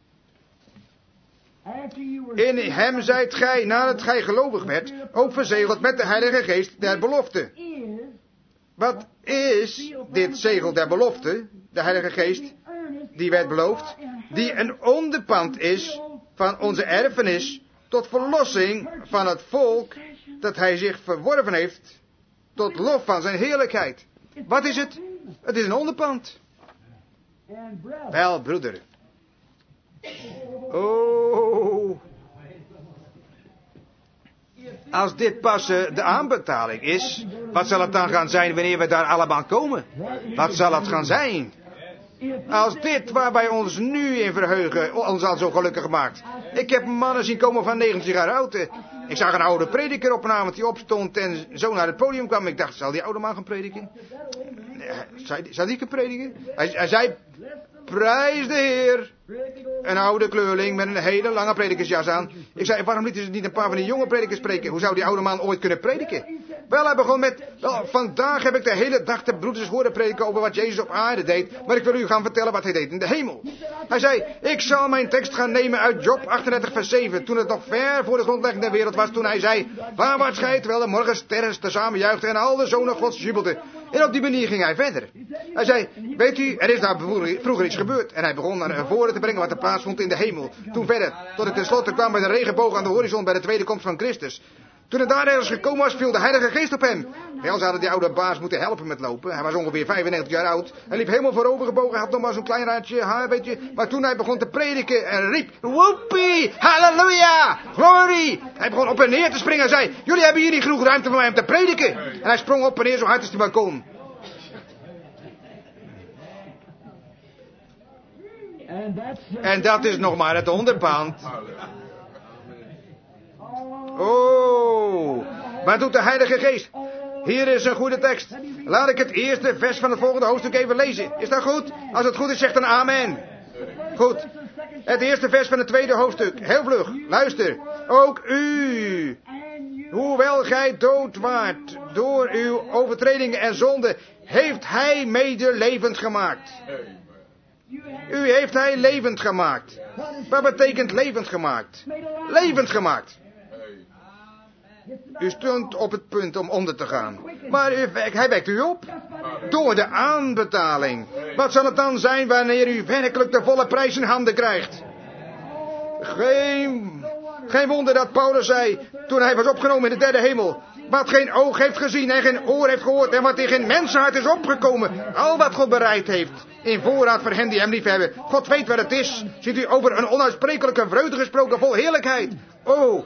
Speaker 1: In hem zijt gij, nadat gij gelovig werd, ook verzegeld met de Heilige Geest der belofte. Wat is dit zegel der belofte, de Heilige Geest, die werd beloofd, die een onderpand is van onze erfenis tot verlossing van het volk dat hij zich verworven heeft tot lof van zijn heerlijkheid. Wat is het? Het is een onderpand. Wel, broeder. Oh. Als dit pas de aanbetaling is, wat zal het dan gaan zijn wanneer we daar allemaal komen? Wat zal het gaan zijn? Als dit waar wij ons nu in verheugen ons al zo gelukkig maakt. Ik heb mannen zien komen van 90 jaar oud. Ik zag een oude prediker op een avond die opstond en zo naar het podium kwam. Ik dacht, zal die oude man gaan prediken? Zal die gaan prediken? Hij zei, prijs de Heer. Een oude kleurling met een hele lange predikersjas aan. Ik zei, waarom lieten ze niet een paar van die jonge predikers spreken? Hoe zou die oude man ooit kunnen prediken? Wel, hij begon met, wel, vandaag heb ik de hele dag de broeders horen prediken over wat Jezus op aarde deed. Maar ik wil u gaan vertellen wat hij deed in de hemel. Hij zei, ik zal mijn tekst gaan nemen uit Job 38 vers 7. Toen het nog ver voor de grondlegging der wereld was. Toen hij zei, waarwaarts gij terwijl de morgensterren tezamen juichten en al de zonen Gods jubelden. En op die manier ging hij verder. Hij zei, weet u, er is daar vroeger iets gebeurd. En hij begon naar voren te brengen wat er plaatsvond in de hemel. Toen verder, tot ik tenslotte kwam bij de regenboog aan de horizon bij de tweede komst van Christus. Toen hij daar ergens gekomen was, viel de Heilige Geest op hem. Wel, ze hadden die oude baas moeten helpen met lopen. Hij was ongeveer 95 jaar oud. Hij liep helemaal voorover gebogen. Hij had nog maar zo'n klein raadje haar, weet je. Maar toen hij begon te prediken en riep, woepie, halleluja, glorie. Hij begon op en neer te springen en zei, jullie hebben hier niet genoeg ruimte voor mij om te prediken. En hij sprong op en neer zo hard als hij maar kon. En dat is nog maar het onderpand. Oh, wat doet de Heilige Geest? Hier is een goede tekst. Laat ik het eerste vers van het volgende hoofdstuk even lezen. Is dat goed? Als het goed is, zegt dan amen. Goed. Het eerste vers van het tweede hoofdstuk. Heel vlug. Luister. Ook u, hoewel gij dood waart door uw overtredingen en zonden, heeft hij mede levend gemaakt. U heeft hij levend gemaakt. Wat betekent levend gemaakt? Levend gemaakt. U stond op het punt om onder te gaan. Maar hij wekt u op. Door de aanbetaling. Wat zal het dan zijn wanneer u werkelijk de volle prijs in handen krijgt? Geen wonder dat Paulus zei, toen hij was opgenomen in de derde hemel, wat geen oog heeft gezien en geen oor heeft gehoord en wat in geen mensenhart is opgekomen. Al wat God bereid heeft in voorraad voor hen die hem lief hebben. God weet wat het is. Ziet u over een onuitsprekelijke vreugde gesproken vol heerlijkheid. Oh,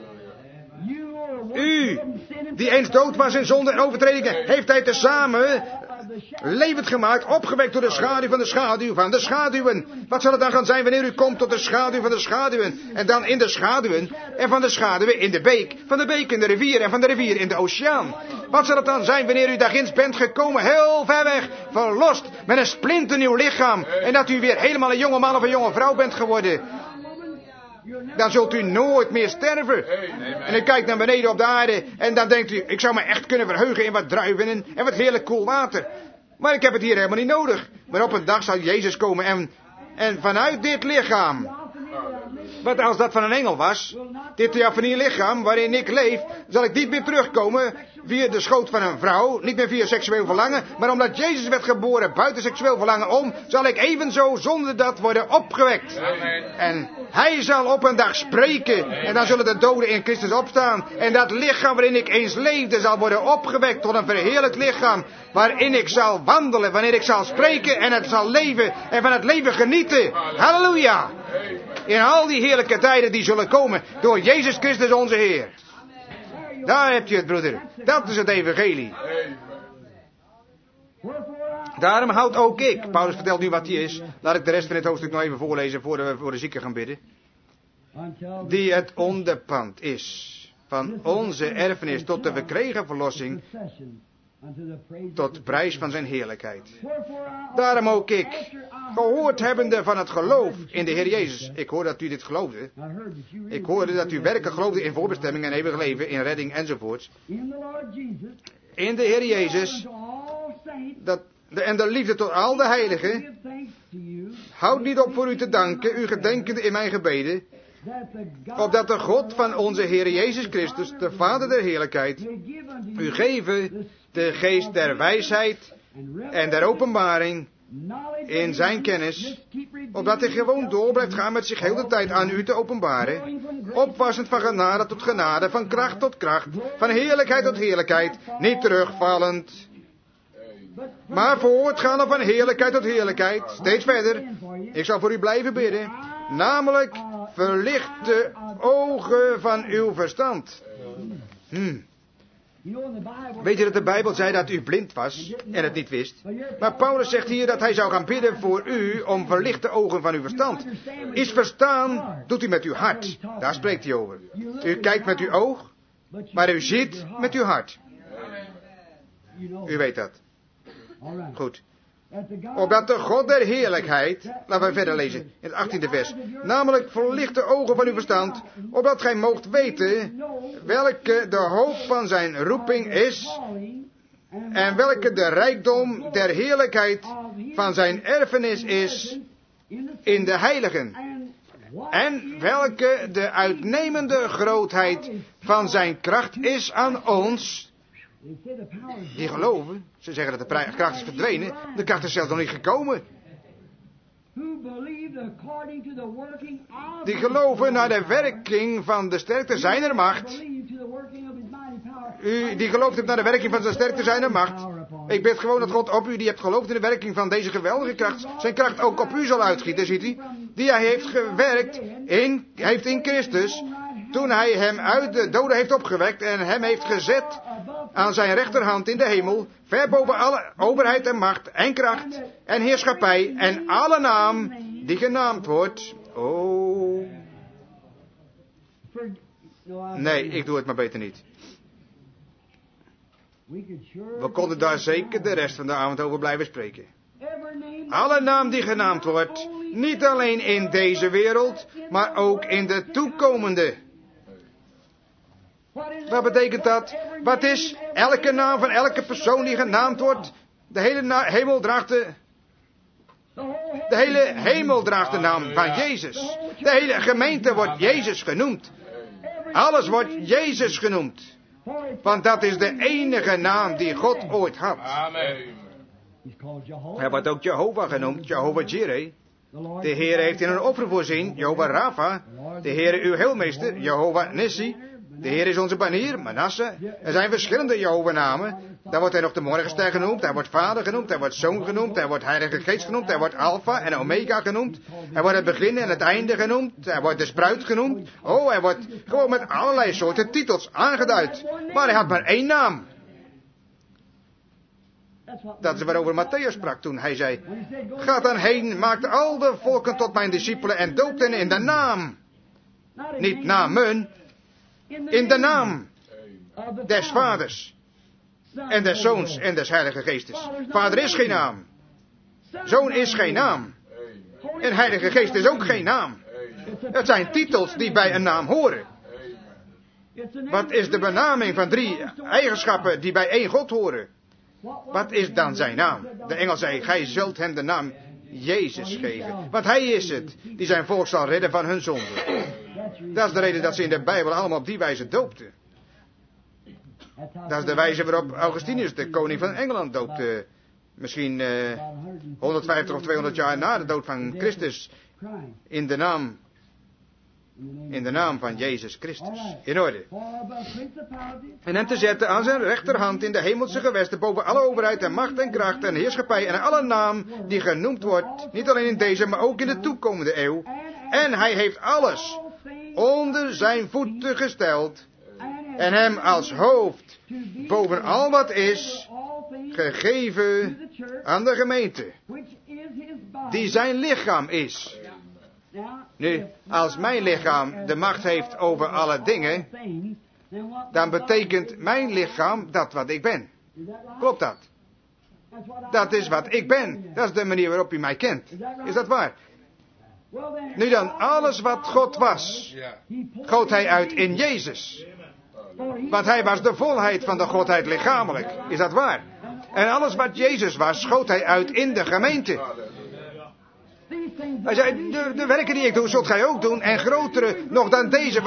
Speaker 1: u, die eens dood was in zonde en overtredingen, heeft hij tezamen levend gemaakt, opgewekt door de schaduw van de schaduw van de schaduwen. Wat zal het dan gaan zijn wanneer u komt tot de schaduw van de schaduwen? En dan in de schaduwen, en van de schaduwen in de beek, van de beek in de rivier, en van de rivier in de oceaan. Wat zal het dan zijn wanneer u daarginds bent gekomen, heel ver weg, verlost, met een splinternieuw lichaam, en dat u weer helemaal een jonge man of een jonge vrouw bent geworden? Dan zult u nooit meer sterven. En u kijkt naar beneden op de aarde en dan denkt u, ik zou me echt kunnen verheugen in wat druiven en wat heerlijk koel water. Maar ik heb het hier helemaal niet nodig. Maar op een dag zal Jezus komen en vanuit dit lichaam, wat als dat van een engel was, dit theofanie lichaam waarin ik leef, zal ik niet meer terugkomen via de schoot van een vrouw, niet meer via seksueel verlangen, maar omdat Jezus werd geboren buiten seksueel verlangen om, zal ik evenzo zonder dat worden opgewekt. Amen. En hij zal op een dag spreken en dan zullen de doden in Christus opstaan en dat lichaam waarin ik eens leefde zal worden opgewekt tot een verheerlijkt lichaam waarin ik zal wandelen, wanneer ik zal spreken en het zal leven en van het leven genieten. Halleluja! In al die heerlijke tijden die zullen komen door Jezus Christus onze Heer. Daar heb je het, broeder. Dat is het evangelie. Daarom houd ook ik. Paulus vertelt nu wat hij is. Laat ik de rest van dit hoofdstuk nog even voorlezen voordat we voor de zieken gaan bidden. Die het onderpand is van onze erfenis tot de verkregen verlossing, tot prijs van zijn heerlijkheid. Daarom ook ik, gehoord hebbende van het geloof in de Heer Jezus. Ik hoor dat u dit geloofde. Ik hoorde dat u werkelijk geloofde in voorbestemming en eeuwig leven, in redding enzovoorts. In de Heer Jezus. En de liefde tot al de heiligen. Houd niet op voor u te danken, u gedenkende in mijn gebeden, opdat de God van onze Heer Jezus Christus, de Vader der heerlijkheid, u geven de geest der wijsheid en der openbaring in zijn kennis, opdat hij gewoon door blijft gaan met zich heel de tijd aan u te openbaren, opwassend van genade tot genade, van kracht tot kracht, van heerlijkheid tot heerlijkheid, niet terugvallend, maar voortgaande van heerlijkheid tot heerlijkheid, steeds verder. Ik zal voor u blijven bidden, namelijk verlicht de ogen van uw verstand. Weet je dat de Bijbel zei dat u blind was en het niet wist? Maar Paulus zegt hier dat hij zou gaan bidden voor u om verlichte ogen van uw verstand. Is verstaan, doet u met uw hart. Daar spreekt hij over. U kijkt met uw oog, maar u ziet met uw hart. U weet dat. Goed. Opdat de God der heerlijkheid, laten we verder lezen, in het 18e vers, namelijk verlicht de ogen van uw verstand, opdat gij moogt weten welke de hoop van zijn roeping is, en welke de rijkdom der heerlijkheid van zijn erfenis is in de heiligen, en welke de uitnemende grootheid van zijn kracht is aan ons, die geloven. Ze zeggen dat de kracht is verdwenen. De kracht is zelfs nog niet gekomen. Die geloven naar de werking van de sterkte zijner macht. U die gelooft hebt naar de werking van zijn sterkte zijn en macht. Ik bid gewoon dat God op u, die hebt geloofd in de werking van deze geweldige kracht, zijn kracht ook op u zal uitgieten, ziet u. Die hij heeft gewerkt in Christus, toen hij hem uit de doden heeft opgewekt en hem heeft gezet aan zijn rechterhand in de hemel, ver boven alle overheid en macht en kracht en heerschappij en alle naam die genaamd wordt. Oh. Nee, ik doe het maar beter niet. We konden daar zeker de rest van de avond over blijven spreken. Alle naam die genaamd wordt, niet alleen in deze wereld, maar ook in de toekomende. Wat betekent dat? Wat is elke naam van elke persoon die genaamd wordt? De hele hemel draagt de naam van Jezus. De hele gemeente wordt Jezus genoemd. Alles wordt Jezus genoemd. Want dat is de enige naam die God ooit had.
Speaker 2: Amen.
Speaker 1: Hij wordt ook Jehovah genoemd, Jehovah Jireh. De Heer heeft in een offer voorzien, Jehovah Rapha. De Heer uw heelmeester, Jehovah Nissi. De Heer is onze banier, Manasse. Er zijn verschillende Jehovah-namen. Daar wordt hij nog de morgenster genoemd. Hij wordt Vader genoemd. Hij wordt Zoon genoemd. Hij wordt Heilige Geest genoemd. Hij wordt Alpha en Omega genoemd. Hij wordt het begin en het einde genoemd. Hij wordt de spruit genoemd. Oh, hij wordt gewoon met allerlei soorten titels aangeduid. Maar hij had maar één naam. Dat is waarover Matthäus sprak toen hij zei: Ga dan heen, maakt al de volken tot mijn discipelen en doopt hen in de naam. Niet namen. In de naam des Vaders en des Zoons en des Heilige Geestes. Vader is geen naam. Zoon is geen naam. En Heilige Geest is ook geen naam. Het zijn titels die bij een naam horen. Wat is de benaming van 3 eigenschappen die bij één God horen? Wat is dan zijn naam? De engel zei: Gij zult hem de naam Jezus geven. Want hij is het die zijn volk zal redden van hun zonde. Dat is de reden dat ze in de Bijbel allemaal op die wijze doopten. Dat is de wijze waarop Augustinus, de koning van Engeland, doopte. Misschien 150 of 200 jaar na de dood van Christus. In de naam van Jezus Christus. In orde. En hem te zetten aan zijn rechterhand in de hemelse gewesten, boven alle overheid en macht en kracht en heerschappij en alle naam die genoemd wordt, niet alleen in deze, maar ook in de toekomende eeuw. En hij heeft alles onder zijn voeten gesteld en hem als hoofd boven al wat is gegeven aan de gemeente, die zijn lichaam is. Nu, als mijn lichaam de macht heeft over alle dingen, dan betekent mijn lichaam dat wat ik ben. Klopt dat? Dat is wat ik ben. Dat is de manier waarop u mij kent. Is dat waar? Nu dan, alles wat God was, goot hij uit in Jezus. Want hij was de volheid van de Godheid lichamelijk. Is dat waar? En alles wat Jezus was, schoot hij uit in de gemeente. Hij zei: de werken die ik doe, zult gij ook doen. En grotere nog dan deze.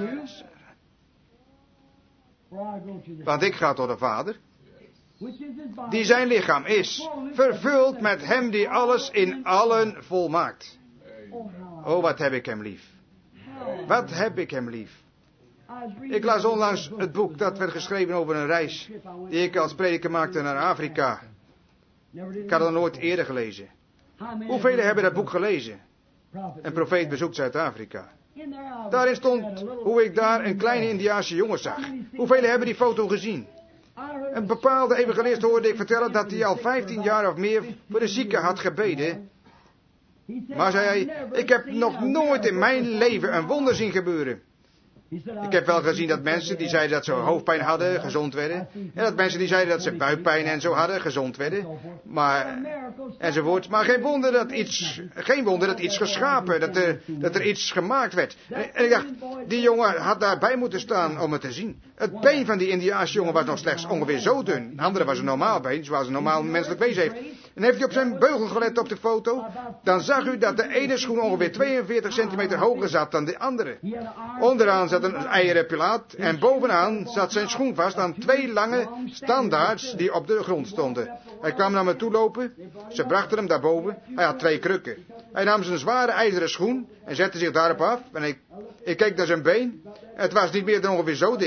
Speaker 1: Want ik ga tot de Vader, die zijn lichaam is, vervuld met hem die alles in allen volmaakt. Oh, wat heb ik hem lief. Wat heb ik hem lief. Ik las onlangs het boek dat werd geschreven over een reis die ik als prediker maakte naar Afrika. Ik had het nooit eerder gelezen. Hoeveel hebben dat boek gelezen? Een profeet bezoekt Zuid-Afrika. Daarin stond hoe ik daar een kleine Indiaanse jongen zag. Hoeveel hebben die foto gezien? Een bepaalde evangelist hoorde ik vertellen dat hij al 15 jaar of meer voor de zieken had gebeden. Maar zei hij: ik heb nog nooit in mijn leven een wonder zien gebeuren. Ik heb wel gezien dat mensen die zeiden dat ze hoofdpijn hadden, gezond werden. En dat mensen die zeiden dat ze buikpijn en zo hadden, gezond werden. Maar, enzovoort. Maar geen wonder dat iets geschapen, dat er iets gemaakt werd. En ik dacht, die jongen had daarbij moeten staan om het te zien. Het been van die Indiaanse jongen was nog slechts ongeveer zo dun. De andere was een normaal been, zoals een normaal menselijk wezen heeft. En heeft u op zijn beugel gelet op de foto, dan zag u dat de ene schoen ongeveer 42 centimeter hoger zat dan de andere. Onderaan zat een eieren pilaat en bovenaan zat zijn schoen vast aan 2 lange standaards die op de grond stonden. Hij kwam naar me toe lopen, ze brachten hem daarboven, hij had 2 krukken. Hij nam zijn zware ijzeren schoen en zette zich daarop af en ik keek naar zijn been. Het was niet meer dan ongeveer zo dik.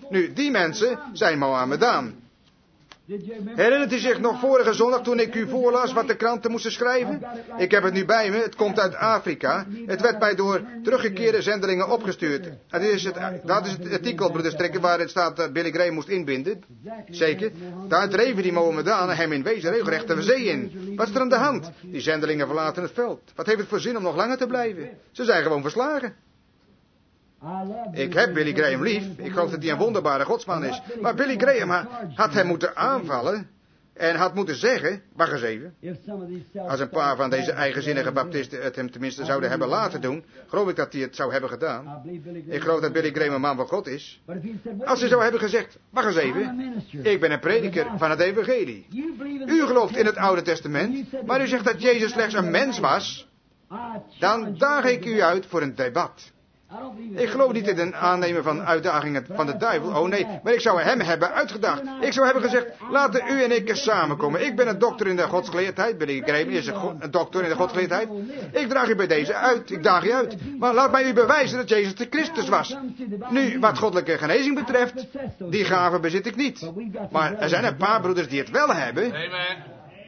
Speaker 1: Nu, die mensen zijn Mohammedaan. Herinnert u zich nog vorige zondag toen ik u voorlas wat de kranten moesten schrijven? Ik heb het nu bij me, het komt uit Afrika. Het werd mij door teruggekeerde zendelingen opgestuurd. Dat is het artikel, broeder Strikker, waarin staat dat Billy Graham moest inbinden. Zeker. Daar dreven die Mohammedanen hem in wezen regelrecht de zee in. Wat is er aan de hand? Die zendelingen verlaten het veld. Wat heeft het voor zin om nog langer te blijven? Ze zijn gewoon verslagen. Ik heb Billy Graham lief. Ik geloof dat hij een wonderbare godsman is. Maar Billy Graham had hem moeten aanvallen en had moeten zeggen, wacht eens even. Als een paar van deze eigenzinnige baptisten het hem tenminste zouden hebben laten doen, geloof ik dat hij het zou hebben gedaan. Ik geloof dat Billy Graham een man van God is. Als ze zou hebben gezegd, wacht eens even, ik ben een prediker van het evangelie. U gelooft in het Oude Testament, maar u zegt dat Jezus slechts een mens was. Dan daag ik u uit voor een debat. Ik geloof niet in het aannemen van uitdagingen van de duivel. Oh nee, maar ik zou hem hebben uitgedaagd. Ik zou hebben gezegd, laten u en ik eens samenkomen. Ik ben een dokter in de godsgeleerdheid. Billy Graham is een dokter in de godsgeleerdheid. Ik draag u bij deze uit. Ik daag u uit. Maar laat mij u bewijzen dat Jezus de Christus was. Nu, wat goddelijke genezing betreft, die gave bezit ik niet. Maar er zijn een paar broeders die het wel hebben.
Speaker 2: Amen.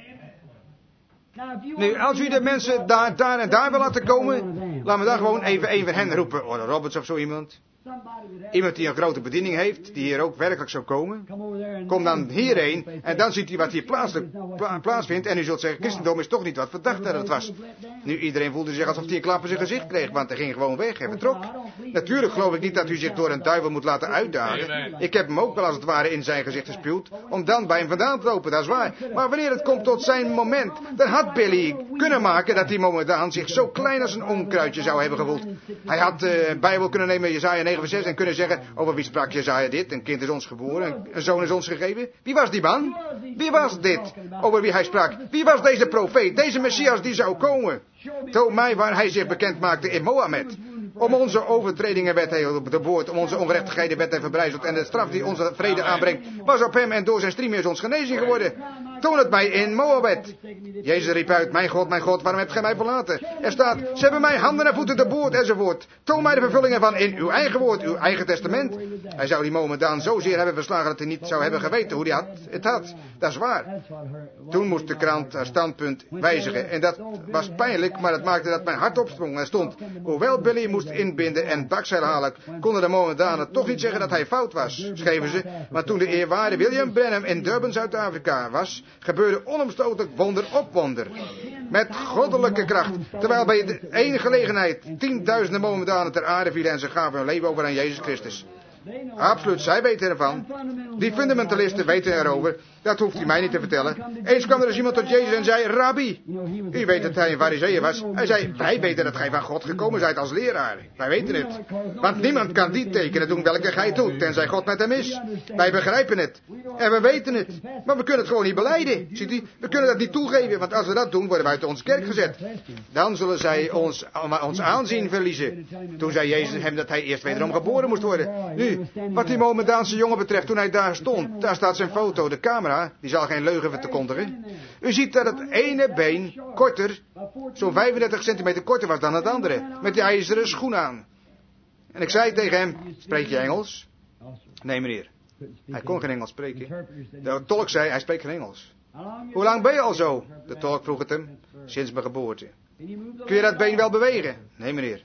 Speaker 1: Nu, als u de mensen daar en daar wil laten komen, laten we dan gewoon even een van hen roepen. Oral Roberts of zo iemand. Iemand die een grote bediening heeft, die hier ook werkelijk zou komen. Kom dan hierheen en dan ziet hij wat hier plaatsvindt. En u zult zeggen, christendom is toch niet wat we dachten dat het was. Nu, iedereen voelde zich alsof hij een klap in zijn gezicht kreeg, want hij ging gewoon weg en vertrok. Natuurlijk geloof ik niet dat u zich door een duivel moet laten uitdagen. Ik heb hem ook wel als het ware in zijn gezicht gespuwd, om dan bij hem vandaan te lopen, dat is waar. Maar wanneer het komt tot zijn moment, dan had Billy kunnen maken dat hij momentaan zich zo klein als een onkruidje zou hebben gevoeld. Hij had de Bijbel kunnen nemen, Jesaja 9 vers 6, en kunnen zeggen, over wie sprak Jesaja dit? Een kind is ons geboren, een zoon is ons gegeven. Wie was die man? Wie was dit? Over wie hij sprak? Wie was deze profeet? Deze Messias die zou komen? Toon mij waar hij zich bekend maakte in Mohammed. Om onze overtredingen werd hij op de boord, om onze ongerechtigheden werd hij verbrijzeld. En de straf die onze vrede aanbrengt, was op hem en door zijn striemen is ons genezing geworden. Toon het mij in Moabed. Jezus riep uit, mijn God, waarom hebt gij mij verlaten? Er staat, ze hebben mij handen en voeten te boord enzovoort. Toon mij de vervullingen van in uw eigen woord, uw eigen testament. Hij zou die momentaan zozeer hebben verslagen dat hij niet zou hebben geweten hoe hij het had. Dat is waar. Toen moest de krant haar standpunt wijzigen. En dat was pijnlijk, maar het maakte dat mijn hart opsprong. Er stond, hoewel Billy moest inbinden en bakzeil halen, konden de momentanen toch niet zeggen dat hij fout was, schreven ze. Maar toen de eerwaarde William Branham in Durban, Zuid-Afrika was, gebeurde onomstotelijk wonder op wonder. Met goddelijke kracht. Terwijl bij de ene gelegenheid 10.000 momentanen ter aarde vielen en ze gaven hun leven over aan Jezus Christus. Absoluut, zij weten ervan. Die fundamentalisten weten erover. Dat hoeft u mij niet te vertellen. Eens kwam er dus iemand tot Jezus en zei, Rabbi, u weet dat hij een farizeeër was. Hij zei, wij weten dat gij van God gekomen zijt als leraar. Wij weten het. Want niemand kan die tekenen doen welke gij doet, tenzij God met hem is. Wij begrijpen het. En we weten het. Maar we kunnen het gewoon niet belijden. Ziet u, we kunnen dat niet toegeven, want als we dat doen, worden we uit onze kerk gezet. Dan zullen zij ons aanzien verliezen. Toen zei Jezus hem dat hij eerst wederom geboren moest worden. Nu, wat die momentaanse jongen betreft, toen hij daar stond, daar staat zijn foto, de camera, die zal geen leugen verkondigen. U ziet dat het ene been korter, zo'n 35 centimeter korter was dan het andere, met die ijzeren schoen aan. En ik zei tegen hem, spreek je Engels? Nee meneer, hij kon geen Engels spreken. De tolk zei, hij spreekt geen Engels. Hoe lang ben je al zo? De tolk vroeg het hem, sinds mijn geboorte. Kun je dat been wel bewegen? Nee meneer.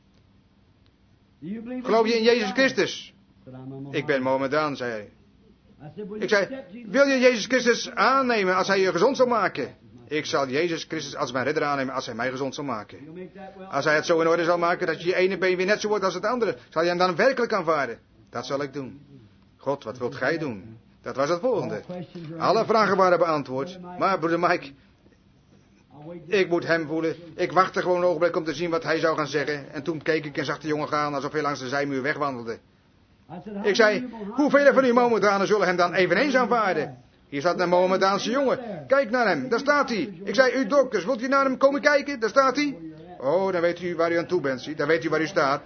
Speaker 1: Geloof je in Jezus Christus? Ik ben Mohammedaan, zei hij. Ik zei, wil je Jezus Christus aannemen als hij je gezond zal maken? Ik zal Jezus Christus als mijn redder aannemen als hij mij gezond zal maken. Als hij het zo in orde zal maken dat je ene been weer net zo wordt als het andere, zal je hem dan werkelijk aanvaarden? Dat zal ik doen. God, wat wilt gij doen? Dat was het volgende. Alle vragen waren beantwoord. Maar broeder Mike, ik moet hem voelen. Ik wachtte gewoon een ogenblik om te zien wat hij zou gaan zeggen. En toen keek ik en zag de jongen gaan alsof hij langs de zijmuur wegwandelde. Ik zei, hoeveel van u Mohammedanen zullen hem dan eveneens aanvaarden? Hier staat een Mohammedaanse jongen. Kijk naar hem, daar staat hij. Ik zei, u dokters, wilt u naar hem komen kijken? Daar staat hij. Oh, dan weet u waar u aan toe bent, zie. Dan weet u waar u staat.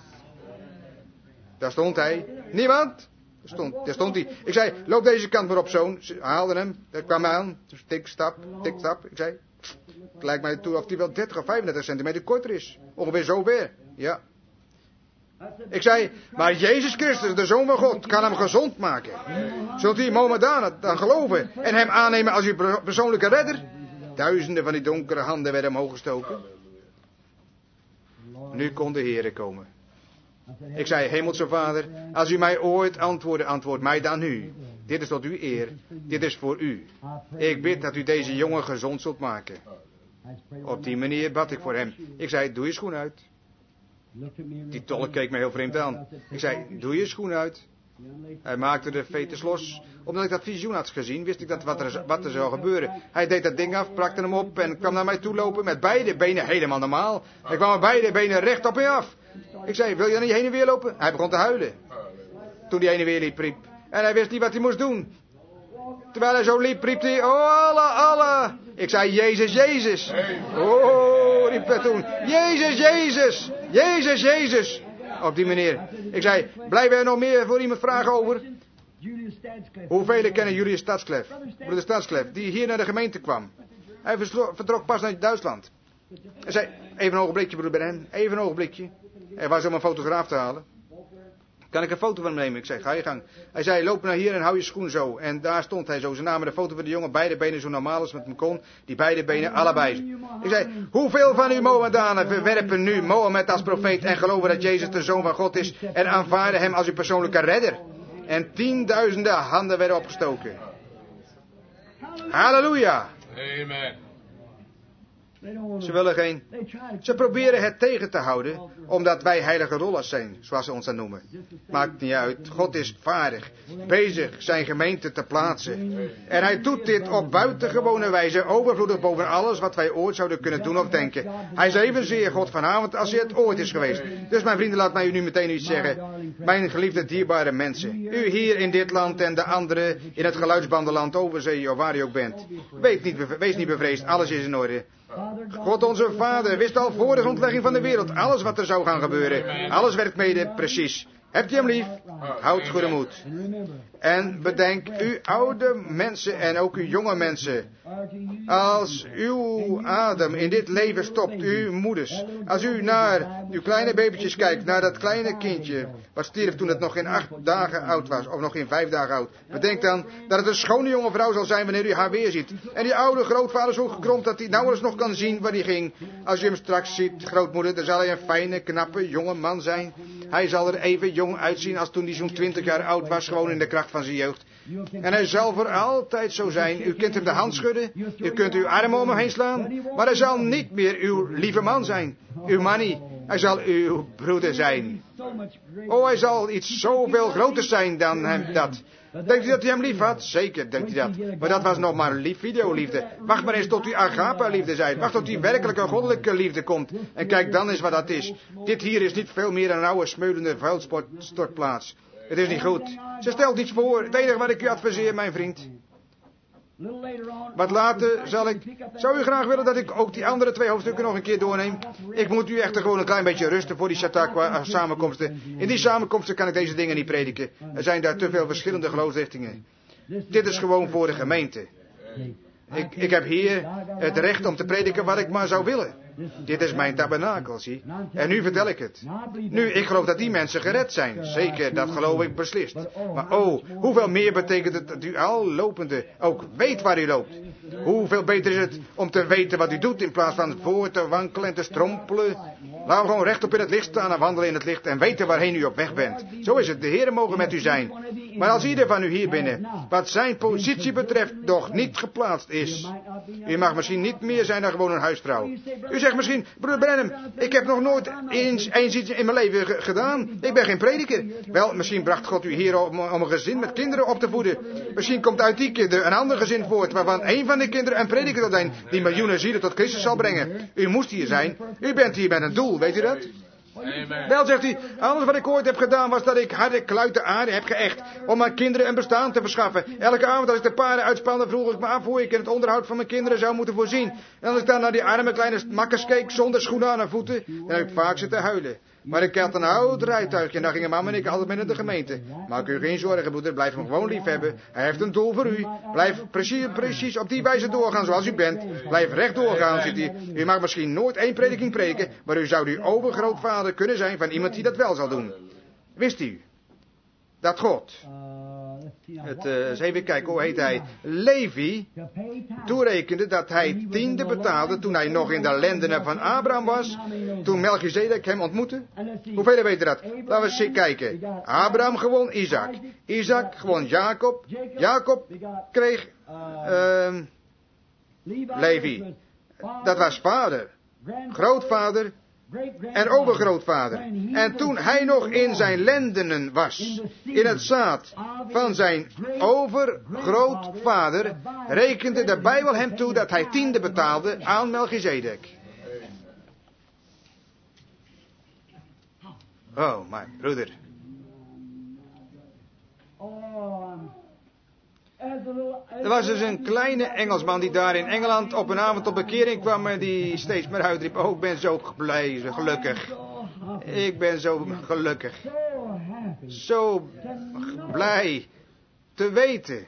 Speaker 1: Daar stond hij. Niemand? Daar stond hij. Ik zei, loop deze kant maar op, zoon. Ze haalden hem, daar kwam hij aan. Tik, stap. Ik zei, het lijkt mij toe of hij wel 30 of 35 centimeter korter is. Ongeveer zo ver. Ja. Ik zei, maar Jezus Christus, de Zoon van God, kan hem gezond maken. Zult u Mohammedanen dan geloven en hem aannemen als uw persoonlijke redder? Duizenden van die donkere handen werden omhoog gestoken. Nu kon de Heere komen. Ik zei, Hemelse Vader, als u mij ooit antwoordt, antwoord mij dan nu. Dit is tot uw eer, dit is voor u. Ik bid dat u deze jongen gezond zult maken. Op die manier bad ik voor hem. Ik zei, doe je schoen uit. Die tolk keek me heel vreemd aan. Ik zei, doe je schoen uit. Hij maakte de veters los. Omdat ik dat visioen had gezien, wist ik dat wat er zou gebeuren. Hij deed dat ding af, prakte hem op en kwam naar mij toe lopen met beide benen helemaal normaal. Hij kwam met beide benen recht op mij af. Ik zei, wil je dan niet heen en weer lopen? Hij begon te huilen. Toen hij heen en weer liep, riep. En hij wist niet wat hij moest doen. Terwijl hij zo liep, riep hij, oh Allah, Allah. Ik zei, Jezus, Jezus. Oh, riep hij toen. Jezus, Jezus. Jezus, Jezus. Op die manier. Ik zei, blijven er nog meer voor iemand vragen over? Hoeveel kennen Julius Stadsklef? Broeder Stadsklef, die hier naar de gemeente kwam. Hij vertrok pas naar Duitsland. Hij zei, even een ogenblikje, broeder Branham, even een ogenblikje. Hij was om een fotograaf te halen. Kan ik een foto van hem nemen? Ik zei, ga je gang. Hij zei, loop naar hier en hou je schoen zo. En daar stond hij zo. Ze namen de foto van de jongen, beide benen zo normaal als met hem kon. Die beide benen, allebei. Ik zei, hoeveel van u Mohammedanen verwerpen nu Mohammed als profeet en geloven dat Jezus de Zoon van God is en aanvaarden hem als uw persoonlijke redder? En 10.000 handen werden opgestoken. Halleluja.
Speaker 2: Amen.
Speaker 1: Ze willen geen. Ze proberen het tegen te houden, omdat wij heilige rollers zijn, zoals ze ons dan noemen. Maakt niet uit. God is vaardig, bezig zijn gemeente te plaatsen. En hij doet dit op buitengewone wijze, overvloedig boven alles wat wij ooit zouden kunnen doen of denken. Hij is evenzeer God vanavond als hij het ooit is geweest. Dus mijn vrienden, laat mij u nu meteen iets zeggen. Mijn geliefde dierbare mensen, u hier in dit land en de anderen in het geluidsbandenland overzee of waar u ook bent. Wees niet bevreesd, alles is in orde. God onze Vader wist al voor de grondlegging van de wereld alles wat er zou gaan gebeuren. Alles werkt mede precies. Hebt u hem lief? Houd goede moed. En bedenk, u oude mensen en ook uw jonge mensen. Als uw adem in dit leven stopt, uw moeders. Als u naar uw kleine babytjes kijkt, naar dat kleine kindje, wat stierf toen het nog geen 8 dagen oud was, of nog geen 5 dagen oud. Bedenk dan dat het een schone jonge vrouw zal zijn wanneer u haar weer ziet. En die oude grootvader zo gekromd dat hij nauwelijks nog kan zien waar hij ging. Als u hem straks ziet, grootmoeder, dan zal hij een fijne, knappe, jonge man zijn. Hij zal er even jong uitzien als toen hij zo'n 20 jaar oud was, gewoon in de kracht van zijn jeugd. En hij zal voor altijd zo zijn. U kunt hem de hand schudden, u kunt uw armen om hem heen slaan, maar hij zal niet meer uw lieve man zijn, uw mannie. Hij zal uw broeder zijn. Oh, hij zal iets zoveel groter zijn dan hem dat. Denkt u dat hij hem lief had? Zeker, denkt u dat. Maar dat was nog maar lief videoliefde. Wacht maar eens tot u agape-liefde zijt. Wacht tot die werkelijke goddelijke liefde komt. En kijk dan eens wat dat is. Dit hier is niet veel meer dan een oude smeulende vuilstortplaats. Het is niet goed. Ze stelt niets voor. Het enige wat ik u adviseer, mijn vriend. Wat later zou u graag willen dat ik ook die andere 2 hoofdstukken nog een keer doorneem? Ik moet u echter gewoon een klein beetje rusten voor die Chautauqua samenkomsten. In die samenkomsten kan ik deze dingen niet prediken. Er zijn daar te veel verschillende geloofsrichtingen. Dit is gewoon voor de gemeente. Ik heb hier het recht om te prediken wat ik maar zou willen. Dit is mijn tabernakel, zie. En nu vertel ik het. Nu, ik geloof dat die mensen gered zijn. Zeker, dat geloof ik beslist. Maar oh, hoeveel meer betekent het dat u al lopende ook weet waar u loopt. Hoeveel beter is het om te weten wat u doet in plaats van voor te wankelen en te strompelen. Laten we gewoon rechtop in het licht staan en wandelen in het licht en weten waarheen u op weg bent. Zo is het, de Heer mogen met u zijn. Maar als ieder van u hier binnen, wat zijn positie betreft, nog niet geplaatst is. U mag misschien niet meer zijn dan gewoon een huisvrouw. U zegt misschien, broeder Branham, ik heb nog nooit eens iets in mijn leven gedaan. Ik ben geen prediker. Wel, misschien bracht God u hier om een gezin met kinderen op te voeden. Misschien komt uit die kinderen een ander gezin voort, waarvan één van de kinderen een prediker zal zijn, die miljoenen zielen tot Christus zal brengen. U moest hier zijn. U bent hier met een doel, weet u dat?
Speaker 2: Amen.
Speaker 1: Wel, zegt hij, alles wat ik ooit heb gedaan was dat ik harde kluiten aarde heb geëcht om mijn kinderen een bestaan te verschaffen. Elke avond als ik de paarden uitspande vroeg ik me af hoe ik in het onderhoud van mijn kinderen zou moeten voorzien. En als ik dan naar die arme kleine makkers keek zonder schoenen aan hun voeten, dan heb ik vaak zitten huilen. Maar ik had een oud rijtuigje en daar gingen mama en ik altijd mee naar de gemeente. Maak u geen zorgen, broeder, blijf hem gewoon lief hebben. Hij heeft een doel voor u. Blijf precies op die wijze doorgaan zoals u bent. Blijf recht doorgaan, zit hij. U mag misschien nooit 1 prediking preken, maar u zou die overgrootvader kunnen zijn van iemand die dat wel zal doen. Wist u dat God, eens even kijken, hoe heet hij? Levi toerekende dat hij 10e betaalde toen hij nog in de lendenen van Abraham was, toen Melchizedek hem ontmoette? Hoeveel weten dat? Laten we eens kijken. Abraham gewoon Isaac. Isaac gewoon Jacob. Jacob kreeg Levi. Dat was vader, grootvader en overgrootvader. En toen hij nog in zijn lendenen was, in het zaad van zijn overgrootvader, rekende de Bijbel hem toe dat hij 10e betaalde aan Melchizedek. Oh, mijn broeder. Er was dus een kleine Engelsman die daar in Engeland op een avond op bekering kwam en die steeds maar uitriep, oh, ik ben zo blij, zo gelukkig. Ik ben zo gelukkig. Zo blij te weten.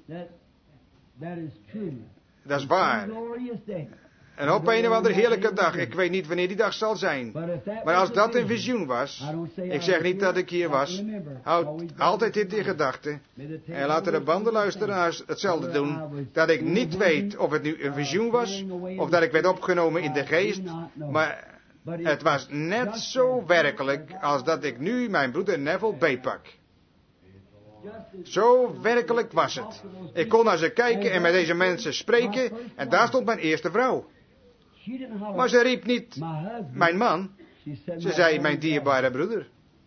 Speaker 1: Dat is waar. En op een of andere heerlijke dag, ik weet niet wanneer die dag zal zijn. Maar als dat een visioen was, ik zeg niet dat ik hier was, houd altijd dit in gedachten. En laten de bandenluisteraars hetzelfde doen, dat ik niet weet of het nu een visioen was, of dat ik werd opgenomen in de geest, maar het was net zo werkelijk als dat ik nu mijn broeder Neville beetpak. Zo werkelijk was het. Ik kon naar ze kijken en met deze mensen spreken en daar stond mijn eerste vrouw. Maar ze riep niet mijn man. Ze zei mijn dierbare broeder.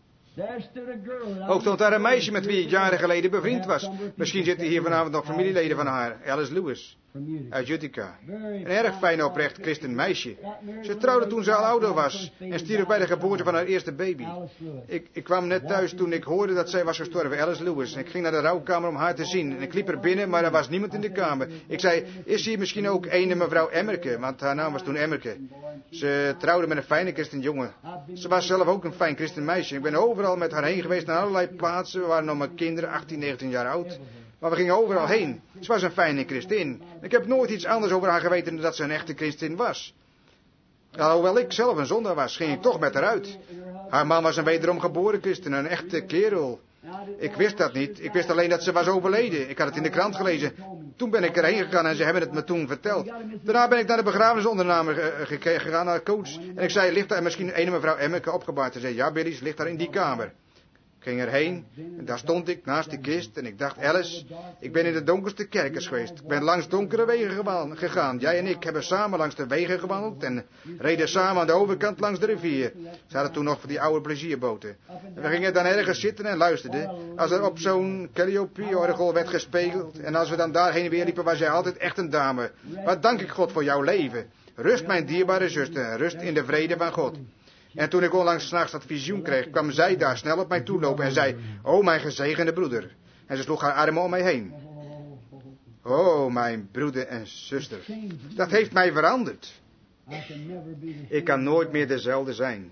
Speaker 1: Ook stond daar een meisje met wie ik jaren geleden bevriend was. Misschien zitten hier vanavond nog familieleden van haar. Alice Lewis. Uit Utica. Een erg fijn oprecht christen meisje. Ze trouwde toen ze al ouder was. En stierf bij de geboorte van haar eerste baby. Ik kwam net thuis toen ik hoorde dat zij was gestorven. Alice Lewis. Ik ging naar de rouwkamer om haar te zien. En ik liep er binnen, maar er was niemand in de kamer. Ik zei, is hier misschien ook een mevrouw Emmerke? Want haar naam was toen Emmerke. Ze trouwde met een fijne christenjongen. Ze was zelf ook een fijn christen meisje. Ik ben overal met haar heen geweest naar allerlei plaatsen. We waren nog maar kinderen, 18, 19 jaar oud. Maar we gingen overal heen. Ze was een fijne christin. Ik heb nooit iets anders over haar geweten dan dat ze een echte christin was. Alhoewel ik zelf een zondaar was, ging ik toch met haar uit. Haar man was een wederom geboren christen, een echte kerel. Ik wist dat niet. Ik wist alleen dat ze was overleden. Ik had het in de krant gelezen. Toen ben ik erheen gegaan en ze hebben het me toen verteld. Daarna ben ik naar de begrafenisondernemer gegaan, naar de coach. En ik zei, ligt daar misschien een mevrouw Emmerke opgebaard? Ze zei, ja Billy, ze ligt daar in die kamer. Ik ging erheen en daar stond ik naast de kist en ik dacht, Alice, ik ben in de donkerste kerkers geweest. Ik ben langs donkere wegen gegaan. Jij en ik hebben samen langs de wegen gewandeld en reden samen aan de overkant langs de rivier. Ze hadden toen nog van die oude plezierboten. En we gingen dan ergens zitten en luisterden. Als er op zo'n Calliope-orgel werd gespeeld en als we dan daar heen en weer liepen, was jij altijd echt een dame. Wat dank ik God voor jouw leven. Rust mijn dierbare zuster, rust in de vrede van God. En toen ik onlangs 's nachts dat visioen kreeg, kwam zij daar snel op mij toe lopen en zei, oh mijn gezegende broeder. En ze sloeg haar armen om mij heen. Oh mijn broeder en zuster, dat heeft mij veranderd. Ik kan nooit meer dezelfde zijn.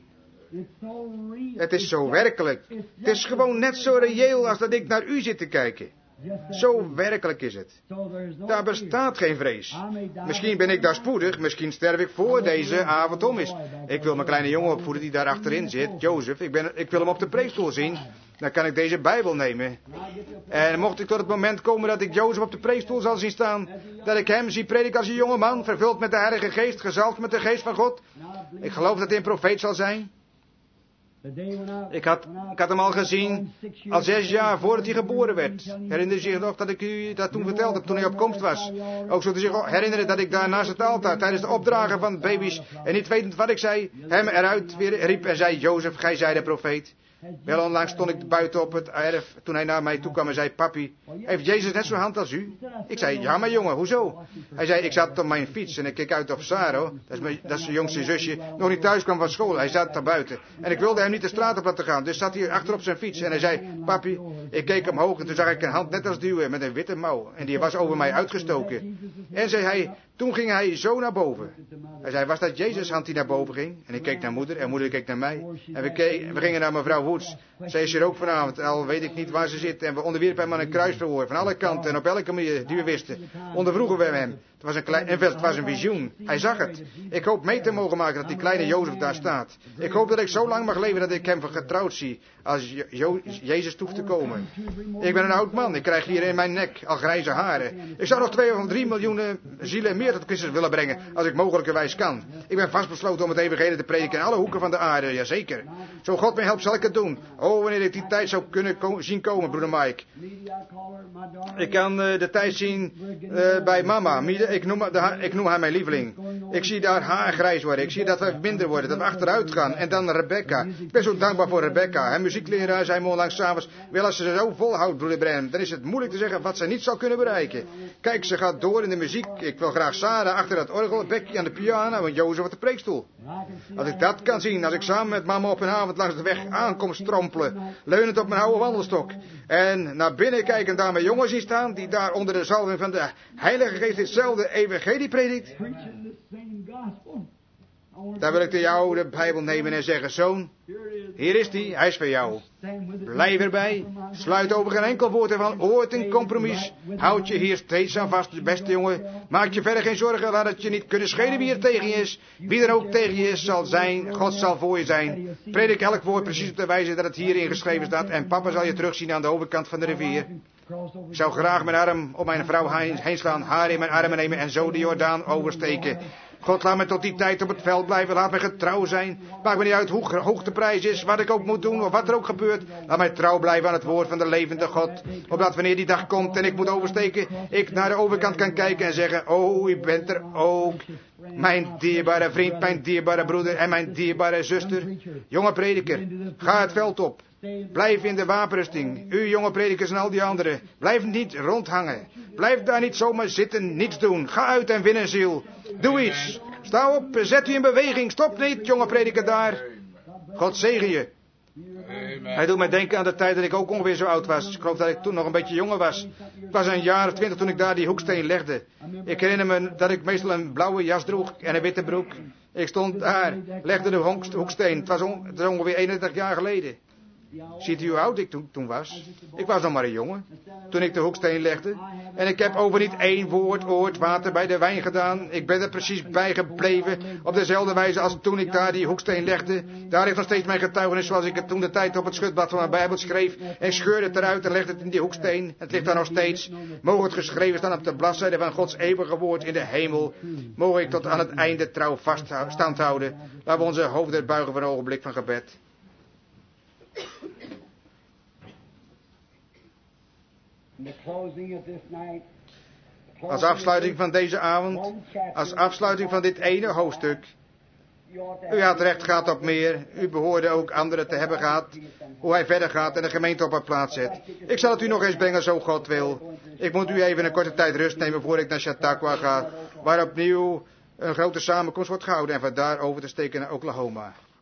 Speaker 1: Het is zo werkelijk. Het is gewoon net zo reëel als dat ik naar u zit te kijken. Zo werkelijk is het. Daar bestaat geen vrees. Misschien ben ik daar spoedig, misschien sterf ik voor deze avond om is. Ik wil mijn kleine jongen opvoeden die daar achterin zit, Jozef. Ik wil hem op de preekstoel zien. Dan kan ik deze Bijbel nemen. En mocht ik tot het moment komen dat ik Jozef op de preekstoel zal zien staan, dat ik hem zie prediken als een jonge man, vervuld met de Heilige Geest, gezalfd met de Geest van God. Ik geloof dat hij een profeet zal zijn. Ik had hem al gezien al 6 jaar voordat hij geboren werd. Herinner u zich nog dat ik u dat toen vertelde toen hij op komst was? Ook zult u zich herinneren dat ik daar naast het altaar tijdens de opdragen van baby's en niet wetend wat ik zei, hem eruit weer riep en zei, Jozef, gij zij de profeet. Wel onlangs stond ik buiten op het erf toen hij naar mij toe kwam en zei, papi, heeft Jezus net zo'n hand als u? Ik zei, ja maar jongen, hoezo? Hij zei, ik zat op mijn fiets en ik keek uit op Saro, dat is zijn jongste zusje, nog niet thuis kwam van school. Hij zat daar buiten en ik wilde hem niet de straat op laten gaan, dus zat hij achter op zijn fiets en hij zei, papi, ik keek omhoog en toen zag ik een hand net als de uwe met een witte mouw en die was over mij uitgestoken. En zei hij, Toen ging hij zo naar boven. Hij zei, was dat Jezus' hand die naar boven ging? En ik keek naar moeder en moeder keek naar mij. En we gingen naar mevrouw Woods. Zij is hier ook vanavond, al weet ik niet waar ze zit. En we onderwierpen hem aan een kruisverhoor. Van alle kanten en op elke manier die we wisten. Ondervroegen we hem. Het was een visioen. Hij zag het. Ik hoop mee te mogen maken dat die kleine Jozef daar staat. Ik hoop dat ik zo lang mag leven dat ik hem getrouwd zie. Als Jezus toeft te komen. Ik ben een oud man. Ik krijg hier in mijn nek al grijze haren. Ik zou nog 2 of 3 miljoen zielen meer tot Christus willen brengen. Als ik mogelijkerwijs kan. Ik ben vastbesloten om het evangelie te prediken in alle hoeken van de aarde. Jazeker. Zo God mij helpt zal ik het doen. Oh, wanneer ik die tijd zou kunnen zien komen, broeder Mike. Ik kan de tijd zien bij mama. Ik noem haar mijn lieveling. Ik zie daar haar grijs worden. Ik zie dat we minder worden. Dat we achteruit gaan. En dan Rebecca. Ik ben zo dankbaar voor Rebecca. Haar muziekleraar zei me onlangs 's avonds. Wel, als ze zo volhoudt, broeder Branham, dan is het moeilijk te zeggen wat ze niet zal kunnen bereiken. Kijk, ze gaat door in de muziek. Ik wil graag Sarah achter dat orgel. Becky aan de piano. En Jozef op de preekstoel. Als ik dat kan zien. Als ik samen met mama op een avond langs de weg aankom strompelen. Leunend op mijn oude wandelstok. En naar binnen kijken en daar mijn jongens zien staan. Die daar onder de zalving van de Heilige Geest hetzelfde evangelie predikt. Dan wil ik de jou de Bijbel nemen en zeggen, zoon, hier is die, hij is voor jou. Blijf erbij, sluit over geen enkel woord ervan, ooit een compromis. Houd je hier steeds aan vast, beste jongen. Maak je verder geen zorgen, laat het je niet kunnen schelen wie er tegen je is. Wie er ook tegen je is, zal zijn, God zal voor je zijn. Predik elk woord precies op de wijze dat het hierin geschreven staat. En papa zal je terugzien aan de overkant van de rivier. Ik zou graag mijn arm om mijn vrouw heen slaan, haar in mijn armen nemen en zo de Jordaan oversteken. God, laat me tot die tijd op het veld blijven. Laat me getrouw zijn. Maakt me niet uit hoe hoog de prijs is, wat ik ook moet doen of wat er ook gebeurt. Laat mij trouw blijven aan het woord van de levende God. Opdat wanneer die dag komt en ik moet oversteken, ik naar de overkant kan kijken en zeggen, oh, u bent er ook. Mijn dierbare vriend, mijn dierbare broeder en mijn dierbare zuster. Jonge prediker, ga het veld op. Blijf in de wapenrusting. U jonge predikers en al die anderen. Blijf niet rondhangen. Blijf daar niet zomaar zitten, niets doen. Ga uit en win een ziel. Doe iets. Sta op, zet u in beweging. Stop niet, jonge prediker daar. God zegen je. Hij doet mij denken aan de tijd dat ik ook ongeveer zo oud was. Ik geloof dat ik toen nog een beetje jonger was. Het was een jaar of 20 toen ik daar die hoeksteen legde. Ik herinner me dat ik meestal een blauwe jas droeg en een witte broek. Ik stond daar, legde de hoeksteen. Het was ongeveer 31 jaar geleden. Ziet u hoe oud ik toen was? Ik was nog maar een jongen, toen ik de hoeksteen legde. En ik heb over niet 1 woord water bij de wijn gedaan. Ik ben er precies bij gebleven, op dezelfde wijze als toen ik daar die hoeksteen legde. Daar ligt nog steeds mijn getuigenis, zoals ik het toen de tijd op het schutblad van mijn Bijbel schreef. En scheurde het eruit en legde het in die hoeksteen. Het ligt daar nog steeds. Mogen het geschreven staan op de bladzijde van Gods eeuwige woord in de hemel. Mogen ik tot aan het einde trouw stand houden. Laten we onze hoofden buigen voor een ogenblik van gebed. Als afsluiting van deze avond, als afsluiting van dit ene hoofdstuk. U had recht gehad op meer. U behoorde ook anderen te hebben gehad. Hoe hij verder gaat en de gemeente op haar plaats zet. Ik zal het u nog eens brengen, zo God wil. Ik moet u even een korte tijd rust nemen voor ik naar Chautauqua ga. Waar opnieuw een grote samenkomst wordt gehouden. En van daar over te steken naar Oklahoma.